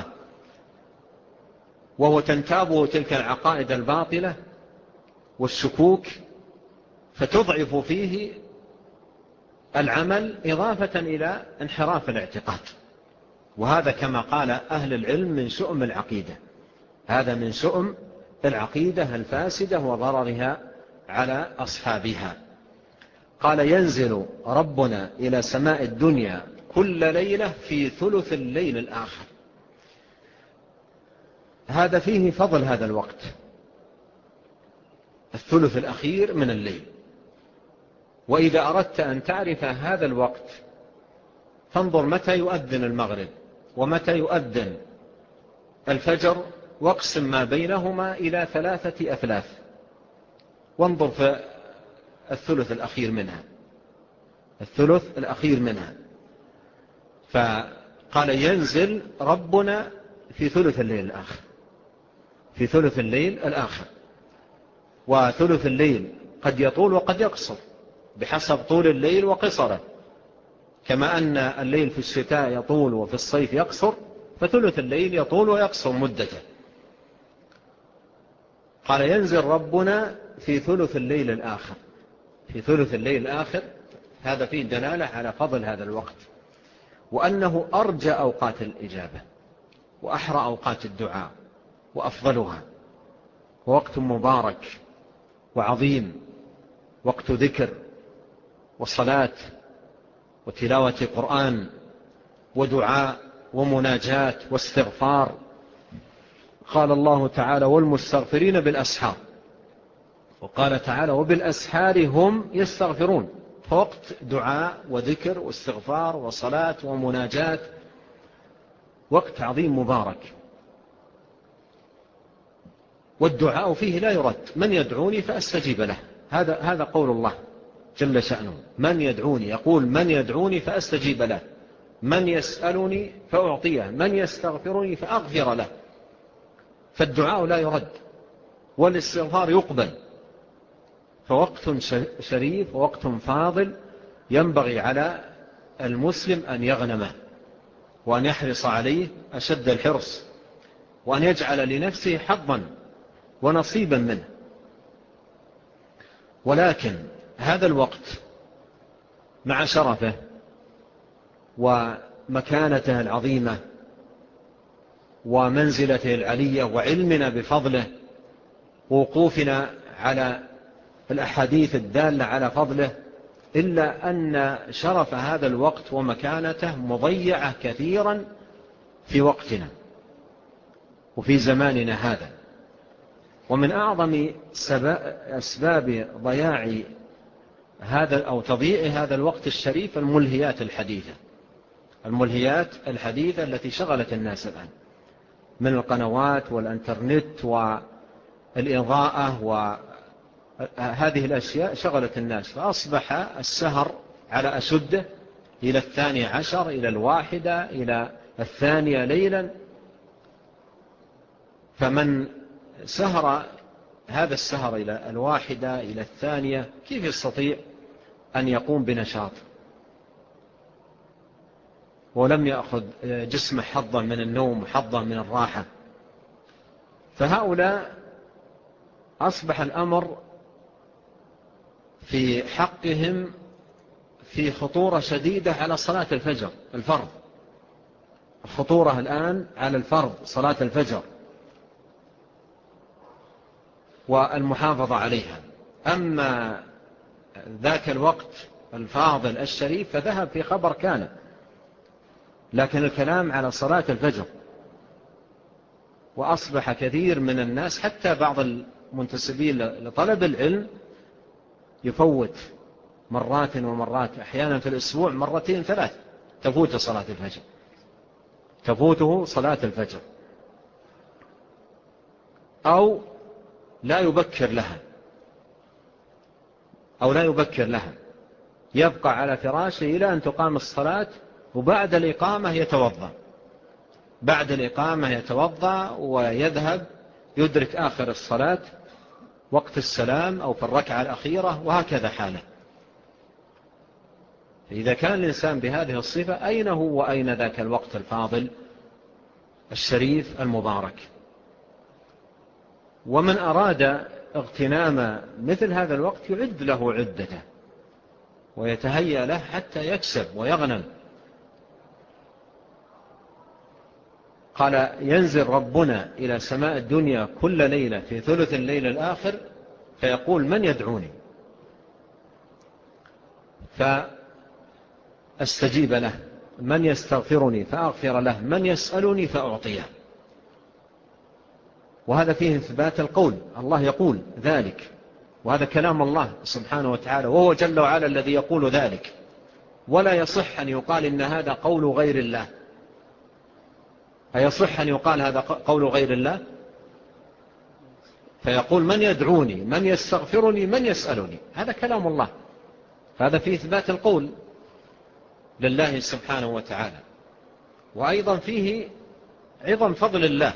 وهو تنتابه تلك العقائد الباطلة والشكوك، فتضعف فيه العمل إضافة إلى انحراف الاعتقاد. وهذا كما قال أهل العلم من شؤم العقيدة، هذا من شؤم العقيدة الفاسدة وضررها على أصحابها. قال ينزل ربنا إلى سماء الدنيا كل ليلة في ثلث الليل الآخر. هذا فيه فضل هذا الوقت، الثلث الأخير من الليل. وإذا أردت أن تعرف هذا الوقت فانظر متى يؤذن المغرب ومتى يؤذن الفجر، واقسم ما بينهما إلى 3 أثلاث، وانظر في الثلث الأخير منها، الثلث الأخير منها. فقال ينزل ربنا في ثلث الليل الآخر، في ثلث الليل الآخر. وثلث الليل قد يطول وقد يقصر بحسب طول الليل وقصره، كما أن الليل في الشتاء يطول وفي الصيف يقصر، فثلث الليل يطول ويقصر مدته. قال ينزل ربنا في ثلث الليل الآخر، في ثلث الليل الآخر. هذا فيه دلالة على فضل هذا الوقت، وأنه أرجى أوقات الإجابة وأحرى أوقات الدعاء وأفضلها، ووقت مبارك وعظيم، وقت ذكر وصلاة وتلاوة قرآن ودعاء ومناجاة واستغفار. قال الله تعالى والمستغفرين بالأسحار، وقال تعالى وبالأسحار هم يستغفرون. فوقت دعاء وذكر واستغفار وصلاة ومناجاة، وقت عظيم مبارك. والدعاء فيه لا يرد، من يدعوني فأستجيب له، هذا قول الله جل شأنه، من يدعوني، يقول من يدعوني فأستجيب له، من يسألني فأعطيه، من يستغفرني فأغفر له. فالدعاء لا يرد والاستغفار يقبل. فوقت شريف ووقت فاضل ينبغي على المسلم أن يغنمه وأن يحرص عليه أشد الحرص، وأن يجعل لنفسه حظا ونصيبا منه. ولكن هذا الوقت مع شرفه ومكانته العظيمة ومنزلته العلية وعلمنا بفضله ووقوفنا على الأحاديث الدالة على فضله، إلا أن شرف هذا الوقت ومكانته مضيعة كثيرا في وقتنا وفي زماننا هذا. ومن أعظم أسباب ضياع هذا أو تضييع هذا الوقت الشريف الملهيات الحديثة، الملهيات الحديثة التي شغلت الناس الآن من القنوات والإنترنت والإضاءة، وهذه الأشياء شغلت الناس، فأصبح السهر على أشده إلى 12 إلى 1 إلى 2 ليلا. فمن سهر هذا السهر إلى 1 إلى 2 كيف يستطيع أن يقوم بنشاط ولم يأخذ جسمه حظا من النوم وحظا من الراحة؟ فهؤلاء أصبح الأمر في حقهم في خطورة شديدة على صلاة الفجر الفرض، الخطورة الآن على الفرض صلاة الفجر والمحافظة عليها. أما ذاك الوقت الفاضل الشريف فذهب في خبر كان، لكن الكلام على صلاة الفجر. وأصبح كثير من الناس حتى بعض المنتسبين لطلب العلم يفوت مرات ومرات، أحيانا في الأسبوع 2 3 تفوت صلاة الفجر، تفوته صلاة الفجر، أو لا يبكر لها، أو لا يبكر لها، يبقى على فراشه إلى أن تقام الصلاة، وبعد الإقامة يتوضأ، بعد الإقامة يتوضأ ويذهب يدرك آخر الصلاة وقت السلام أو في الركعة الأخيرة، وهكذا حاله. إذا كان الإنسان بهذه الصفة أين هو وأين ذاك الوقت الفاضل الشريف المبارك؟ ومن أراد اغتنام مثل هذا الوقت يعد له عدته ويتهيأ له حتى يكسب ويغنم. قال ينزل ربنا إلى سماء الدنيا كل ليلة في ثلث الليل الآخر فيقول من يدعوني فأستجيب له، من يستغفرني فأغفر له، من يسألني فأعطيه. وهذا فيه إثبات القول، الله يقول ذلك، وهذا كلام الله سبحانه وتعالى، وهو جل وعلا الذي يقول ذلك. ولا يصح أن يقال إن هذا قول غير الله. فيصح أن يقال هذا قول غير الله؟ فيقول من يدعوني، من يستغفرني، من يسألني، هذا كلام الله. هذا فيه إثبات القول لله سبحانه وتعالى. وأيضا فيه عظم فضل الله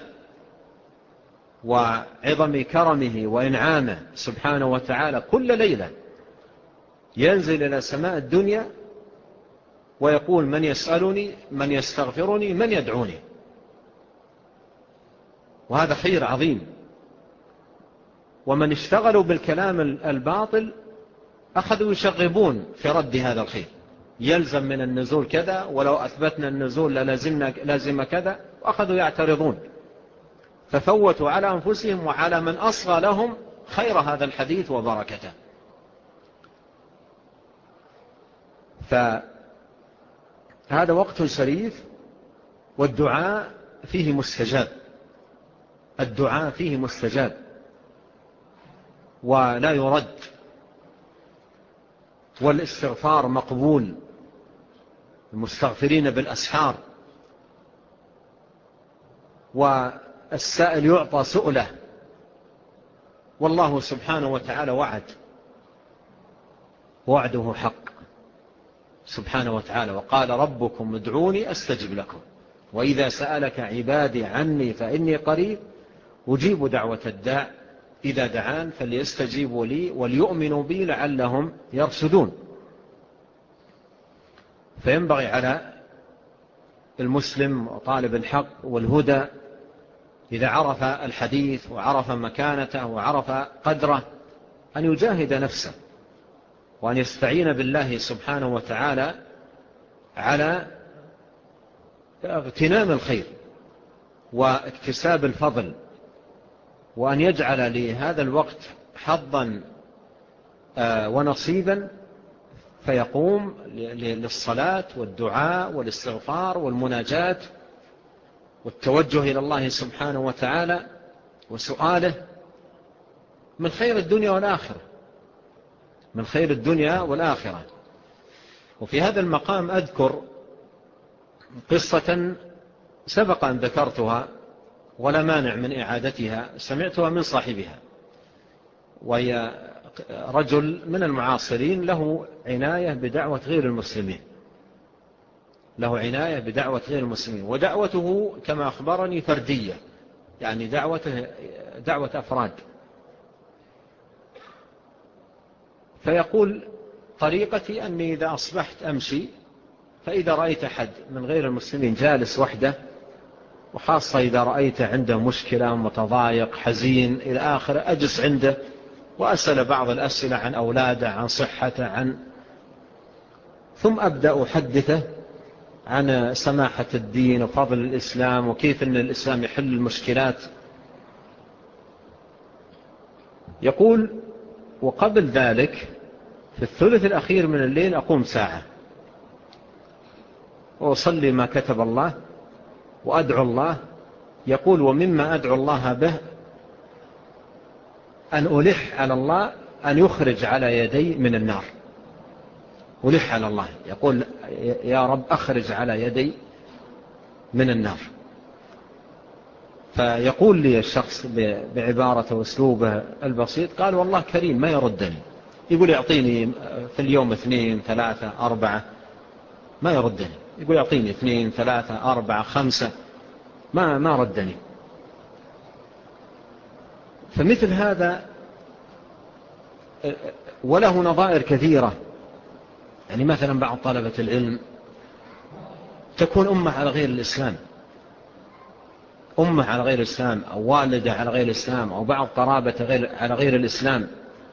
وعظم كرمه وإنعامه سبحانه وتعالى. كل ليلة ينزل إلى سماء الدنيا ويقول من يسألني، من يستغفرني، من يدعوني. وهذا خير عظيم. ومن اشتغلوا بالكلام الباطل أخذوا يشغبون في رد هذا الخير. يلزم من النزول كذا، ولو أثبتنا النزول لازم كذا، وأخذوا يعترضون. ففوتوا على أنفسهم وعلى من أصغى لهم خير هذا الحديث وبركته. فهذا وقت شريف، والدعاء فيه مستجاب. الدعاء فيه مستجاب ولا يرد، والاستغفار مقبول، المستغفرين بالأسحار، والسائل يعطى سؤله. والله سبحانه وتعالى وعده حق سبحانه وتعالى، وقال ربكم ادعوني أستجب لكم، وإذا سألك عبادي عني فإني قريب أجيب دعوة الداع إذا دعان فليستجيبوا لي وليؤمنوا بي لعلهم يرشدون. فينبغي على المسلم وطالب الحق والهدى إذا عرف الحديث وعرف مكانته وعرف قدره أن يجاهد نفسه، وأن يستعين بالله سبحانه وتعالى على اغتنام الخير واكتساب الفضل، وأن يجعل لهذا الوقت حظا ونصيبا، فيقوم للصلاة والدعاء والاستغفار والمناجاة والتوجه إلى الله سبحانه وتعالى وسؤاله من خير الدنيا والآخرة، من خير الدنيا والآخرة. وفي هذا المقام أذكر قصة سبق أن ذكرتها ولا مانع من إعادتها، سمعتها من صاحبها، وهي رجل من المعاصرين له عناية بدعوة غير المسلمين، له عناية بدعوة غير المسلمين، ودعوته كما أخبرني فردية، يعني دعوة أفراد. فيقول طريقتي أني إذا أصبحت أمشي، فإذا رأيت أحد من غير المسلمين جالس وحده، وخاصة إذا رأيت عنده مشكلة، متضايق، حزين إلى آخر، أجلس عنده وأسأل بعض الأسئلة عن أولاده، عن صحته، ثم أبدأ أحدثه عن سماحة الدين وفضل الإسلام وكيف أن الإسلام يحل المشكلات. يقول وقبل ذلك في الثلث الأخير من الليل أقوم ساعة وأصلي ما كتب الله وأدعو الله. يقول ومما أدعو الله به أن ألح على الله أن يخرج على يدي من النار. ألح على الله، يقول يا رب أخرج على يدي من النار. فيقول لي الشخص بعبارة واسلوبه البسيط، قال والله كريم ما يردني، يقول يعطيني في اليوم 2 3 4، ما يردني، يقول يعطيني 2 3 4 5، ما ردني. فمثل هذا وله نظائر كثيرة. يعني مثلا بعض طلبة العلم تكون أمة على غير الإسلام، أمة على غير الإسلام، أو والدة على غير الإسلام، أو بعض قرابة على غير الإسلام.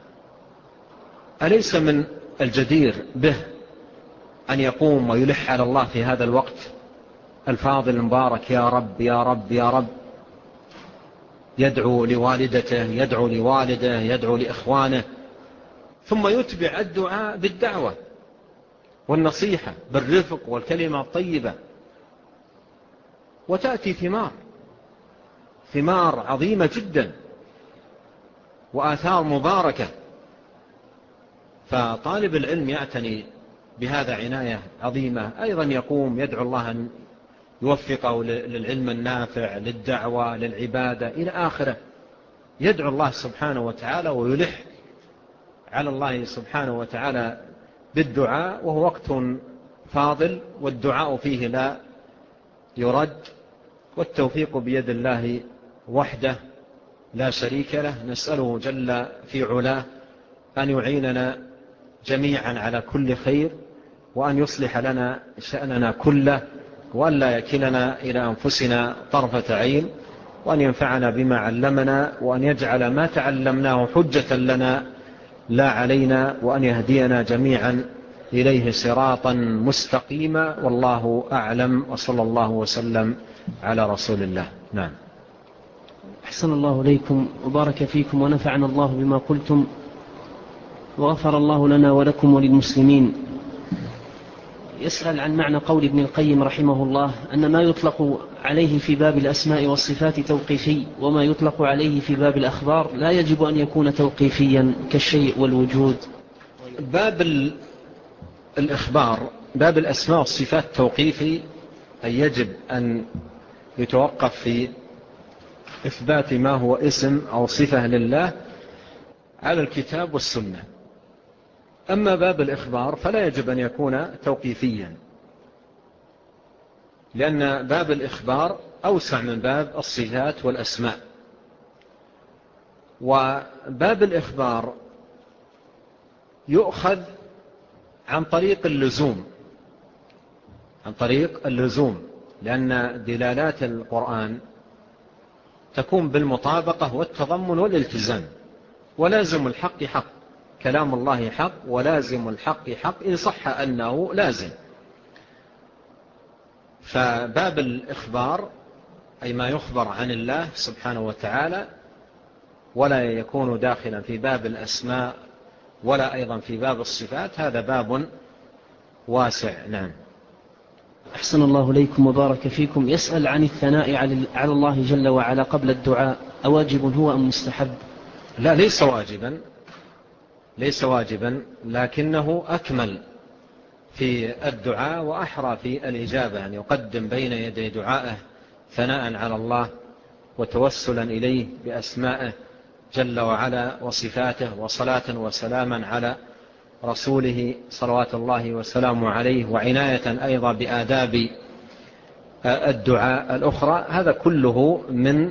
أليس من الجدير به أن يقوم ويلح على الله في هذا الوقت الفاضل المبارك، يا رب يا رب يا رب، يدعو لوالدته، يدعو لوالده، يدعو لإخوانه، ثم يتبع الدعاء بالدعوة والنصيحة بالرفق والكلمة الطيبة، وتأتي ثمار عظيمة جدا وآثار مباركة. فطالب العلم يعتني بهذا عناية عظيمة. أيضا يقوم يدعو الله أن يوفقه للعلم النافع، للدعوة، للعبادة إلى آخره. يدعو الله سبحانه وتعالى ويلح على الله سبحانه وتعالى بالدعاء، وهو وقت فاضل والدعاء فيه لا يرد، والتوفيق بيد الله وحده لا شريك له. نسأله جل في علاه أن يعيننا جميعا على كل خير، وأن يصلح لنا شأننا كله، وأن لا يكلنا إلى أنفسنا طرفة عين، وأن ينفعنا بما علمنا، وأن يجعل ما تعلمناه حجة لنا لا علينا، وأن يهدينا جميعا إليه صراطا مستقيما. والله أعلم، وصلى الله وسلم على رسول الله. نعم. أحسن الله إليكم وبارك فيكم ونفعنا الله بما قلتم، وغفر الله لنا ولكم وللمسلمين. يسأل عن معنى قول ابن القيم رحمه الله أن ما يطلق عليه في باب الأسماء والصفات توقيفي، وما يطلق عليه في باب الأخبار لا يجب أن يكون توقيفيا كالشيء والوجود. باب الإخبار، باب الأسماء والصفات توقيفي، أي يجب أن يتوقف في إثبات ما هو اسم أو صفة لله على الكتاب والسنة. أما باب الإخبار فلا يجب أن يكون توقيفيا، لأن باب الإخبار أوسع من باب الصفات والأسماء. وباب الإخبار يؤخذ عن طريق اللزوم، عن طريق اللزوم، لأن دلالات القرآن تكون بالمطابقة والتضمن والالتزام. ولازم الحق حق، كلام الله حق، ولازم الحق حق إن صح أنه لازم. فباب الإخبار أي ما يخبر عن الله سبحانه وتعالى، ولا يكون داخلا في باب الأسماء ولا أيضا في باب الصفات، هذا باب واسع. نعم. أحسن الله إليكم وبارك فيكم. يسأل عن الثناء على الله جل وعلا قبل الدعاء، أواجب هو أم مستحب؟ لا، ليس واجبا، ليس واجبا، لكنه أكمل في الدعاء وأحرى في الإجابة، أن يقدم بين يدي دعائه ثناء على الله وتوسلا إليه بأسمائه جل وعلا وصفاته، وصلاة وسلاما على رسوله صلوات الله وسلامه عليه، وعناية أيضا بآداب الدعاء الأخرى. هذا كله من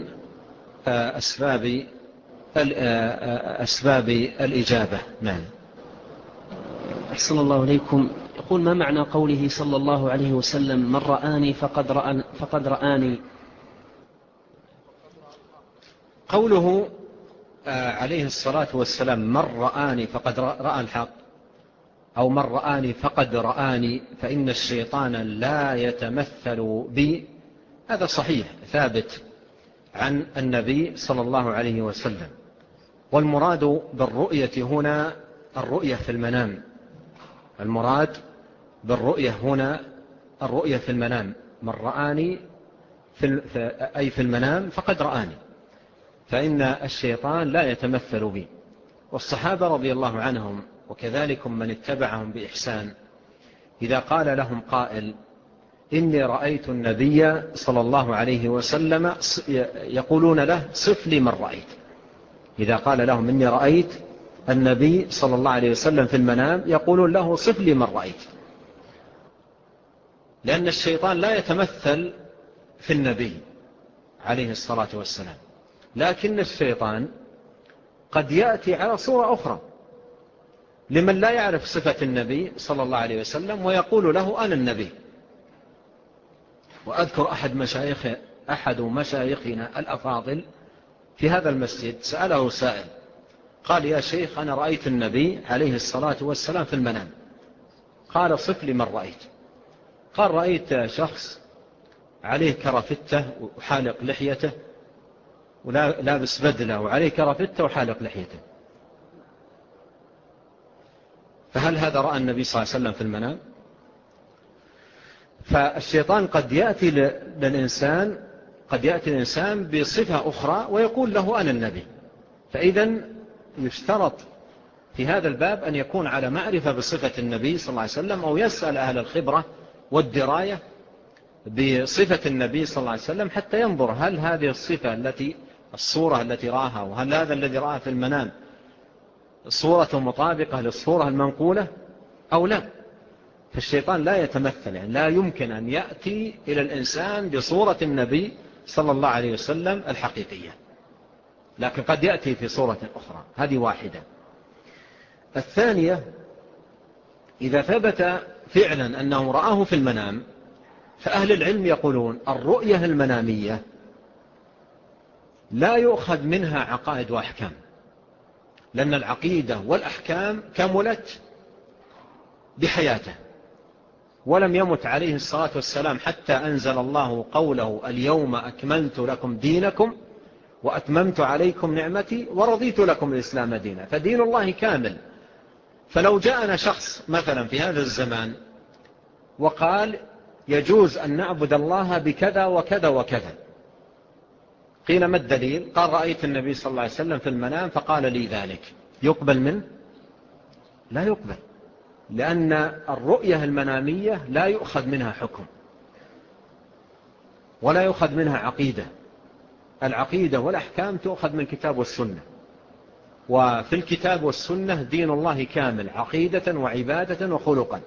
أسباب الإجابة. نعم. أحسن الله إليكم. يقول: ما معنى قوله صلى الله عليه وسلم: من رآني فقد رآني؟ قوله عليه الصلاة والسلام: من رآني فقد رأى الحق، أو من رآني فقد رآني، فإن الشيطان لا يتمثل بي، هذا صحيح ثابت عن النبي صلى الله عليه وسلم. والمراد بالرؤية هنا الرؤية في المنام، المراد بالرؤية هنا الرؤية في المنام. من رآني أي في المنام فقد رآني، فإن الشيطان لا يتمثل بي. والصحابة رضي الله عنهم وكذلك من اتبعهم بإحسان، إذا قال لهم قائل: إني رأيت النبي صلى الله عليه وسلم، يقولون له: صف لي من رأيت. إذا قال لهم: إني رأيت النبي صلى الله عليه وسلم في المنام، يقولون له: صف لي من رأيت. لأن الشيطان لا يتمثل في النبي عليه الصلاة والسلام، لكن الشيطان قد يأتي على صورة أخرى لمن لا يعرف صفة النبي صلى الله عليه وسلم، ويقول له: أنا النبي. وأذكر أحد مشايخنا الأفاضل في هذا المسجد سأله سائل، قال: يا شيخ، أنا رأيت النبي عليه الصلاة والسلام في المنام. قال: صف لي من رأيت. قال: رأيت شخص عليه كرافتة وحالق لحيته، ولابس بدلة وعليه كرافتة وحالق لحيته. فهل هذا رأى النبي صلى الله عليه وسلم في المنام؟ فالشيطان قد يأتي للإنسان قد يأتي الإنسان بصفة أخرى ويقول له أنا النبي. فإذن يشترط في هذا الباب أن يكون على معرفة بصفة النبي صلى الله عليه وسلم، أو يسأل أهل الخبرة والدراية بصفة النبي صلى الله عليه وسلم حتى ينظر هل هذه الصورة التي رآها، وهل هذا الذي رآه في المنام صورة مطابقة للصورة المنقولة أو لا. فالشيطان لا يتمثل، يعني لا يمكن أن يأتي إلى الإنسان بصورة النبي صلى الله عليه وسلم الحقيقية، لكن قد يأتي في صورة أخرى. هذه واحدة. الثانية، إذا ثبت فعلا أنه رآه في المنام، فأهل العلم يقولون الرؤية المنامية لا يؤخذ منها عقائد وأحكام، لأن العقيدة والأحكام كملت بحياته، ولم يمت عليه الصلاة والسلام حتى أنزل الله قوله اليوم أكملت لكم دينكم وأتممت عليكم نعمتي ورضيت لكم الإسلام دينا. فدين الله كامل. فلو جاءنا شخص مثلا في هذا الزمان وقال يجوز أن نعبد الله بكذا وكذا وكذا، قيل ما الدليل؟ قال رأيت النبي صلى الله عليه وسلم في المنام فقال لي ذلك، يقبل منه؟ لا يقبل، لأن الرؤية المنامية لا يؤخذ منها حكم ولا يؤخذ منها عقيدة. العقيدة والأحكام تؤخذ من الكتاب والسنة، وفي الكتاب والسنة دين الله كامل عقيدة وعبادة وخلقا.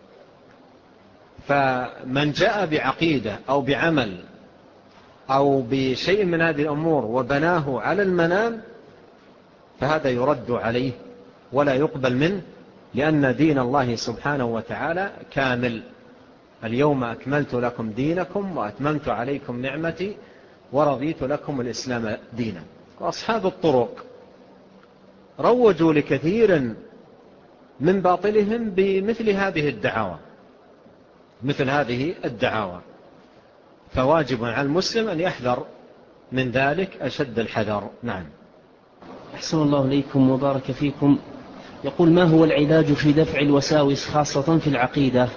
فمن جاء بعقيدة أو بعمل أو بشيء من هذه الأمور وبناه على المنام فهذا يرد عليه ولا يقبل منه، لأن دين الله سبحانه وتعالى كامل. اليوم أكملت لكم دينكم وأتممت عليكم نعمتي ورضيت لكم الإسلام دينا. وأصحاب الطرق روجوا لكثير من باطلهم بمثل هذه الدعاوى، مثل هذه الدعاوى. فواجب على المسلم أن يحذر من ذلك أشد الحذر. نعم. أحسن الله إليكم وبارك فيكم. يقول ما هو العلاج في دفع الوساوس خاصة في العقيدة؟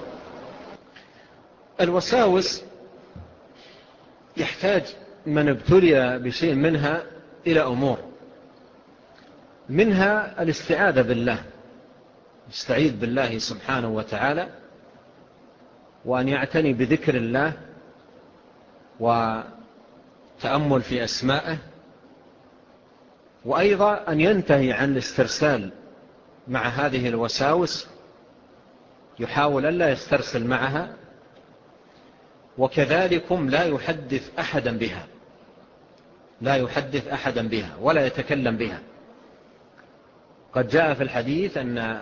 الوساوس يحتاج من ابتلي بشيء منها إلى أمور، منها الاستعاذة بالله، يستعيذ بالله سبحانه وتعالى، وأن يعتني بذكر الله وتأمل في أسمائه، وأيضا أن ينتهي عن الاسترسال مع هذه الوساوس، يحاول أن لا يسترسل معها، وكذلكم لا يحدث أحدا بها، لا يحدث أحدا بها ولا يتكلم بها. قد جاء في الحديث أن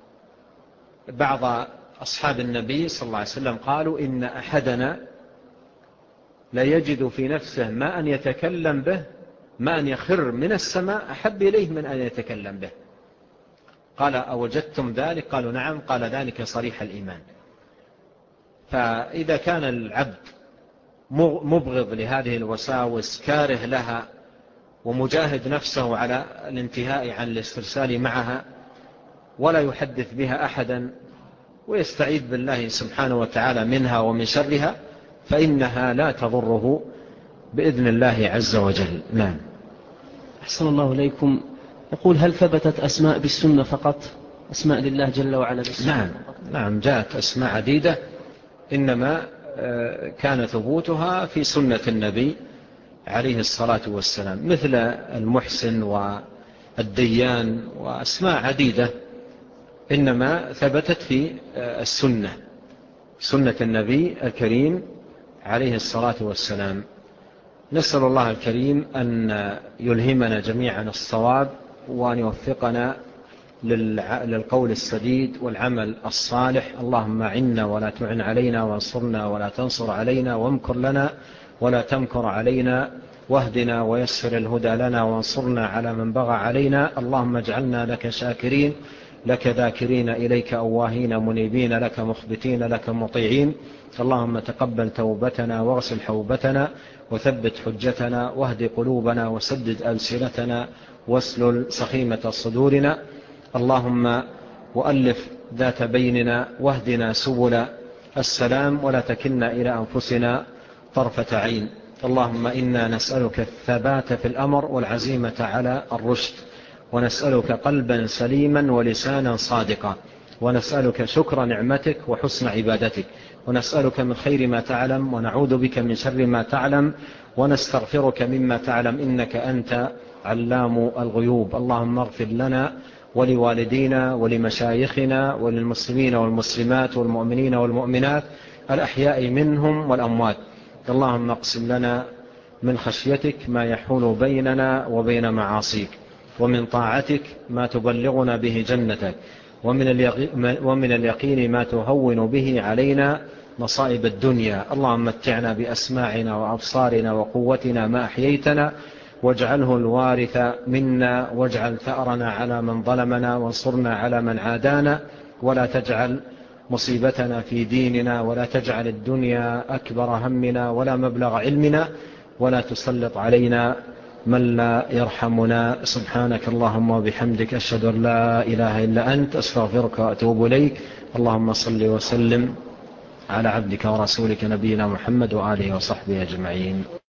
بعض أصحاب النبي صلى الله عليه وسلم قالوا إن أحدنا لا يجد في نفسه ما أن يتكلم به، ما أن يخر من السماء أحب إليه من أن يتكلم به. قال أوجدتم ذلك؟ قالوا نعم. قال ذلك صريح الإيمان. فإذا كان العبد مبغض لهذه الوساوس كاره لها ومجاهد نفسه على الانتهاء عن الاسترسال معها ولا يحدث بها أحدا ويستعيذ بالله سبحانه وتعالى منها ومن شرها، فإنها لا تضره بإذن الله عز وجل. نعم. أحسن الله إليكم. يقول هل ثبتت أسماء بالسنة فقط، أسماء لله جل وعلا بالسنة؟ نعم. نعم، جاءت أسماء عديدة، إنما كان ثبوتها في سنة النبي عليه الصلاة والسلام، مثل المحسن والديان وأسماء عديدة إنما ثبتت في السنة، سنة النبي الكريم عليه الصلاة والسلام. نسأل الله الكريم أن يلهمنا جميعا الصواب، وأن يوفقنا للقول السديد والعمل الصالح. اللهم أعنا ولا تعن علينا، وانصرنا ولا تنصر علينا، وامكر لنا ولا تمكر علينا، واهدنا ويسر الهدى لنا، وانصرنا على من بغى علينا. اللهم اجعلنا لك شاكرين، لك ذاكرين، إليك أواهين منيبين، لك مخبتين، لك مطيعين. اللهم تقبل توبتنا واغسل حوبتنا وثبت حجتنا واهد قلوبنا وسدد ألسنتنا واسلل سخيمة صدورنا. اللهم وألف ذات بيننا واهدنا سبل السلام، ولا تكلنا إلى أنفسنا طرفة عين. اللهم إنا نسألك الثبات في الأمر والعزيمة على الرشد، ونسألك قلبا سليما ولسانا صادقا، ونسألك شكر نعمتك وحسن عبادتك، ونسألك من خير ما تعلم ونعوذ بك من شر ما تعلم، ونستغفرك مما تعلم إنك أنت علام الغيوب. اللهم اغفر لنا ولوالدينا ولمشايخنا وللمسلمين والمسلمات والمؤمنين والمؤمنات الأحياء منهم والأموات. اللهم اقسم لنا من خشيتك ما يحول بيننا وبين معاصيك، ومن طاعتك ما تبلغنا به جنتك، ومن اليقين ما تهون به علينا مصائب الدنيا. اللهم متعنا بأسماعنا وأبصارنا وقوتنا ما أحييتنا، واجعله الوارث منا، واجعل ثأرنا على من ظلمنا، وانصرنا على من عادانا، ولا تجعل مصيبتنا في ديننا، ولا تجعل الدنيا أكبر همنا ولا مبلغ علمنا، ولا تسلط علينا من لا يرحمنا. سبحانك اللهم وبحمدك، أشهد أن لا إله إلا أنت، أستغفرك وأتوب إليك. اللهم صل وسلم على عبدك ورسولك نبينا محمد وآله وصحبه أجمعين.